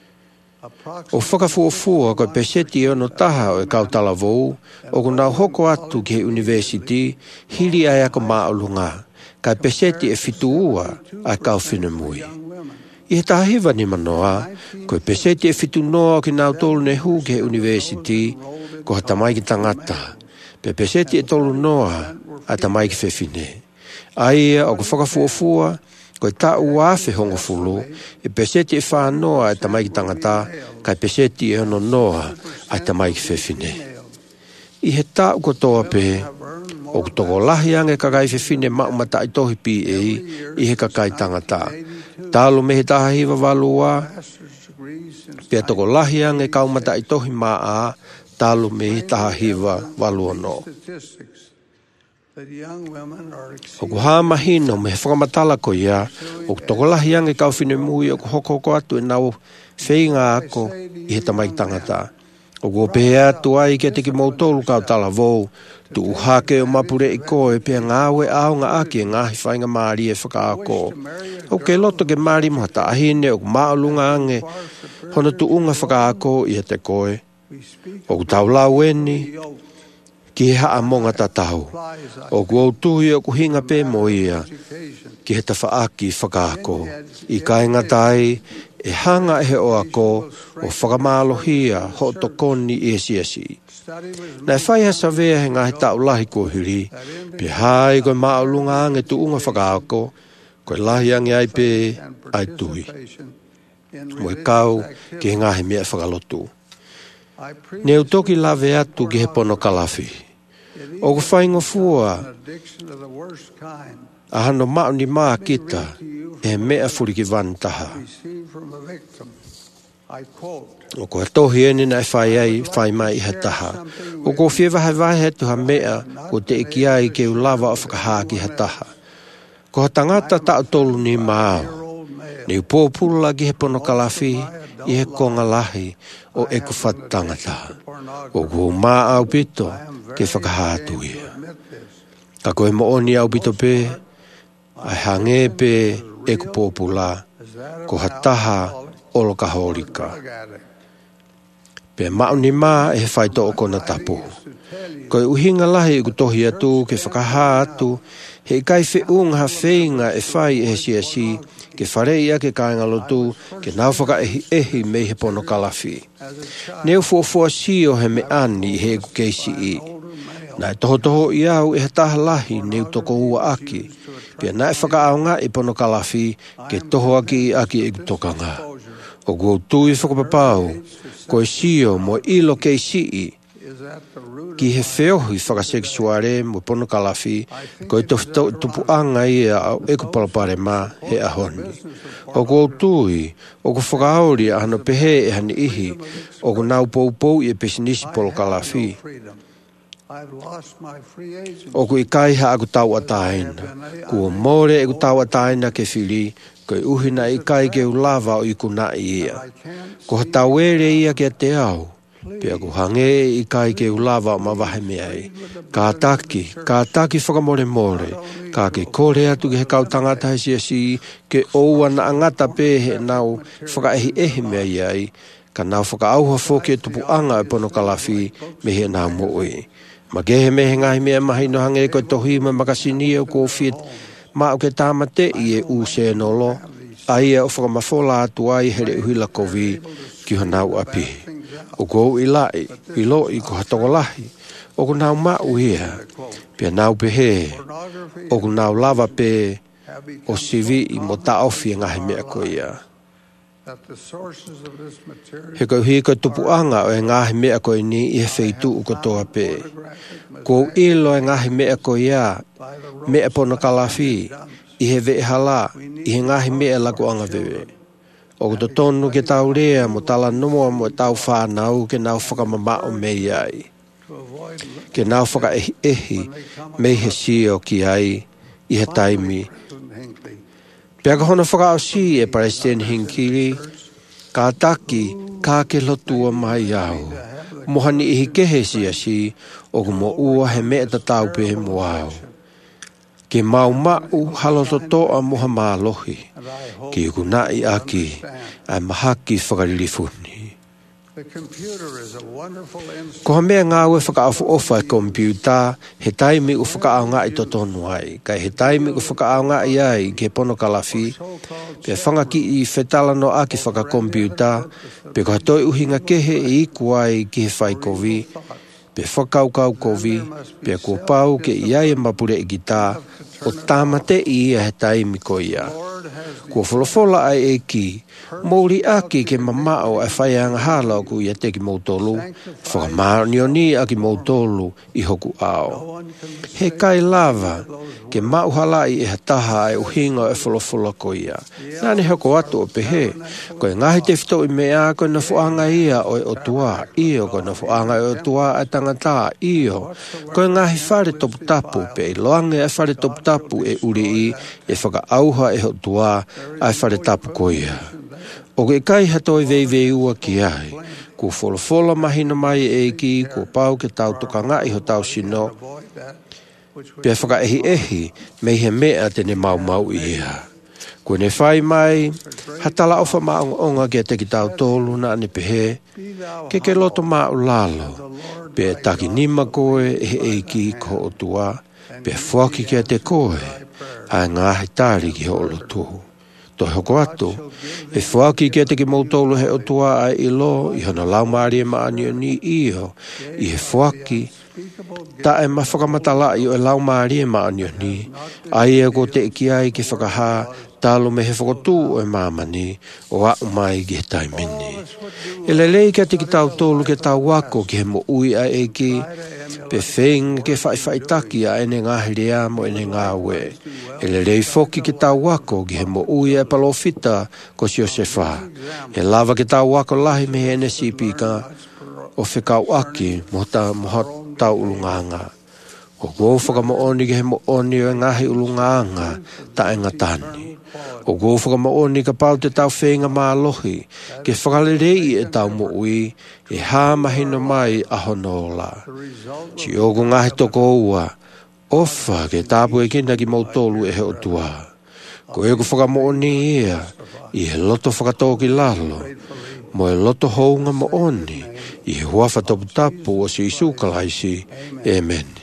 O whakafuafua ko peseti ono taha o e kautalavou o kuna hoko atu ki he university hiri ai ako maolunga ka peseti e fitu ua ai kauwhine mui. I he tahiwa ni manoa, ko e peseti e fitu noa ki nau tolu ne hu ki he university ko ha tamai ki tangata. Pe peseti e tolu noa a tamai ki whewhine. Ai o ko whakafuafua Ko e ta ua fe hongo fulu, e peseti e whanoa e tamai ki tangata, kai peseti e ono noa ai tamai ki whewhine. I he ta uko toa pe, o kutoko lahi ange kakai whewhine maumata i tohi pi e i he kakai tangata. Tālo me he taha hiwa walua, pia toko lahi ange kaumata i tohi maa, tālo me he taha hiwa walua no. O ku haa mahino me he whakamatala ko ia, o ku toko lahi ange kau whine mui o ku hoko hoko atu e nau wheinga ako i he tamai tangata. O ku opehe atu ai ke teki mautolu kau tala vou, tu uhake o mapure i koe pia ngāwe au ngā aki e ngāhi whainga maari e whakaako. O ke loto ke maari mohata ahine o ku maolunga ange, hono tu unga whakaako i he te koe. O ku taulau eni, ki he haa monga tatau. O ku autuhi o ku hinga pē mo ia, ki he ta whaaki whakaako. I kainga tai, e hanga e he o ako, o whakamalohia ho tokoni i esi esi. Nai whai ha savea he ngahi tau lahi ko hiri, pe hai koe maolunga ange tu unga whakaako, koe lahi ange ai pē ai tui. Mo e kau ki he ngahi mea whakalotu. Neu toki lawe atu ki he pono kalafi. O ku whaingo fua, a hano mao ni maa kita, e mea furi ki vantaha. O ko tohi eni na e whai ai, whai mai i he taha. O ko whie wahe wahe tu ha mea, ko te iki ai ke u lava o whakahaa ki he taha. Ko ha tangata tau tolu ni mao. Ni upopula ki he pono kalafi, i he konga lahi o e ku whatangata. O ku maa au pito ke whakahatu ia. Ka koe mo oni au pito pe, ai hange pe e ku popula, ko ha taha olo ka horika. Pe mao ni maa e he whaito o kona tapu. Koe uhinga lahi i ku tohi atu ke whakahatu, he kai whi unga whainga e whai e he siasi, ke wharei a ke kāinga lotu, ke nau whaka ehi ehi me he pono kalafi. Neu fuafua si o he me ani he ku keisi i. Nai toho toho i au e he taha lahi neu toko ua aki, pia nai whakaaunga i pono kalafi, ke toho aki i aki e ku tokanga. O ku tui whakapapau, koe sio mo ilo keisi i, ki he wheohi whakaseksuare mo pono kalafi, koe to tupu anga ia au eku palapare ma he ahoni. O ku tui, o ku whakaori a hano pehe e hani ihi, o ku nau pou pou i e pesinisi polo kalafi. O ku i kaiha aku tau ataina, ku o more e ku tau ataina ke whiri, koe uhina i kai ke u lava o i kuna ia. Ko ha tau ere ia ke te au, pia ku hange i kai ke u lava o mawahe meai. Ka taki, ka taki whakamore more, ka ke kore atu ke he kau tangata he siasi, ke oua na angata pe he nau whakaehi ehi meai ai, ka nau whakaauha whoke tupu anga e pono kalafi me he nau moe. Ma kehe me he ngahi mea mahi no hange koe tohi ma makasini o ko fit, ma o ke tāmate i e u se nolo, a ia o whakamafola atu ai here uhila kovi ki ho nau api. O ko i lai, i lo i ko hatoko lahi, o ko nau mau ia, pia nau pehe, o ko nau lava pe, o sivi i mo ta ofi ngahi mea ko ia. He kau hi ka tupu anga o e ngahi mea ko ni i he feitu u ko toa pe. Ko ilo e ngahi mea ko ia, mea pono kalafi, i he vee hala, i he ngahi mea laku anga vewe. O ko to tonu ke tau rea mo tala nomoa mo tau whanau ke nau whakamama o mei ai. Ke nau whaka ehi ehi mei he sio ki ai i he taimi. Pea ka hona whaka o si e President Hinkiri, ka taki ka ke lotua mai au. Mohani ihi kehe si asi o ko mo ua he mea ta tau pe mo au. Ke mau mau haloto toa moha mālohi, ki uku nai aki, ai mahaki whakarifuni. Ko ha mea ngā ue whakaafu ofa e kompiuta, he taimi u whakaau ngā i totonu ai, kai he taimi u whakaau ngā i ai ke pono kalafi, pe whangaki i whetala no aki whakakompiuta, pe ko hatoi uhinga kehe i iku ai ki he whaikovi, pe whakaukau kovi, pe ko pau ke iai e mapure i gita, o tamate i e he taimi ko ia. Kua wholofola ai e ki, mōri aki ke mamao e whaianga hala o ku ia te ki mautolu, whakamānio ni a ki mautolu i hoku ao. He kai lava, ke mauhalai e hataha e uhinga e wholofola ko ia. Nāne hoko atu o pehe, koe ngahi te whito i mea koe na whuanga ia o e otua, io koe na whuanga e otua e tangata, io. Koe ngahi whare topu tapu, pe i loange e whare topu tapu e uri i, e whaka auha e otua, ai whare tapu ko ia. O ke kai hatoi vei vei ua ki ai, ku wholofola mahina mai e ki, ku pau ke tau toka ngai ho tau sino, pia whaka ehi ehi, mei he mea tene mau mau i ia. Kua ne whai mai, hatala ofa maunga onga kia te ki tau tolu na ane pehe, ke ke loto mau lalo, pia taki nima koe e e ki ko o tua, pia whaki kia te koe, ai ngahi tāri ki ho lo tuhu. Toi hoko atu, e whaki kia te ki mautolu he o tua ai ilo, i hana laumari e maanio ni iyo, i he whaki, ta e mawhakamatala i o e laumari e maanio ni, ai e ko te iki ai ki whakaha, talo me he whakotū o e mamani, o a umai ki he taimini. E le lei kia te ki tau tolu ke tau wako ki he mo ui a e ki, pe wheng ke whai whai taki a ene ngāhiri a mo ene ngāwe. E le lei whoki ke tau wako ki he mo ui a palofita ko si o se wha. E lava ke tau wako lahi me he ene si pika, o whekau aki mo ta moha tau ulunganga. O gō whakamo oni ke he mo oni o e ngahi ulunganga ta e ngatani. O gō whakamaoni ka pau te tau whenga mā lohi, ke whakalerei e tau mo ui, e hā mahina mai a honola. Si ogo ngahi toko ua, ofa ke tāpu e kina ki mautolu e he o tua. Ko e ku whakamaoni ia, i he loto whakatoki lalo, mo e loto hounga mo oni, i he huafa topu tapu o si isu kalaisi, amen.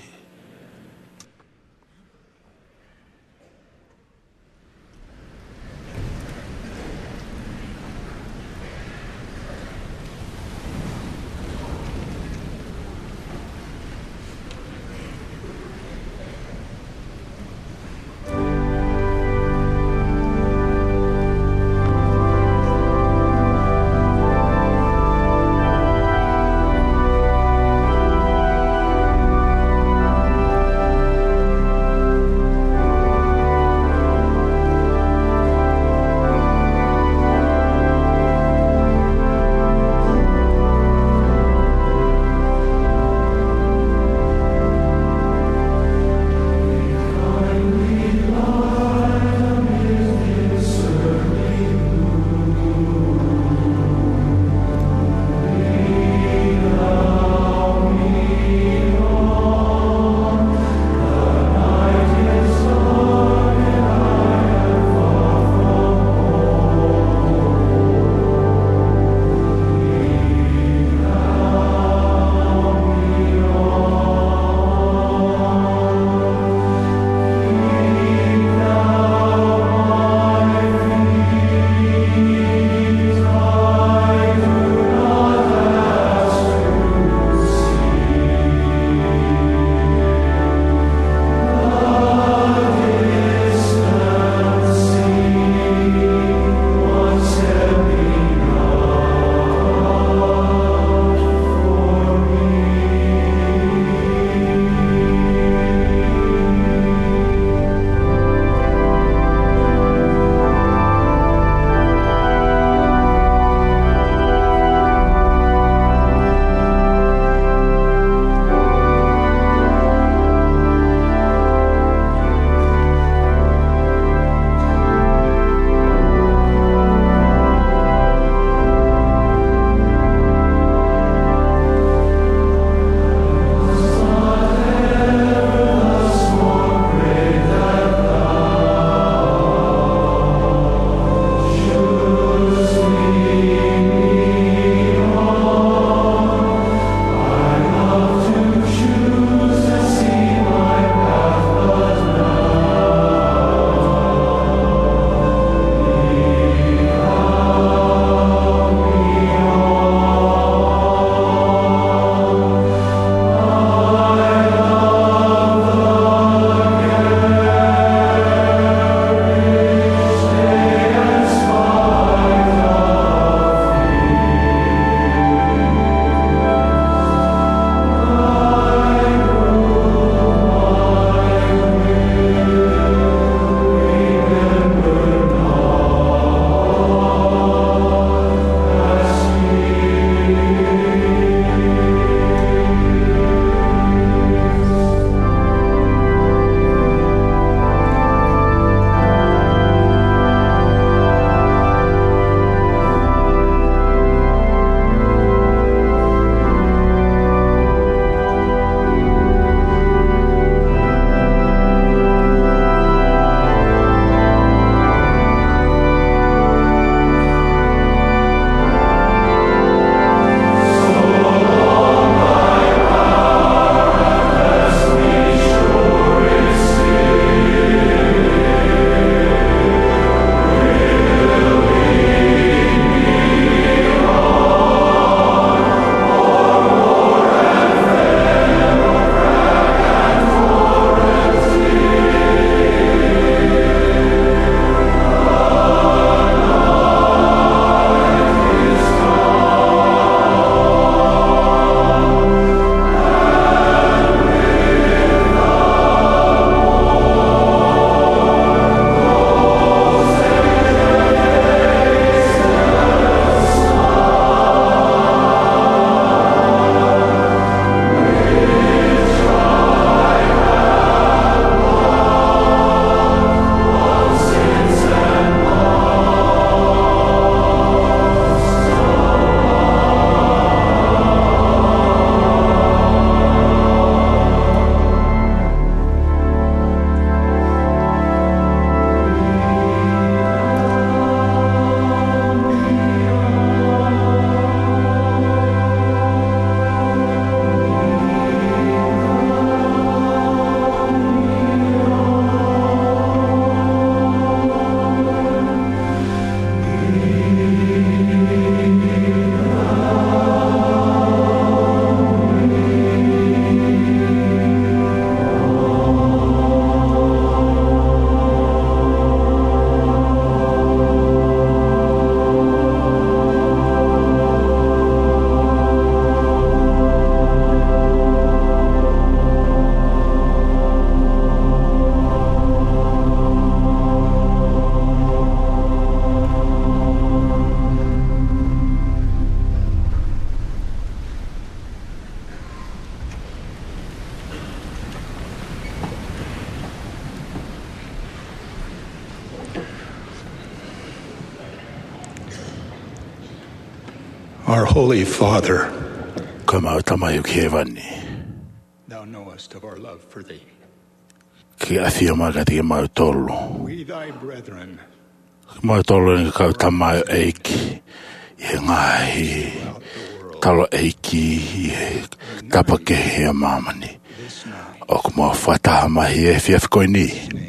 Our Holy Father,
Ko mau tamai o kevani.
thou knowest of our love for thee.
Ki afia maga te mau tolu.
We thy brethren,
Mau tolu ni kau tamai o eiki. I ngai talo eiki i tapake hea mamani. O ku mau whataha mahi e whiawhikoi ni.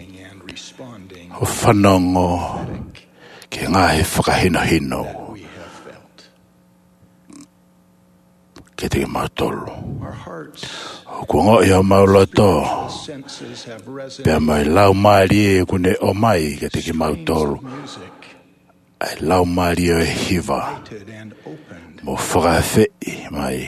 O whanongo ki ngai whakahino hino. Ke te mau tolu. O ku ngoi o mau loto. Pea mai lau maari e kune o mai ke te ki mau tolu. Ai lau maari o e hiva. Mo whakawhei mai.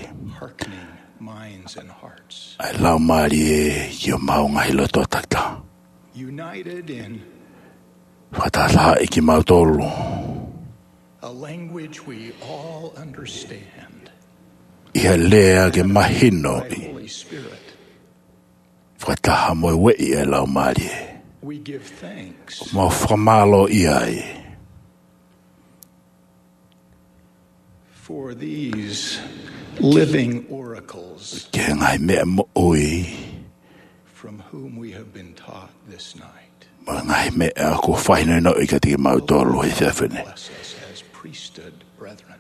Ai lau maari e i o mau ngahi loto takta.
united in
Whataha i ki mau tolu.
a language we all understand.
Ia lea ke mahino i.
Holy Spirit,
Whataha mo e wei e lau maari e.
we give thanks
Mo whamalo ia e.
for these living oracles
Ke ngai mea mo ui.
from whom we have been taught this night.
Mo ngai mea ko whaino no i ka te ki mau tolu e whiawhine.
Bless us as priesthood brethren.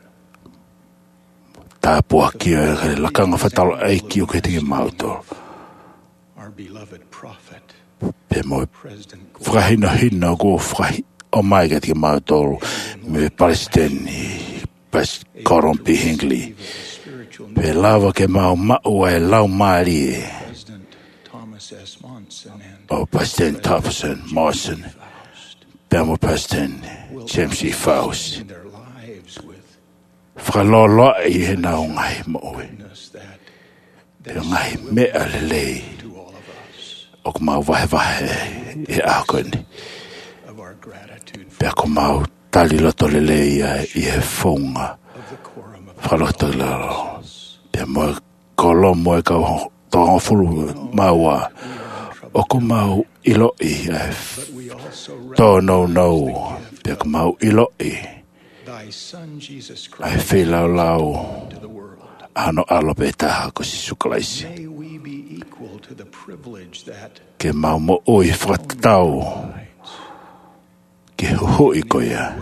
Tā pua ki o e kare lakanga whatalo eiki o ke te ki mau tolu.
Our beloved prophet,
Pe mo
President
whakahino hino ko whahi o mai ka te ki mau tolu. Me Palestini, Pas Korompi Hingley. Pe lava ke mau mau e lau maari e.
President Thomas S. Monson, and
O President Thompson, Morrison. Pe mo President James E. Faust.
in their lives with
Whakalolo i he nao ngai mo ue.
us that
Pe ngai mea lelei.
to all of us
O ko mau vahe vahe e a koni.
of our gratitude for
Pe ko mau tali loto lelei ia i he whaunga.
of the quorum of
Whaloto lalo. Pe mo kolomo e kau tohonga fulu maua. O ko mau ilo i e
we also
tō no no. Pe ko mau ilo i.
thy Son Jesus
Ai
Christ
whelau lau.
to the world.
Ano alo pe taha ko si sukalaisi.
May we be equal to the privilege that
Ke mau mo oi whakatau. Ke huhu i ko ia.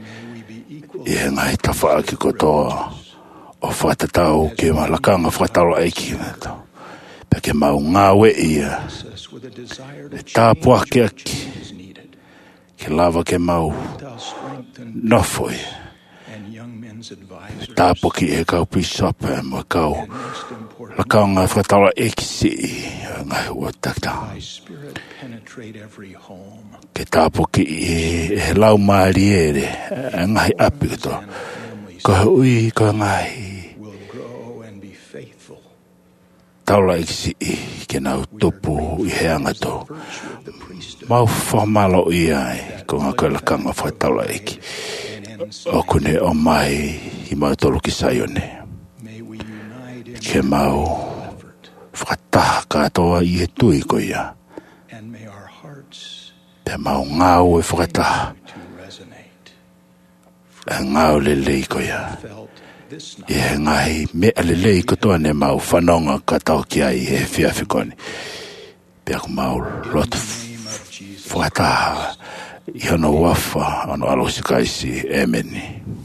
I he ngai tawha ki ko toa. O whakatau ke malakanga whakatau aiki. Pe ke mau ngawe ia.
us with a desire
E
to
tāpua
change
ke
what
aki.
is needed.
Ke lava ke mau
Thou strengthen
nofoi.
and young men's advisors.
Tāpua ki e kau pisopa mo kau.
Most important,
Lakanga whakatau aiki si i. Ngai ua takta.
thy spirit penetrate every home.
Ke tāpua ki e he lau maari ere. Ngai api kato. Ko he ui ko ngai.
Will grow and be faithful.
Taula i si i ke nau tupu i he angato. Mau whamalo i ai, ko ngā koe lakanga whataula iki. O kune o mai i mau tolu ki saione. Ke mau whakataha katoa i e tui ko ia.
And may our hearts
Pe mau ngāu e whakataha.
to resonate.
E ngāu le lei ko ia.
Felt this
I he ngai mea le lei ko toa ne mau whanonga katau ki ai he whiawhikoni. Pe ako mau lotu whakataha. I hono wafa, ano alo si kaisi, amen.